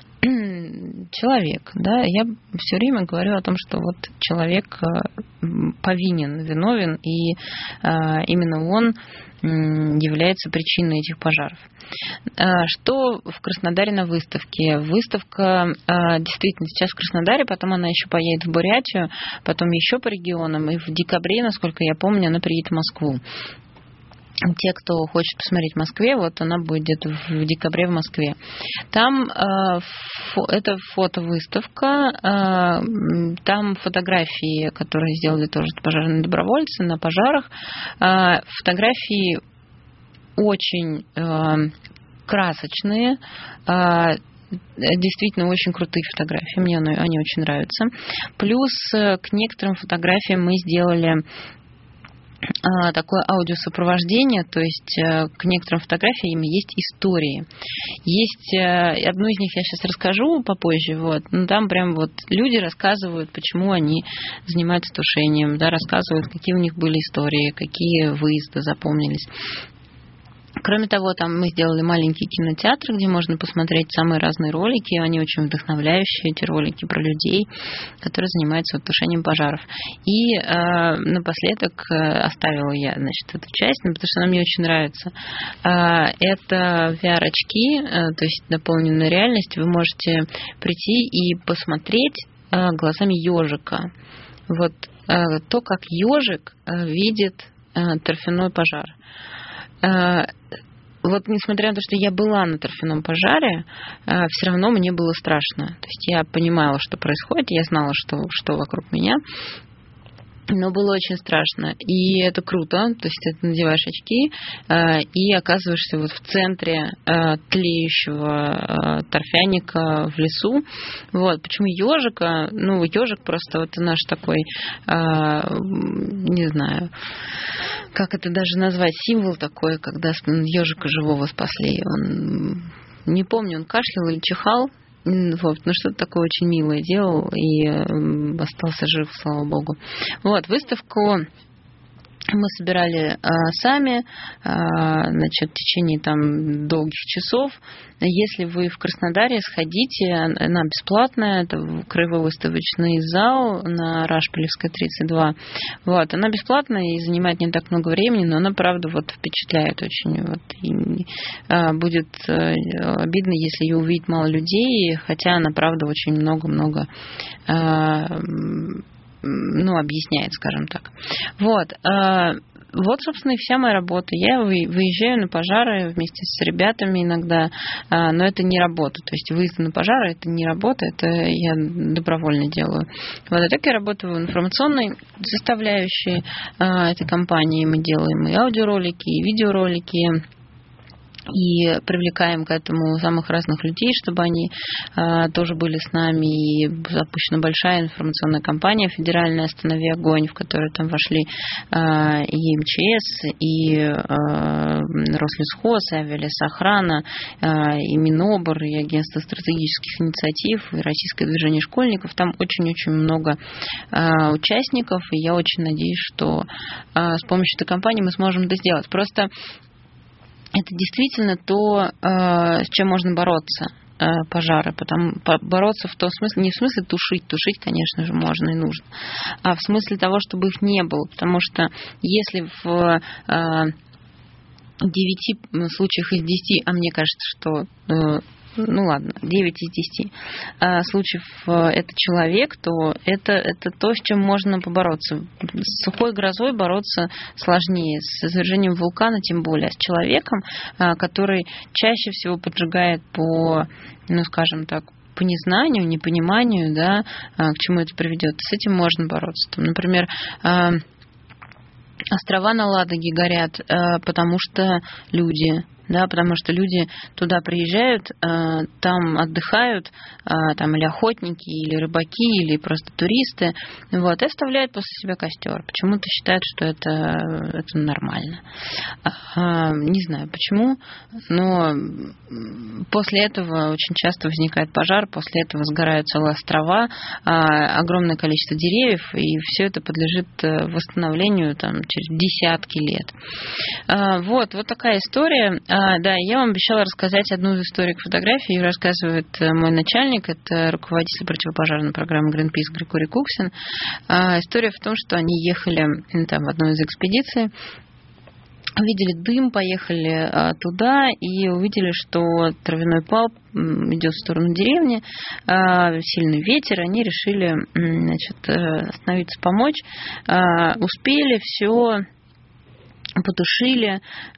Человек, да. Я все время говорю о том, что вот человек повинен, виновен, и именно он является причиной этих пожаров. Что в Краснодаре на выставке? Выставка действительно сейчас в Краснодаре, потом она еще поедет в Бурятию, потом еще по регионам, и в декабре, насколько я помню, она приедет в Москву. Те, кто хочет посмотреть в Москве, вот она будет где-то в декабре в Москве. Там э, фо, это фотовыставка, э, там фотографии, которые сделали тоже пожарные добровольцы на пожарах. Э, фотографии очень э, красочные, э, действительно очень крутые фотографии, мне они очень нравятся. Плюс к некоторым фотографиям мы сделали такое аудиосопровождение, то есть к некоторым фотографиям есть истории. Есть, одну из них я сейчас расскажу попозже, вот, но там прям вот люди рассказывают, почему они занимаются тушением, да, рассказывают, какие у них были истории, какие выезды запомнились. Кроме того, там мы сделали маленький кинотеатр, где можно посмотреть самые разные ролики. Они очень вдохновляющие, эти ролики про людей, которые занимаются вот тушением пожаров. И э, напоследок оставила я, значит, эту часть, потому что она мне очень нравится. Э, это ви ар-очки, э, то есть дополненная реальность. Вы можете прийти и посмотреть э, глазами ежика. Вот э, то, как ежик э, видит э, торфяной пожар. Вот несмотря на то, что я была на торфяном пожаре, все равно мне было страшно. То есть я понимала, что происходит, я знала, что, что вокруг меня, но было очень страшно. И это круто, то есть ты надеваешь очки и оказываешься вот в центре тлеющего торфяника в лесу. Вот. Почему ежика? Ну, ежик просто вот наш такой, не знаю, как это даже назвать, символ такой, когда ежика живого спасли. Он, не помню, он кашлял или чихал, Вот, ну что-то такое очень милое делал и остался жив, слава богу. Вот, выставку мы собирали а, сами, а, значит, в течение там долгих часов. Если вы в Краснодаре, сходите, она бесплатная, это краевой-выставочный зал на Рашпилевской, тридцать два. Вот, она бесплатная и занимает не так много времени, но она, правда, вот впечатляет очень. Вот, и, а, будет а, обидно, если ее увидит мало людей, хотя она, правда, очень много-много а, ну, объясняет, скажем так. Вот. Вот, собственно, и вся моя работа. Я выезжаю на пожары вместе с ребятами иногда, но это не работа. То есть выезд на пожары – это не работа, это я добровольно делаю. Вот, а так я работаю в информационной составляющей этой компании. Мы делаем и аудиоролики, и видеоролики, и привлекаем к этому самых разных людей, чтобы они а, тоже были с нами. И запущена большая информационная кампания федеральная «Останови огонь», в которую там вошли а, и МЧС, и а, Рослесхоз, и Авиалесохрана, а, и Минобр, и Агентство стратегических инициатив, и Российское движение школьников. Там очень-очень много а, участников, и я очень надеюсь, что а, с помощью этой кампании мы сможем это сделать. Просто это действительно то, с чем можно бороться, пожары. Потому, бороться в том смысле, не в смысле тушить, тушить, конечно же, можно и нужно, а в смысле того, чтобы их не было. Потому что если в девяти случаях из десяти, а мне кажется, что... ну ладно, девять из десяти случаев это человек, то это, это то, с чем можно побороться. С сухой грозой бороться сложнее, с извержением вулкана тем более. А с человеком, который чаще всего поджигает по, ну скажем так, по незнанию, непониманию, да, к чему это приведет, с этим можно бороться. Там, например, острова на Ладоге горят, потому что люди... Да, потому что люди туда приезжают, там отдыхают, там или охотники, или рыбаки, или просто туристы, вот, и оставляют после себя костер. Почему-то считают, что это, это нормально. Не знаю почему, но после этого очень часто возникает пожар, после этого сгорают целые острова, огромное количество деревьев, и все это подлежит восстановлению там, через десятки лет. Вот, вот такая история. А, да, я вам обещала рассказать одну из историй фотографии. Ее рассказывает мой начальник, это руководитель противопожарной программы Greenpeace Григорий Куксин. А, история в том, что они ехали там, в одну из экспедиций, увидели дым, поехали а, туда и увидели, что травяной пал идет в сторону деревни, а, сильный ветер, они решили, значит, остановиться, помочь. А, успели, все... потушили,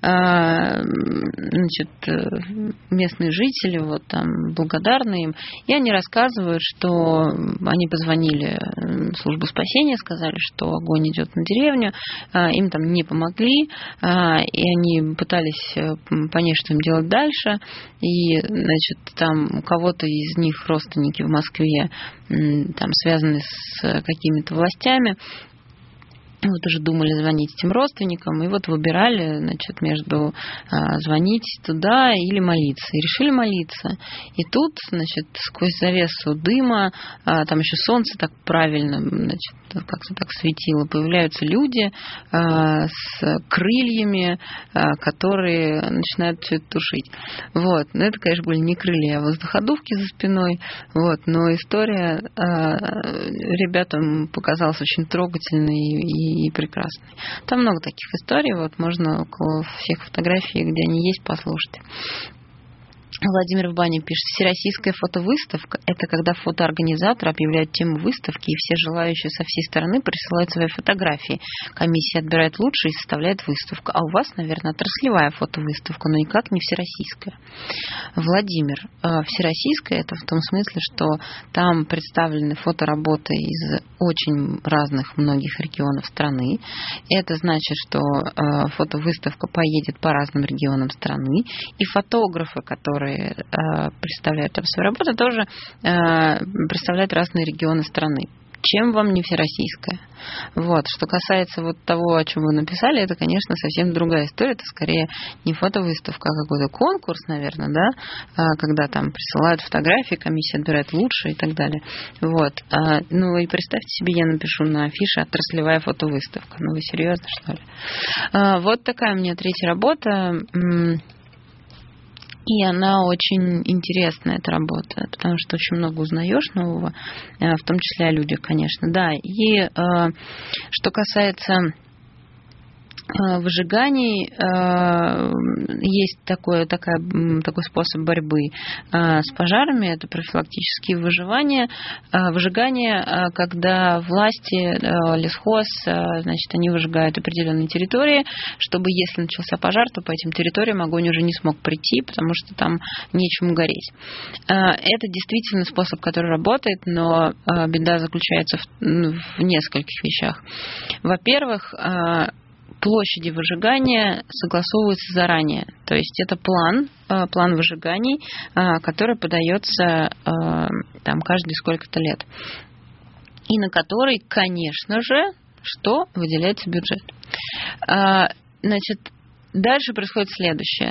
значит, местные жители, вот там, благодарны им, и они рассказывают, что они позвонили в службу спасения, сказали, что огонь идет на деревню, им там не помогли, и они пытались понять, что им делать дальше, и, значит, там у кого-то из них родственники в Москве, там, связаны с какими-то властями, вот уже думали звонить этим родственникам, и вот выбирали, значит, между а, звонить туда или молиться. И решили молиться. И тут, значит, сквозь завесу дыма, а, там еще солнце так правильно, значит, как-то так светило, появляются люди а, с крыльями, а, которые начинают все это тушить. Вот. Но это, конечно, были не крылья, а воздуходувки за спиной. Вот. Но история а, ребятам показалась очень трогательной и и прекрасный. Там много таких историй, вот можно около всех фотографий, где они есть, послушать. Владимир в бане пишет: всероссийская фотовыставка – это когда фотоорганизатор объявляет тему выставки, и все желающие со всей страны присылают свои фотографии. Комиссия отбирает лучшие и составляет выставку. А у вас, наверное, отраслевая фотовыставка, но никак не всероссийская. Владимир, всероссийская – это в том смысле, что там представлены фотоработы из очень разных многих регионов страны. Это значит, что фотовыставка поедет по разным регионам страны, и фотографы, которые представляют там свою работу, тоже представляют разные регионы страны. Чем вам не всероссийская? Вот. Что касается вот того, о чем вы написали, это, конечно, совсем другая история. Это скорее не фотовыставка, а какой-то конкурс, наверное, да, когда там присылают фотографии, комиссия отбирает лучшие и так далее. Вот. Ну и представьте себе, я напишу на афише «Отраслевая фотовыставка». Ну вы серьезно, что ли? Вот такая у меня третья работа. И она очень интересная, эта работа, потому что очень много узнаешь нового, в том числе о людях, конечно. Да, и э, что касается выжиганий, есть такой, такая, такой способ борьбы с пожарами, это профилактические выживания, выжигания, когда власти, лесхоз, значит, они выжигают определенные территории, чтобы, если начался пожар, то по этим территориям огонь уже не смог прийти, потому что там нечему гореть. Это действительно способ, который работает, но беда заключается в, в нескольких вещах. Во-первых, площади выжигания согласовываются заранее. То есть это план, план выжиганий, который подается там каждые сколько-то лет. И на который, конечно же, что выделяется бюджет. Значит, дальше происходит следующее.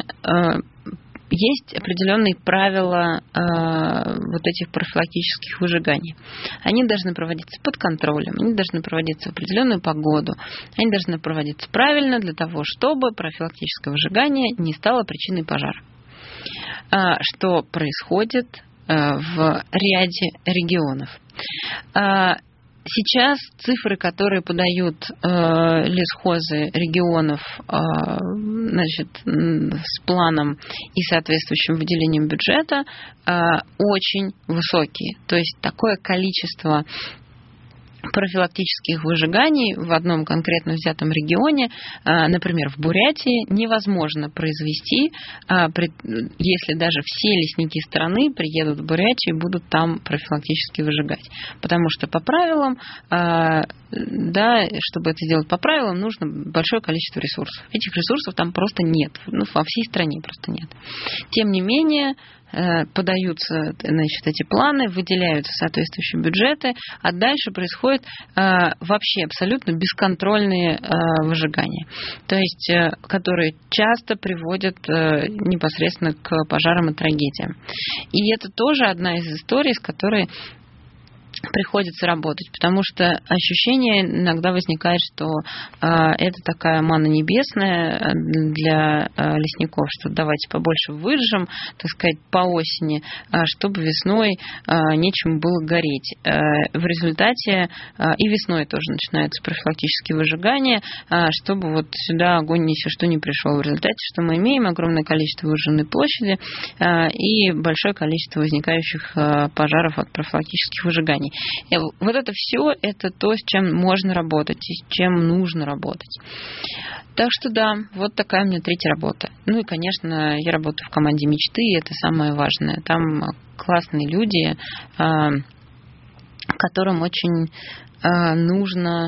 Есть определенные правила э, вот этих профилактических выжиганий. Они должны проводиться под контролем, они должны проводиться в определенную погоду, они должны проводиться правильно для того, чтобы профилактическое выжигание не стало причиной пожара. Э, что происходит э, в ряде регионов. Э, Сейчас цифры, которые подают э, лесхозы регионов э, значит, с планом и соответствующим выделением бюджета, э, очень высокие. То есть такое количество профилактических выжиганий в одном конкретно взятом регионе, например, в Бурятии, невозможно произвести, если даже все лесники страны приедут в Бурятию и будут там профилактически выжигать. Потому что по правилам, да, чтобы это сделать по правилам, нужно большое количество ресурсов. Этих ресурсов там просто нет. Ну, во всей стране просто нет. Тем не менее, подаются, значит, эти планы, выделяются соответствующие бюджеты, а дальше происходит э, вообще абсолютно бесконтрольные э, выжигания, то есть, э, которые часто приводят э, непосредственно к пожарам и трагедиям. И это тоже одна из историй, с которой приходится работать, потому что ощущение иногда возникает, что э, это такая манна небесная для э, лесников, что давайте побольше выжжем, так сказать, по осени, э, чтобы весной э, нечему было гореть. Э, в результате э, и весной тоже начинаются профилактические выжигания, э, чтобы вот сюда огонь ни что не пришел. В результате, что мы имеем огромное количество выжженной площади э, и большое количество возникающих э, пожаров от профилактических выжиганий. Вот это все, это то, с чем можно работать и с чем нужно работать. Так что да, вот такая у меня третья работа. Ну и, конечно, я работаю в команде мечты, и это самое важное. Там классные люди, которым очень нужно,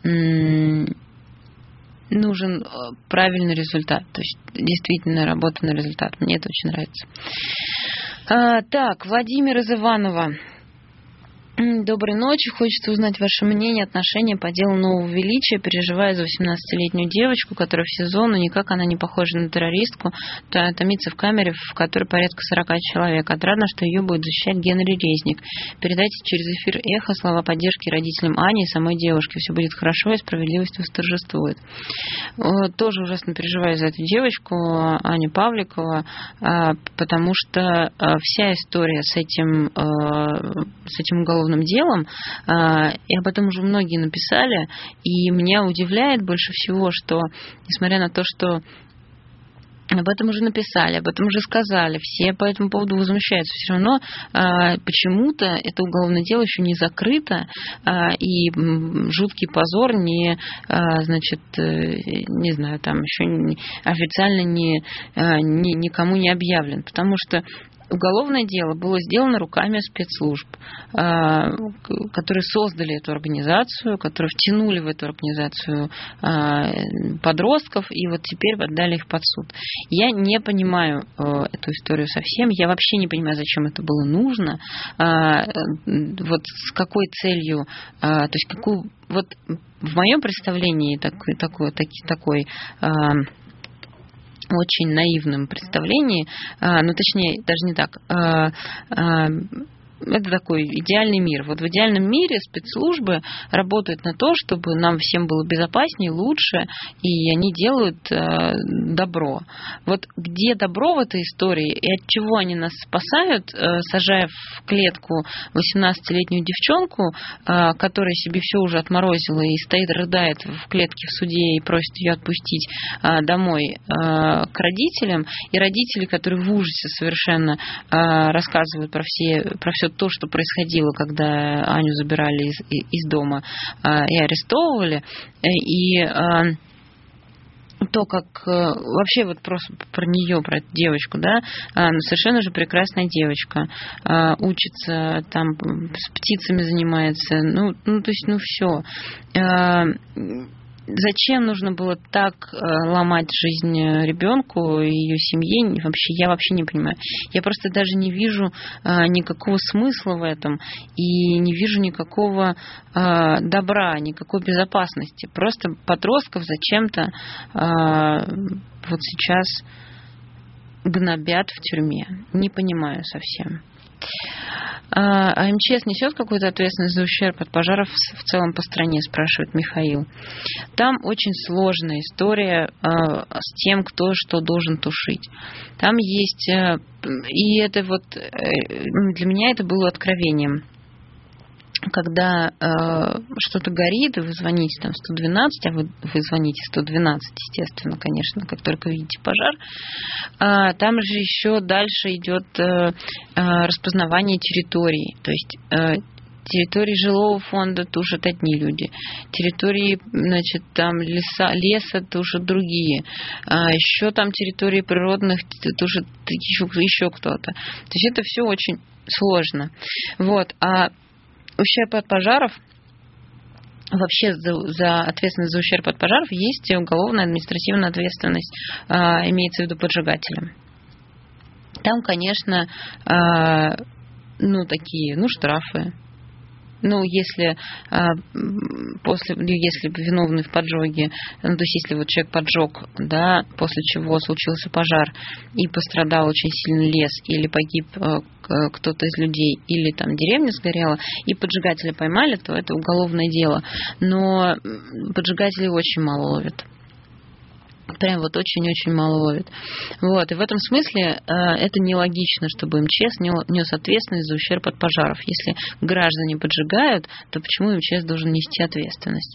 нужен правильный результат. То есть действительно работа на результат. Мне это очень нравится. Так, Владимир из Иванова. Доброй ночи. Хочется узнать ваше мнение, отношение по делу нового величия. Переживаю за восемнадцатилетнюю девочку, которая в СИЗО, но никак она не похожа на террористку. Томится в камере, в которой порядка сорока человек. Отрадно, что ее будет защищать Генри Резник. Передайте через эфир «Эхо» слова поддержки родителям Ани и самой девушки. Все будет хорошо, и справедливость восторжествует. Тоже ужасно переживаю за эту девочку, Аню Павликову, потому что вся история с этим, с этим уголовным делом, и об этом уже многие написали, и меня удивляет больше всего, что, несмотря на то, что об этом уже написали, об этом уже сказали, все по этому поводу возмущаются, все равно э, почему-то это уголовное дело еще не закрыто, э, и жуткий позор не, э, значит, э, не знаю, там еще не, официально не, э, не, никому не объявлен, потому что уголовное дело было сделано руками спецслужб, которые создали эту организацию, которые втянули в эту организацию подростков и вот теперь отдали их под суд. Я не понимаю эту историю совсем, я вообще не понимаю, зачем это было нужно, вот с какой целью, то есть какую, вот в моем представлении такой, такой, такой, такой очень наивном представлении, ну точнее, даже не так, это такой идеальный мир. Вот в идеальном мире спецслужбы работают на то, чтобы нам всем было безопаснее, лучше, и они делают э, добро. Вот где добро в этой истории, и от чего они нас спасают, э, сажая в клетку восемнадцатилетнюю девчонку, э, которая себе все уже отморозила и стоит, рыдает в клетке в суде и просит ее отпустить э, домой э, к родителям, и родители, которые в ужасе совершенно э, рассказывают про все, про все то, что происходило, когда Аню забирали из, из дома э, и арестовывали, и э, то, как э, вообще вот просто про нее, про эту девочку, да, э, совершенно же прекрасная девочка, э, учится, там с птицами занимается, ну, ну то есть, ну все. Э, Зачем нужно было так ломать жизнь ребенку и ее семье? Вообще, я вообще не понимаю. Я просто даже не вижу никакого смысла в этом и не вижу никакого добра, никакой безопасности. Просто подростков зачем-то вот сейчас гнобят в тюрьме. Не понимаю совсем. А МЧС несет какую-то ответственность за ущерб от пожаров в целом по стране, спрашивает Михаил. Там очень сложная история с тем, кто что должен тушить. Там есть... И это вот... Для меня это было откровением. Когда э, что-то горит, и вы звоните там сто двенадцать, а вы, вы звоните сто двенадцать, естественно, конечно, как только видите пожар, э, там же еще дальше идет э, э, распознавание территорий. То есть э, территории жилого фонда тушат одни люди, территории, значит, там леса, леса тушат другие, а еще там территории природных тушат еще, еще кто-то. То есть это все очень сложно. Вот. А ущерб от пожаров, вообще за, за ответственность за ущерб от пожаров есть уголовная административная ответственность, а, имеется в виду поджигателям. Там, конечно, а, ну, такие, ну, штрафы. Ну, если а, после, если виновный в поджоге, ну, то есть если вот человек поджег, да, после чего случился пожар и пострадал очень сильно лес, или погиб а, кто-то из людей, или там деревня сгорела, и поджигателя поймали, то это уголовное дело. Но поджигатели очень мало ловят. Прям вот очень-очень мало ловит. Вот. И в этом смысле э, это нелогично, чтобы МЧС нес ответственность за ущерб от пожаров. Если граждане поджигают, то почему МЧС должен нести ответственность?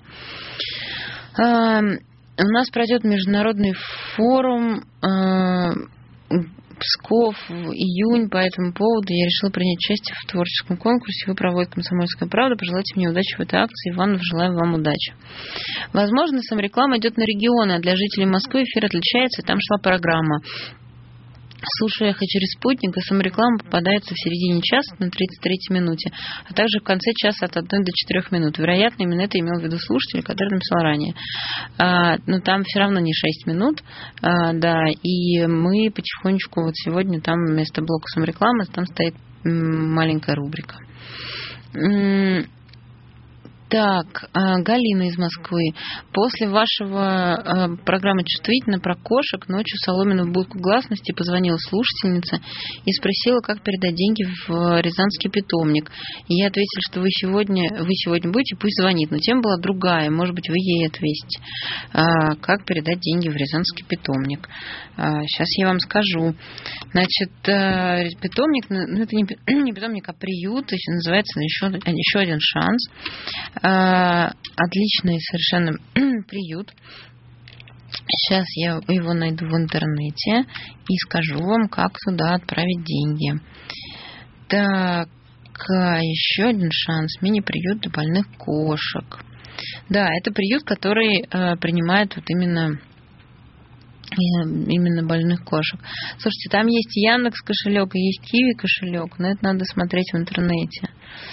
Э, у нас пройдет международный форум э, Псков в июнь. По этому поводу я решила принять участие в творческом конкурсе. Вы проводите «Комсомольская правда». Пожелайте мне удачи в этой акции. Иванов, желаю вам удачи. Возможно, самореклама идет на регионы, а для жителей Москвы эфир отличается, и там шла программа. Слушая «Эхо через спутник», и самореклама попадается в середине часа на тридцать третьей минуте, а также в конце часа от одной до четырёх минут. Вероятно, именно это имел в виду слушатель, который написал ранее. А, но там все равно не шесть минут, а, да, и мы потихонечку, вот сегодня там вместо блока саморекламы там стоит маленькая рубрика. Так, Галина из Москвы. После вашего программы «Чувствительно» про кошек ночью соломину в будку гласности позвонила слушательница и спросила, как передать деньги в Рязанский питомник. И я ответила, что вы сегодня, вы сегодня будете, пусть звонит. Но тема была другая, может быть, вы ей ответите. Как передать деньги в Рязанский питомник. Сейчас я вам скажу. Значит, питомник, ну это не питомник, а приют, то есть называется еще, еще один шанс. Отличный совершенно приют. Сейчас я его найду в интернете и скажу вам, как туда отправить деньги. Так, еще один шанс. Мини-приют для больных кошек. Да, это приют, который принимает вот именно именно больных кошек. Слушайте, там есть Яндекс кошелек и есть Киви кошелек, но это надо смотреть в интернете.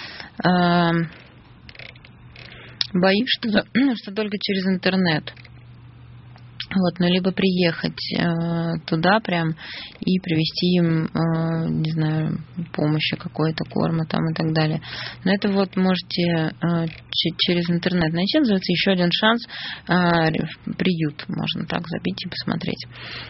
Боюсь, что, что только через интернет. Вот, ну, либо приехать э, туда прям и привезти им, э, не знаю, помощи какой-то, корма там и так далее. Но это вот можете э, ч- через интернет найти, называется «Еще один шанс», э, приют, можно так забить и посмотреть.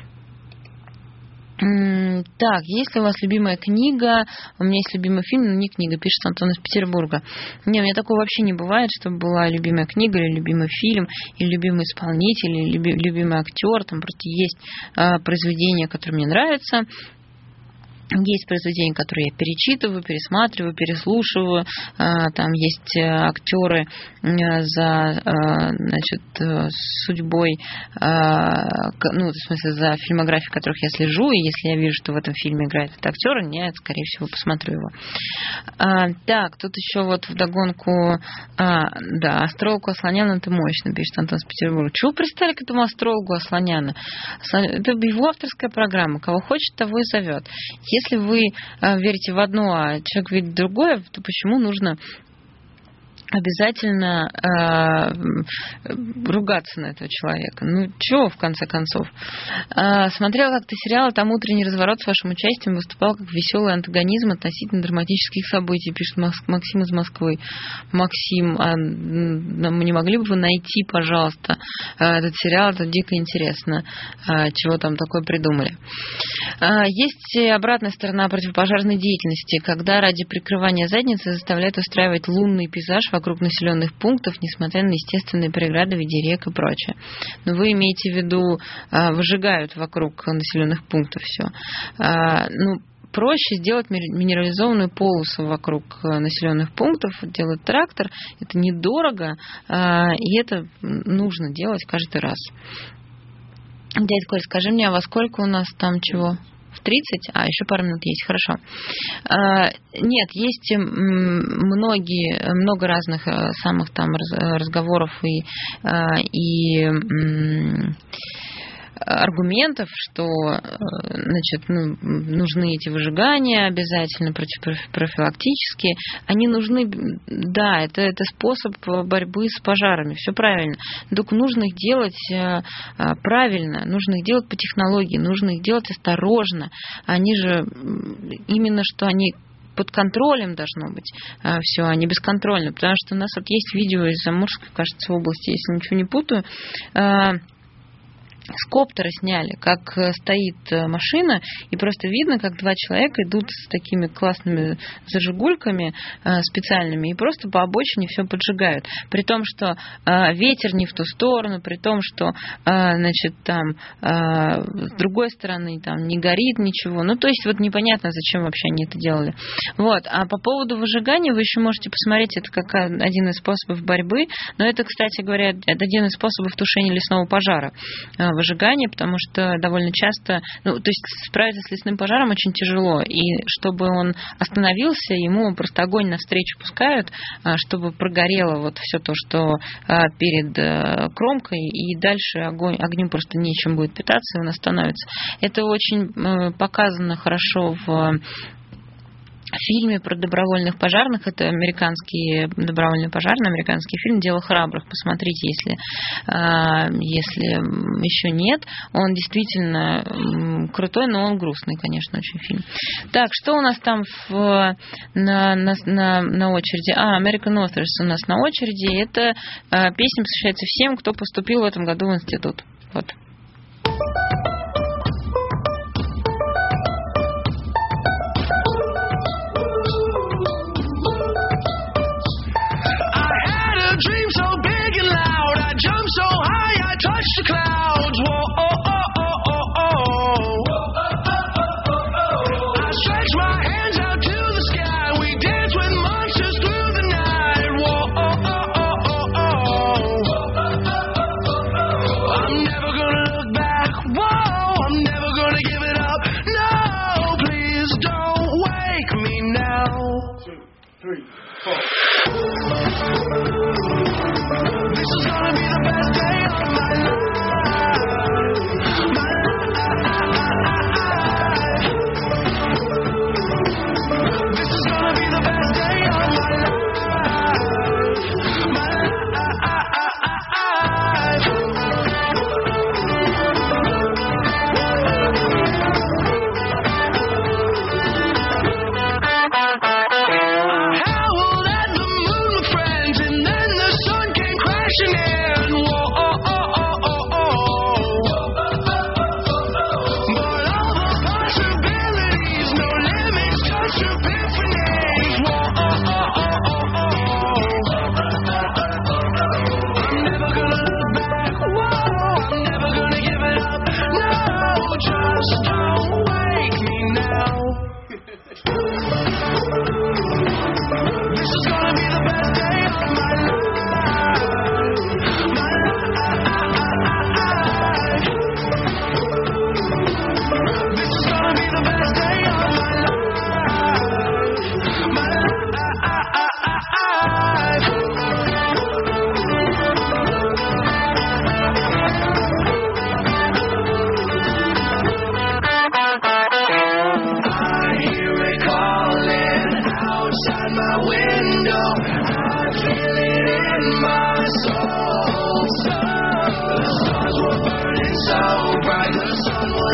Так, есть ли у вас любимая книга? У меня есть любимый фильм, но не книга, пишет Антон из Петербурга. Не, у меня такого вообще не бывает, чтобы была любимая книга, или любимый фильм, или любимый исполнитель, или люби, любимый актер. Там просто есть э, произведения, которые мне нравятся. Есть произведения, которые я перечитываю, пересматриваю, переслушиваю. Там есть актеры за, значит, судьбой, ну, в смысле, за фильмографией которых я слежу, и если я вижу, что в этом фильме играет этот актер, я, скорее всего, посмотрю его. Так, тут еще вот вдогонку, да, астрологу Асланяна ты мощно, пишет Антон из Петербурга. Чего вы пристали к этому астрологу Асланяна? Это его авторская программа. Кого хочет, того и зовет. Если вы э, верите в одно, а человек видит другое, то почему нужно обязательно э, ругаться на этого человека? Ну, чего, в конце концов? Э, смотрела как-то сериал, там «Утренний разворот» с вашим участием выступал как веселый антагонизм относительно драматических событий, пишет Максим из Москвы. Максим, а не могли бы вы найти, пожалуйста, этот сериал? Это дико интересно, чего там такое придумали. Есть обратная сторона противопожарной деятельности, когда ради прикрывания задницы заставляют устраивать лунный пейзаж вокруг населенных пунктов, несмотря на естественные преграды в виде рек и прочее. Но вы имеете в виду, выжигают вокруг населенных пунктов все. Ну, проще сделать минерализованную полосу вокруг населенных пунктов, делает трактор. Это недорого, и это нужно делать каждый раз. Дядя Коль, скажи мне, а во сколько у нас там чего? В тридцать? А, еще пару минут есть, хорошо. Нет, есть многие, много разных самых там разговоров и, и аргументов, что, значит, ну, нужны эти выжигания обязательно, противопрофилактические. Они нужны, да, это, это способ борьбы с пожарами, все правильно. Только нужно их делать правильно, нужно их делать по технологии, нужно их делать осторожно. Они же, именно что они под контролем должно быть а, все, а не бесконтрольно. Потому что у нас вот есть видео из Амурской, кажется, области, если ничего не путаю, а, с коптера сняли, как стоит машина, и просто видно, как два человека идут с такими классными зажигульками э, специальными, и просто по обочине все поджигают. При том, что э, ветер не в ту сторону, при том, что э, значит, там э, с другой стороны там не горит ничего. Ну, то есть, вот непонятно, зачем вообще они это делали. Вот. А по поводу выжигания вы еще можете посмотреть, это как один из способов борьбы, но это, кстати говоря, это один из способов тушения лесного пожара. Выжигание, потому что довольно часто, ну, то есть справиться с лесным пожаром очень тяжело, и чтобы он остановился, ему просто огонь навстречу пускают, чтобы прогорело вот все то, что перед кромкой, и дальше огонь, огню просто нечем будет питаться, и он остановится. Это очень показано хорошо в В фильме про добровольных пожарных, это американский добровольный пожарный, американский фильм «Дело храбрых». Посмотрите, если, если еще нет. Он действительно крутой, но он грустный, конечно, очень фильм. Так, что у нас там в, на, на, на, на очереди? А, American Authors у нас на очереди. Это песня посвящается всем, кто поступил в этом году в институт. Вот. Dream so big and loud, I jump so high, I touch the clouds. Whoa, oh, oh, oh, oh, oh. I stretch my hands out to the sky. We dance with monsters through the night. Whoa, oh, oh, oh, oh, oh. I'm never gonna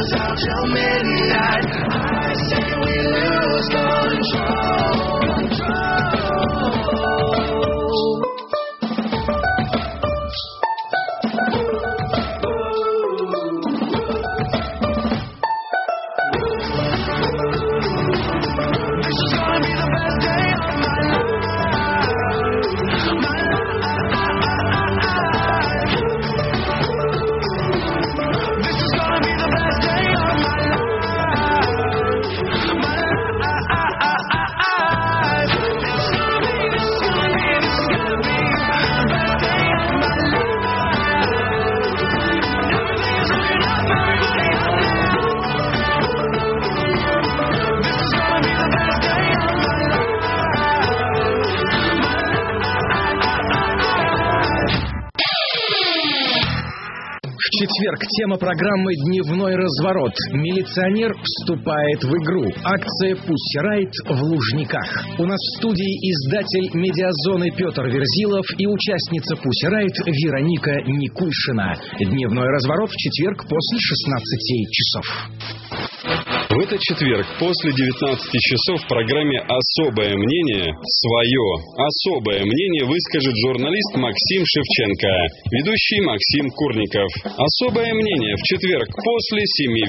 goes out till midnight. I say we lose control, control. В четверг тема программы «Дневной разворот». Милиционер вступает в игру. Акция «Пусси Райт» в Лужниках. У нас в студии издатель «Медиазоны» Петр Верзилов и участница «Пусси Райт» Вероника Никульшина. «Дневной разворот» в четверг после шестнадцати часов. В этот четверг после девятнадцати часов в программе «Особое мнение» свое особое мнение выскажет журналист Максим Шевченко, ведущий Максим Курников. «Особое мнение» в четверг после семи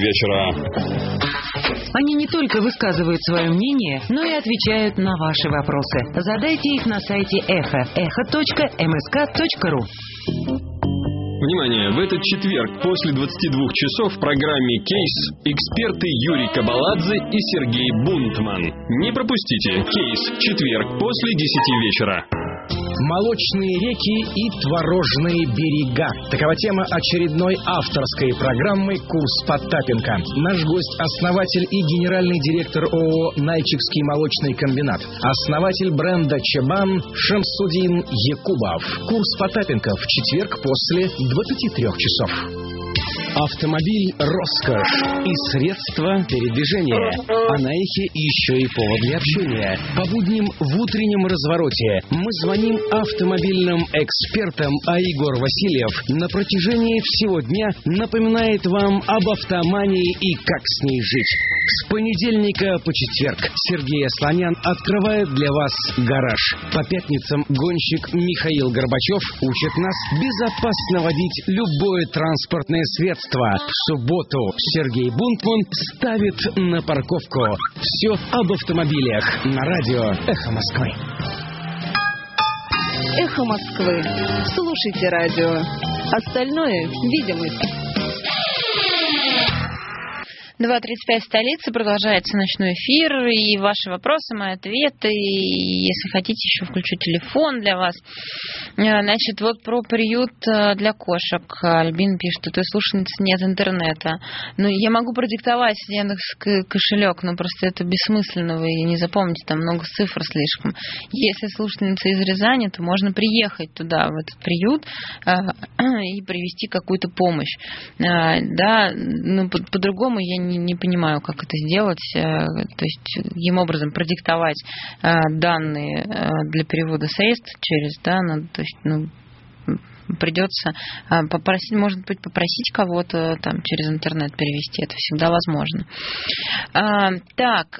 вечера. Они не только высказывают свое мнение, но и отвечают на ваши вопросы. Задайте их на сайте эхо эхо точка эм эс ка точка ру. Внимание! В этот четверг после двадцати двух часов в программе «Кейс» эксперты Юрий Кабаладзе и Сергей Бунтман. Не пропустите «Кейс» в четверг после десяти вечера. Молочные реки и творожные берега. Такова тема очередной авторской программы «Курс Потапенко». Наш гость – основатель и генеральный директор ООО «Нальчикский молочный комбинат», основатель бренда «Чабан» Шамсудин Якубов. «Курс Потапенко» в четверг после двадцати трёх часов. Автомобиль – роскошь и средство передвижения. А на эхе еще и повод для общения. По будням в утреннем развороте мы звоним автомобильным экспертам, а Егор Васильев на протяжении всего дня напоминает вам об автомании и как с ней жить. С понедельника по четверг Сергей Асланян открывает для вас гараж. По пятницам гонщик Михаил Горбачев учит нас безопасно водить любое транспортное средство. В субботу Сергей Бунтман ставит на парковку. Все об автомобилях на радио «Эхо Москвы». «Эхо Москвы». Слушайте радио. Остальное – видимость. два тридцать пять столицы, продолжается ночной эфир, и ваши вопросы, мои ответы, и если хотите, еще включу телефон для вас. Значит, вот про приют для кошек. Альбин пишет, что у слушательницы нет интернета. Ну, я могу продиктовать Яндекс кошелек, но просто это бессмысленно, вы не запомните, там много цифр слишком. Если слушательница из Рязани, то можно приехать туда, в этот приют, и привезти какую-то помощь. Да, ну, по-другому я не Не, не понимаю, как это сделать, то есть каким образом продиктовать данные для перевода средств через, да, ну, то есть, ну, придется попросить, может быть, попросить кого-то там через интернет перевести, это всегда возможно. А, так.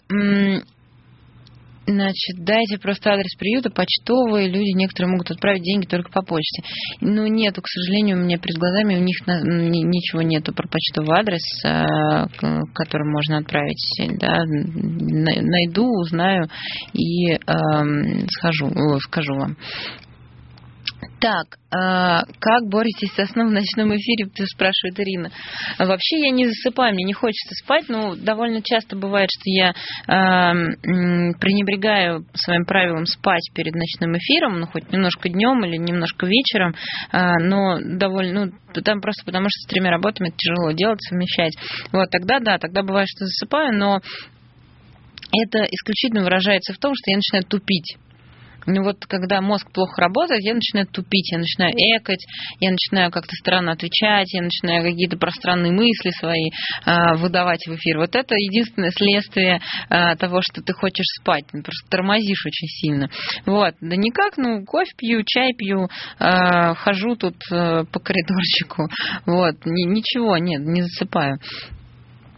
Значит, дайте просто адрес приюта, почтовые, люди некоторые могут отправить деньги только по почте. Ну, нету, к сожалению, у меня перед глазами, у них на, ничего нету про почтовый адрес, который можно отправить. Да. Найду, узнаю и э, схожу, скажу вам. Так, как боретесь со сном в ночном эфире, спрашивает Ирина. Вообще я не засыпаю, мне не хочется спать, но довольно часто бывает, что я э, пренебрегаю своим правилом спать перед ночным эфиром, ну хоть немножко днем или немножко вечером, э, но довольно, ну там просто потому что с тремя работами это тяжело делать, совмещать. Вот тогда да, тогда бывает, что засыпаю, но это исключительно выражается в том, что я начинаю тупить. Ну вот, когда мозг плохо работает, я начинаю тупить, я начинаю экать, я начинаю как-то странно отвечать, я начинаю какие-то пространные мысли свои э, выдавать в эфир. Вот это единственное следствие э, того, что ты хочешь спать. Ты просто тормозишь очень сильно. Вот. Да никак, ну, кофе пью, чай пью, э, хожу тут э, по коридорчику. Вот. Н- ничего, нет, не засыпаю.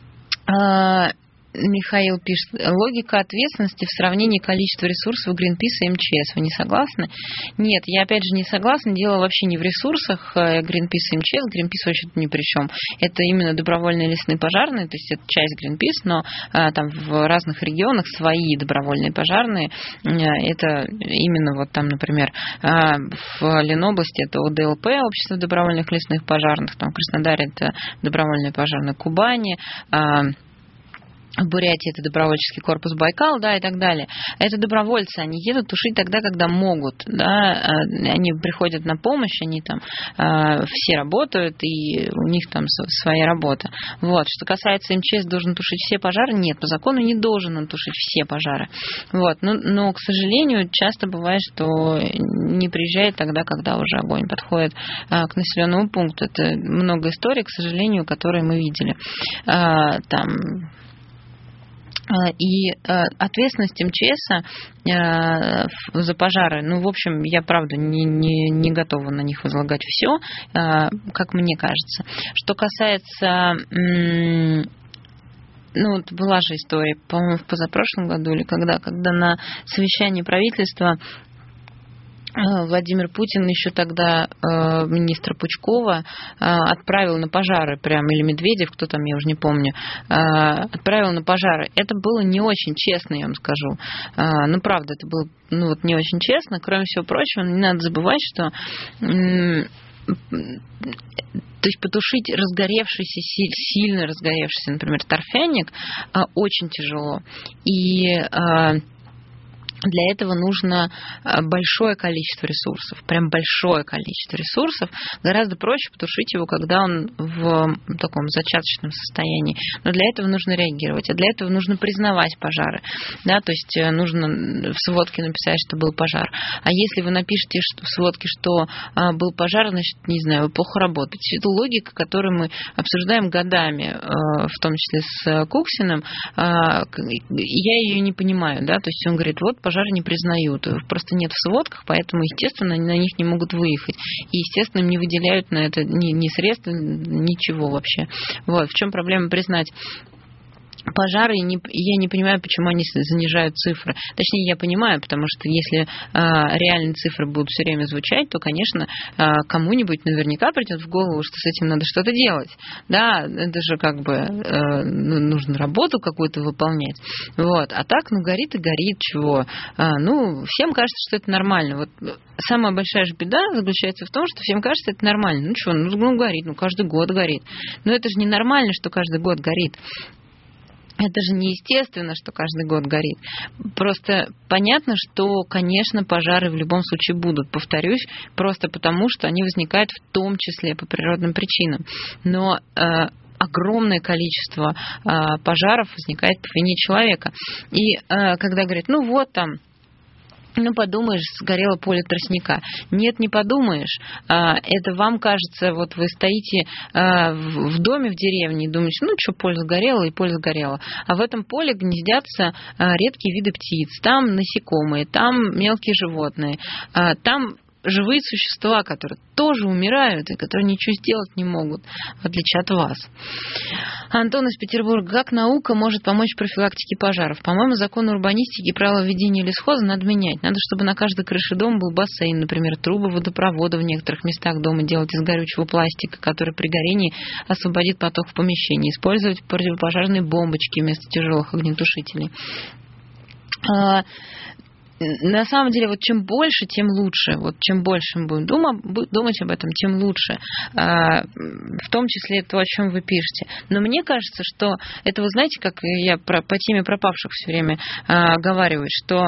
Михаил пишет, логика ответственности в сравнении количества ресурсов Гринписа и МЧС. Вы не согласны? Нет, я опять же не согласна. Дело вообще не в ресурсах Гринписа и МЧС. Гринпис вообще тут ни при чем. Это именно добровольные лесные пожарные, то есть это часть Гринпис, но а, там в разных регионах свои добровольные пожарные. Это именно вот там, например, а, в Ленобласти это ОДЛП, Общество добровольных лесных пожарных, там в Краснодаре это добровольные пожарные Кубани, а, в Бурятии это добровольческий корпус Байкал, да, и так далее. Это добровольцы, они едут тушить тогда, когда могут, да, они приходят на помощь, они там э, все работают, и у них там своя работа. Вот. Что касается МЧС, должен тушить все пожары? Нет, по закону не должен он тушить все пожары. Вот. Но, но, к сожалению, часто бывает, что не приезжает тогда, когда уже огонь подходит э, к населенному пункту. Это много историй, к сожалению, которые мы видели. Э, там... И э, ответственность МЧС э, за пожары, ну, в общем, я, правда, не, не, не готова на них возлагать все, э, как мне кажется. Что касается... М- ну, вот была же история, по-моему, в позапрошлом году или когда, когда на совещании правительства Владимир Путин еще тогда э, министра Пучкова э, отправил на пожары, прям, или Медведев, кто там, я уже не помню, э, отправил на пожары. Это было не очень честно, я вам скажу. Э, ну, правда, это было ну, вот не очень честно. Кроме всего прочего, не надо забывать, что... Э, то есть потушить разгоревшийся, сильно разгоревшийся, например, торфяник э, очень тяжело. И... Э, Для этого нужно большое количество ресурсов, прям большое количество ресурсов. Гораздо проще потушить его, когда он в таком зачаточном состоянии. Но для этого нужно реагировать, а для этого нужно признавать пожары. Да, то есть нужно в сводке написать, что был пожар. А если вы напишете что, в сводке, что был пожар, значит, не знаю, вы плохо работаете. Это логика, которую мы обсуждаем годами, в том числе с Куксиным. Я ее не понимаю. Да? То есть он говорит, вот пожар не признают. Их просто нет в сводках, поэтому, естественно, они на них не могут выехать. И, естественно, им не выделяют на это ни, ни средств, ничего вообще. Вот. В чем проблема признать пожары, не, я не понимаю, почему они занижают цифры. Точнее, я понимаю, потому что если э, реальные цифры будут все время звучать, то, конечно, э, кому-нибудь наверняка придет в голову, что с этим надо что-то делать. Да, это же как бы э, нужно работу какую-то выполнять. Вот. А так, ну, горит и горит, чего. А, ну, всем кажется, что это нормально. Вот самая большая же беда заключается в том, что всем кажется, это нормально. Ну, что, ну, ну, горит, ну, каждый год горит. Но это же не нормально, что каждый год горит. Это же неестественно, что каждый год горит. Просто понятно, что, конечно, пожары в любом случае будут, повторюсь, просто потому, что они возникают в том числе по природным причинам. Но э, огромное количество э, пожаров возникает по вине человека. И э, когда говорят, ну вот там, ну, подумаешь, сгорело поле тростника. Нет, не подумаешь. Это вам кажется, вот вы стоите в доме в деревне и думаете, ну, что, поле сгорело, и поле сгорело. А в этом поле гнездятся редкие виды птиц. Там насекомые, там мелкие животные, там живые существа, которые тоже умирают и которые ничего сделать не могут, в отличие от вас. Антон из Петербурга. Как наука может помочь в профилактике пожаров? По-моему, закон урбанистики и правила ведения лесхоза надо менять. Надо, чтобы на каждой крыше дома был бассейн, например, трубы водопровода в некоторых местах дома делать из горючего пластика, который при горении освободит поток в помещении. Использовать противопожарные бомбочки вместо тяжелых огнетушителей. На самом деле, вот чем больше, тем лучше. Вот чем больше мы будем дума, думать об этом, тем лучше. В том числе то, о чем вы пишете. Но мне кажется, что это, вы знаете, как я про, по теме пропавших все время оговариваю, что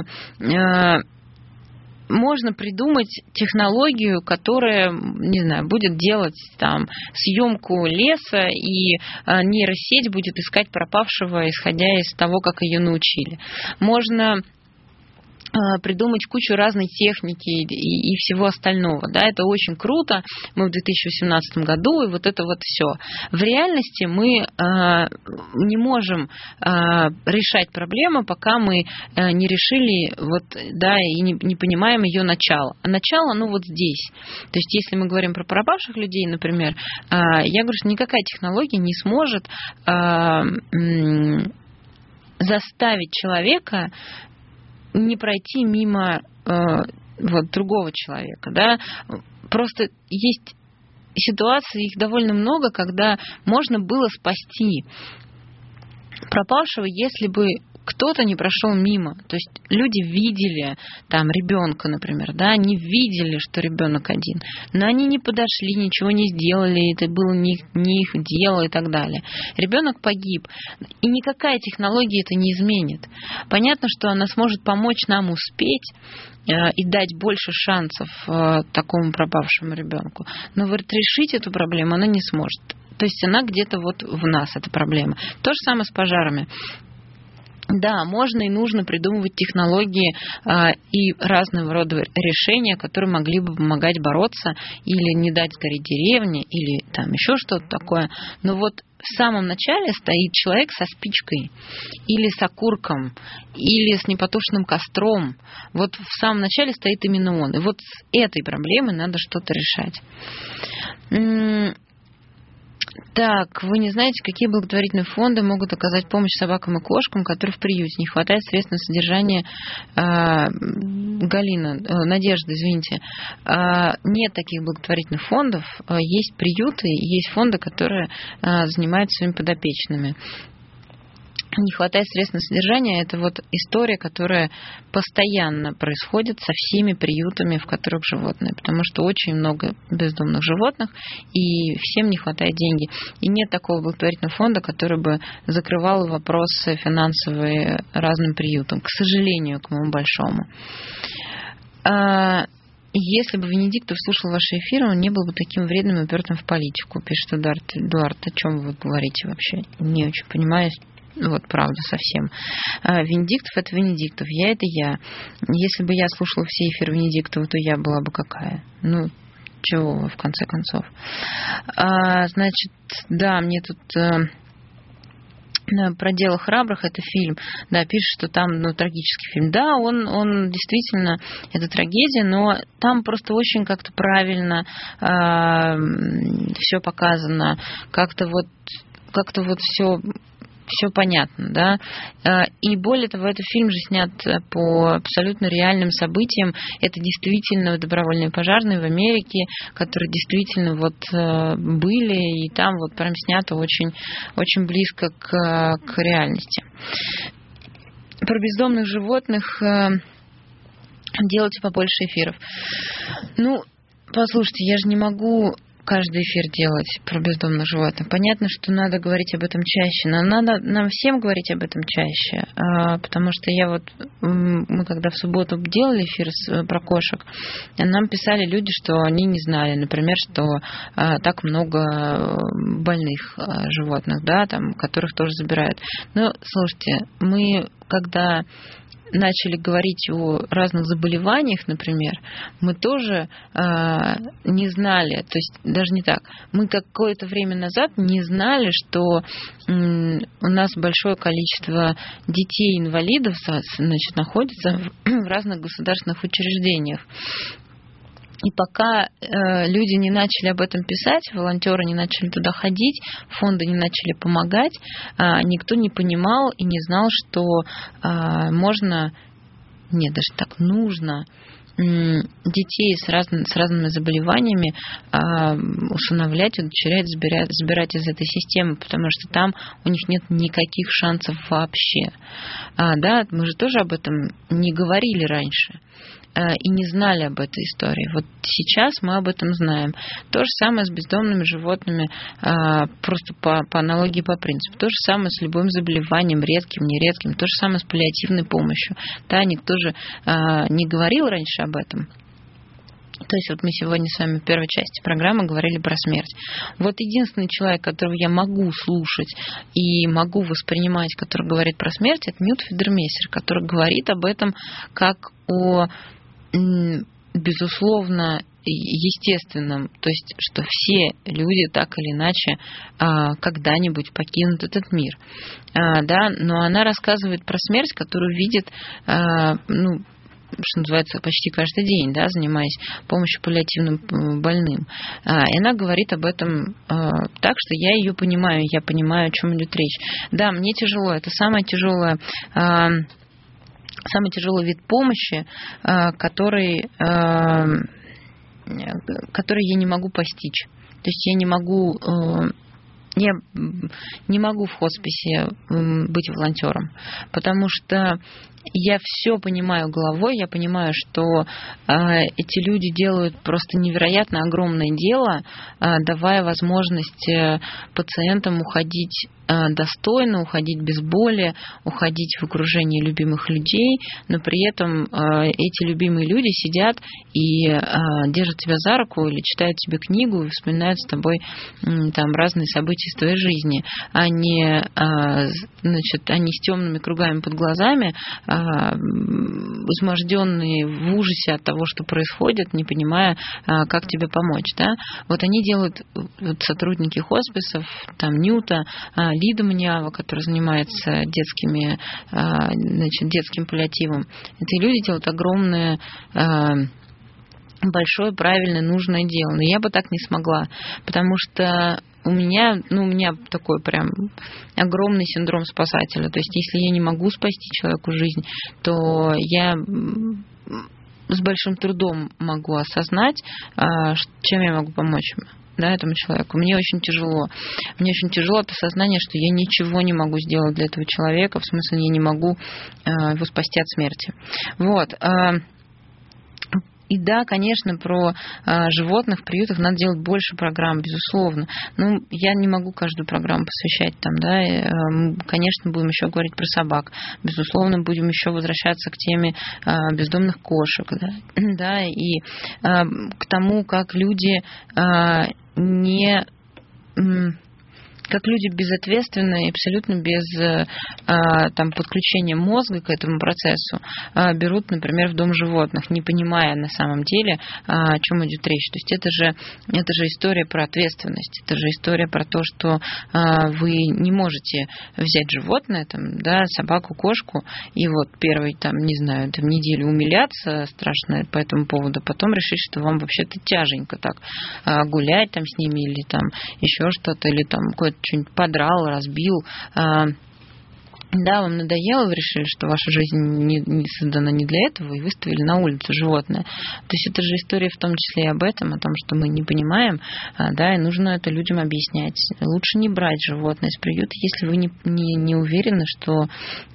можно придумать технологию, которая, не знаю, будет делать там съемку леса, и нейросеть будет искать пропавшего, исходя из того, как ее научили. Можно придумать кучу разной техники и, и всего остального. Да, это очень круто. Мы в две тысячи восемнадцатом году, и вот это вот все. В реальности мы э, не можем э, решать проблему, пока мы э, не решили, вот, да, и не, не понимаем ее начало. А начало, ну, вот здесь. То есть, если мы говорим про пропавших людей, например, э, я говорю, что никакая технология не сможет э, э, заставить человека не пройти мимо э, вот, другого человека. Да? Просто есть ситуации, их довольно много, когда можно было спасти пропавшего, если бы кто-то не прошел мимо. То есть люди видели там ребенка, например, да, они видели, что ребенок один, но они не подошли, ничего не сделали, это было не, не их дело и так далее. Ребенок погиб, и никакая технология это не изменит. Понятно, что она сможет помочь нам успеть э, и дать больше шансов э, такому пропавшему ребенку, но вот решить эту проблему она не сможет. То есть она где-то вот в нас, эта проблема. То же самое с пожарами. Да, можно и нужно придумывать технологии э, и разного рода решения, которые могли бы помогать бороться или не дать сгореть деревне, или там еще что-то такое. Но вот в самом начале стоит человек со спичкой, или с окурком, или с непотушенным костром. Вот в самом начале стоит именно он. И вот с этой проблемой надо что-то решать. Так, вы не знаете, какие благотворительные фонды могут оказать помощь собакам и кошкам, которые в приюте? Не хватает средств на содержание. А, Галина, Надежда, извините. А, нет таких благотворительных фондов. А, есть приюты, есть фонды, которые а, занимаются своими подопечными. Не хватает средств на содержание. Это вот история, которая постоянно происходит со всеми приютами, в которых животные. Потому что очень много бездомных животных, и всем не хватает денег. И нет такого благотворительного фонда, который бы закрывал вопросы финансовые разным приютам. К сожалению, к моему большому. Если бы Венедиктов слушал ваши эфиры, он не был бы таким вредным и упертым в политику, пишет Эдуард. Эдуард, о чем вы говорите вообще? Не очень понимаю. Вот, правда, совсем. Венедиктов — это Венедиктов, я — это я. Если бы я слушала все эфиры Венедиктова, то я была бы какая? Ну, чего вы, в конце концов. А, значит, да, мне тут... Про дело храбрых, это фильм, да, пишет, что там, ну, трагический фильм. Да, он, он действительно, это трагедия, но там просто очень как-то правильно э, все показано, как-то вот, как-то вот все... Все понятно, да. И более того, этот фильм же снят по абсолютно реальным событиям. Это действительно добровольные пожарные в Америке, которые действительно вот были, и там вот прям снято очень, очень близко к, к реальности. Про бездомных животных делайте побольше эфиров. Ну, послушайте, я же не могу каждый эфир делать про бездомных животных. Понятно, что надо говорить об этом чаще, но надо нам всем говорить об этом чаще, потому что я вот, мы когда в субботу делали эфир про кошек, нам писали люди, что они не знали, например, что так много больных животных, да, там, которых тоже забирают. Но, слушайте, мы когда начали говорить о разных заболеваниях, например, мы тоже э, не знали, то есть даже не так, мы какое-то время назад не знали, что э, у нас большое количество детей-инвалидов, значит, находится в, в разных государственных учреждениях. И пока э, люди не начали об этом писать, волонтеры не начали туда ходить, фонды не начали помогать, э, никто не понимал и не знал, что э, можно, нет, даже так нужно э, детей с, разным, с разными заболеваниями э, усыновлять, удочерять, забирать, забирать из этой системы, потому что там у них нет никаких шансов вообще. А, да, мы же тоже об этом не говорили раньше и не знали об этой истории. Вот сейчас мы об этом знаем. То же самое с бездомными животными, просто по, по аналогии, по принципу. То же самое с любым заболеванием, редким, нередким. То же самое с паллиативной помощью. Да, никто же не говорил раньше об этом. То есть вот мы сегодня с вами в первой части программы говорили про смерть. Вот единственный человек, которого я могу слушать и могу воспринимать, который говорит про смерть, это Нют Федермессер, который говорит об этом как о, безусловно, естественном, то есть что все люди так или иначе когда-нибудь покинут этот мир. Да? Но она рассказывает про смерть, которую видит, ну, что называется, почти каждый день, да, занимаясь помощью паллиативным больным. И она говорит об этом так, что я ее понимаю, я понимаю, о чем идет речь. Да, мне тяжело, это самое тяжелое, самый тяжелый вид помощи, который, который я не могу постичь. То есть я не могу... Я не могу в хосписе быть волонтером, потому что я все понимаю головой, я понимаю, что э, эти люди делают просто невероятно огромное дело, э, давая возможность э, пациентам уходить э, достойно, уходить без боли, уходить в окружении любимых людей, но при этом э, эти любимые люди сидят и э, держат тебя за руку или читают тебе книгу и вспоминают с тобой э, там разные события из твоей жизни, а не, э, значит, они с темными кругами под глазами, возможденные в ужасе от того, что происходит, не понимая, как тебе помочь. Да? Вот они делают, вот сотрудники хосписов, там Нюта, Лида Маниава, которая занимается детскими, значит, детским паллиативом. Эти люди делают огромное, большое, правильное, нужное дело. Но я бы так не смогла, потому что у меня, ну, у меня такой прям огромный синдром спасателя. То есть, если я не могу спасти человеку жизнь, то я с большим трудом могу осознать, чем я могу помочь ему, да, этому человеку. Мне очень тяжело. Мне очень тяжело от осознания, что я ничего не могу сделать для этого человека. В смысле, я не могу его спасти от смерти. Вот. И да, конечно, про э, животных в приютах надо делать больше программ, безусловно. Ну, я не могу каждую программу посвящать там, да. Э, мы, конечно, будем еще говорить про собак. Безусловно, будем еще возвращаться к теме э, бездомных кошек, да, да, и э, к тому, как люди э, не... Э, как люди безответственные, абсолютно без а, там, подключения мозга к этому процессу, а, берут, например, в дом животных, не понимая на самом деле, а, о чем идет речь. То есть это же, это же история про ответственность, это же история про то, что а, вы не можете взять животное, там, да, собаку, кошку, и вот первый, там, не знаю, там, неделю умиляться страшно по этому поводу, потом решить, что вам вообще-то тяженько так а, гулять там с ними или там еще что-то, или там какое-то что-нибудь подрал, разбил. Да, вам надоело, вы решили, что ваша жизнь не, не создана не для этого, и выставили на улицу животное. То есть это же история в том числе и об этом, о том, что мы не понимаем, да, и нужно это людям объяснять. Лучше не брать животное из приюта, если вы не, не, не уверены, что...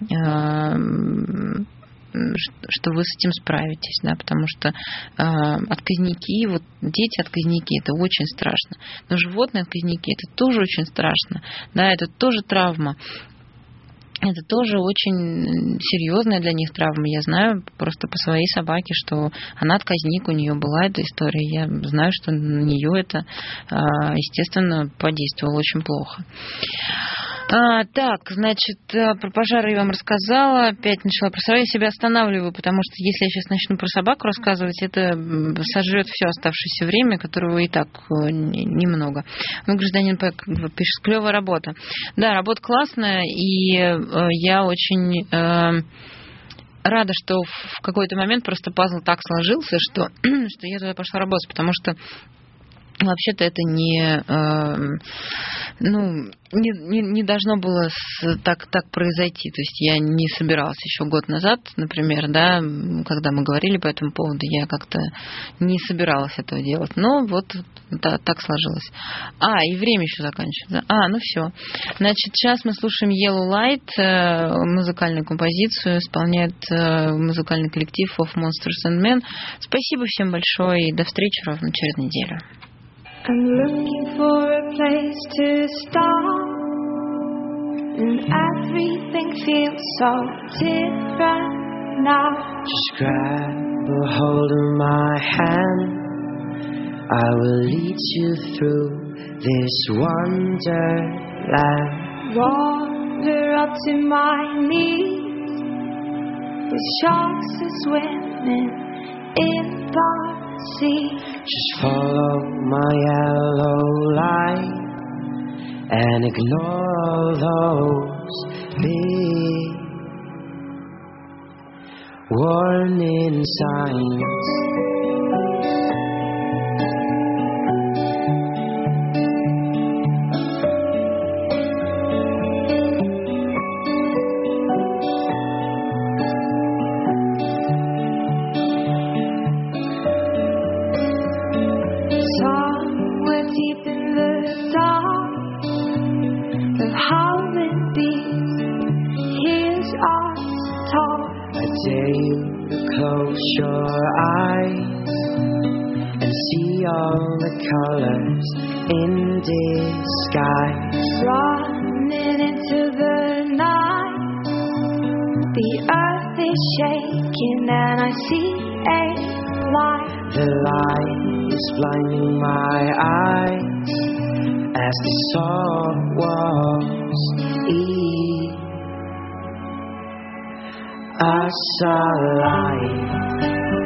что вы с этим справитесь, да, потому что э, отказники, вот дети отказники, это очень страшно, но животные отказники, это тоже очень страшно, да, это тоже травма, это тоже очень серьезная для них травма. Я знаю просто по своей собаке, что она отказник, у нее была эта история, я знаю, что на нее это, э, естественно, подействовало очень плохо. А, так, значит, про пожары я вам рассказала, опять начала про собак. Я себя останавливаю, потому что если я сейчас начну про собаку рассказывать, это сожрет все оставшееся время, которого и так немного. Ну, гражданин пишет, клевая работа. Да, работа классная, и я очень... рада, что в какой-то момент просто пазл так сложился, что, что я туда пошла работать, потому что вообще-то это не, э, ну, не, не, не должно было с, так, так произойти. То есть я не собиралась еще год назад, например, да, когда мы говорили по этому поводу, я как-то не собиралась этого делать. Но вот да, так сложилось. А, и время еще заканчивается. А, ну все. Значит, сейчас мы слушаем Yellow Light, э, музыкальную композицию, исполняет э, музыкальный коллектив Of Monsters and Men. Спасибо всем большое и до встречи ровно через неделю. I'm looking for a place to start, and everything feels so different now. Just grab a hold of my hand, I will lead you through this wonderland. Water up to my knees, with sharks are swimming in the sea. Just follow my yellow light and ignore all those big warning signs. Somewhere deep in the dark, the howling beast hears us talk. I dare you to close your eyes and see all the colors in disguise. Running into the night, the earth is shaking and I see a light. The light is blinding my eyes as the salt walls eat us alive.